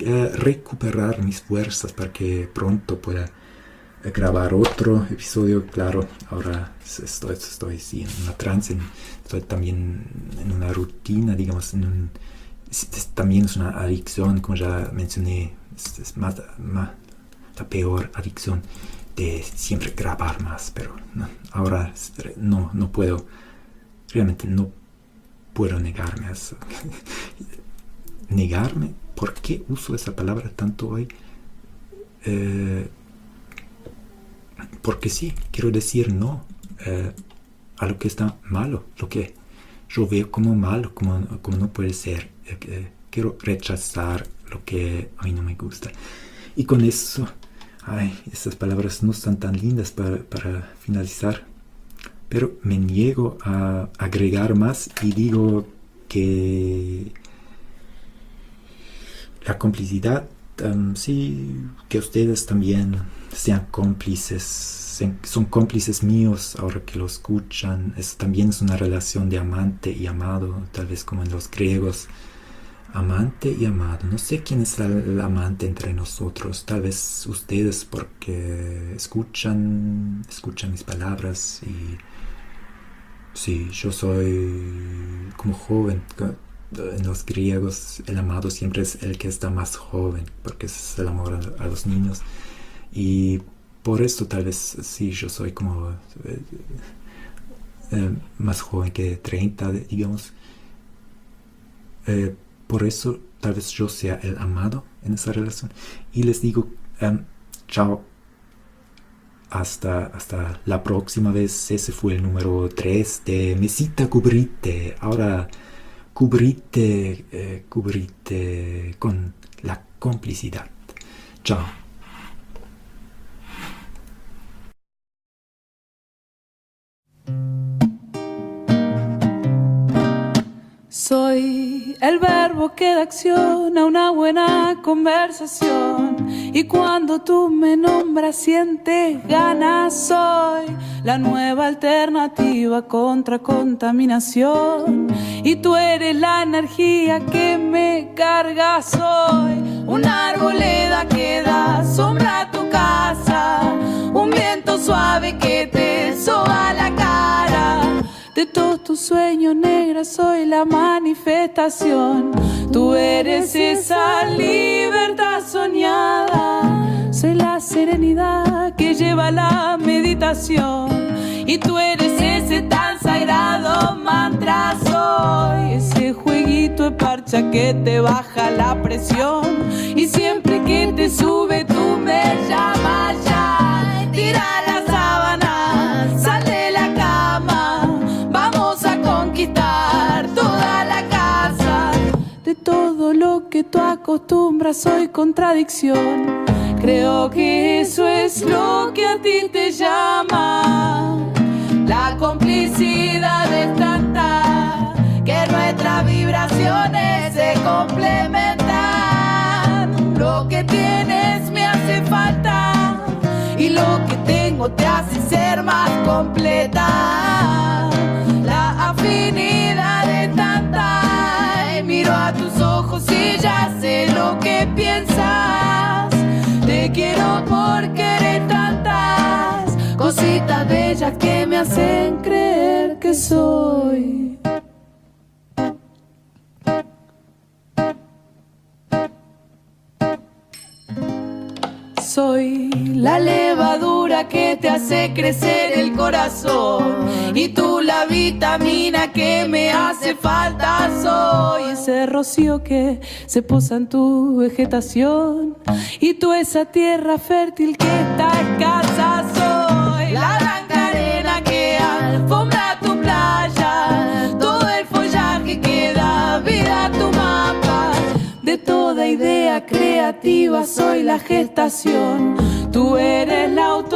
uh, recuperar mis fuerzas para que pronto pueda uh, grabar otro episodio. Claro, ahora estoy, estoy sí, en una trance, en, estoy también en una rutina, digamos, en un, es, es, también es una adicción, como ya mencioné, es, es más, más la peor adicción de siempre grabar más, pero no, ahora no, no puedo, realmente no puedo negarme a eso. Negarme, ¿por qué uso esa palabra tanto hoy? Eh, porque sí, quiero decir no eh, a lo que está malo, lo que yo veo como malo, como, como no puede ser. Eh, eh, quiero rechazar lo que a mí no me gusta. Y con eso, ay, estas palabras no están tan lindas para, para finalizar, pero me niego a agregar más y digo que la complicidad, um, sí, que ustedes también sean cómplices, sean, son cómplices míos ahora que lo escuchan. Eso también es una relación de amante y amado, tal vez como en los griegos. Amante y amado. No sé quién es el, el amante entre nosotros. Tal vez ustedes, porque escuchan, escuchan mis palabras y sí, yo soy como joven. En los griegos el amado siempre es el que está más joven, porque es el amor a, a los niños. Y por eso tal vez sí, yo soy como eh, eh, más joven que treinta, digamos. Eh, Por eso tal vez yo sea el amado en esa relación. Y les digo, um, chao. Hasta, hasta la próxima vez. Ese fue el número tres de Mesita Cubrite. Ahora cubrite, eh, cubrite con la complicidad. Chao. Soy el verbo que da acción a una buena conversación. Y cuando tú me nombras sientes ganas. Soy la nueva alternativa contra contaminación. Y tú eres la energía que me carga. Soy una arboleda que da sombra a tu casa. Un viento suave que te soba la cara. De todos tus sueños, negra, soy la manifestación. Tú eres esa libertad soñada. Soy la serenidad que lleva la meditación. Y tú eres ese tan sagrado mantra. Soy ese jueguito de parcha que te baja la presión. Y siempre que te sube tú me llamas ya. Tira la sábana, sal de la cama. Vamos a conquistar toda la casa. De todo lo que tú acostumbras soy contradicción. Creo que eso es lo que a ti te llama. La complicidad es tanta que nuestras vibraciones se complementan. Lo que tienes me hace falta y lo que tengo te hace ser más completa. La afinidad es tanta y miro a tus ojos y ya sé lo que piensas. Te quiero porque eres tantas cositas bellas que me hacen creer que soy. Soy la levadura que te hace crecer el corazón. Y tú la vitamina que me hace falta. Soy ese rocío que se posa en tu vegetación. Y tú esa tierra fértil que está escasa. Soy la blanca arena que alfombra tu playa. Todo el follaje que da vida a tu mapa. De toda idea creativa soy la gestación. Tú eres la autoridad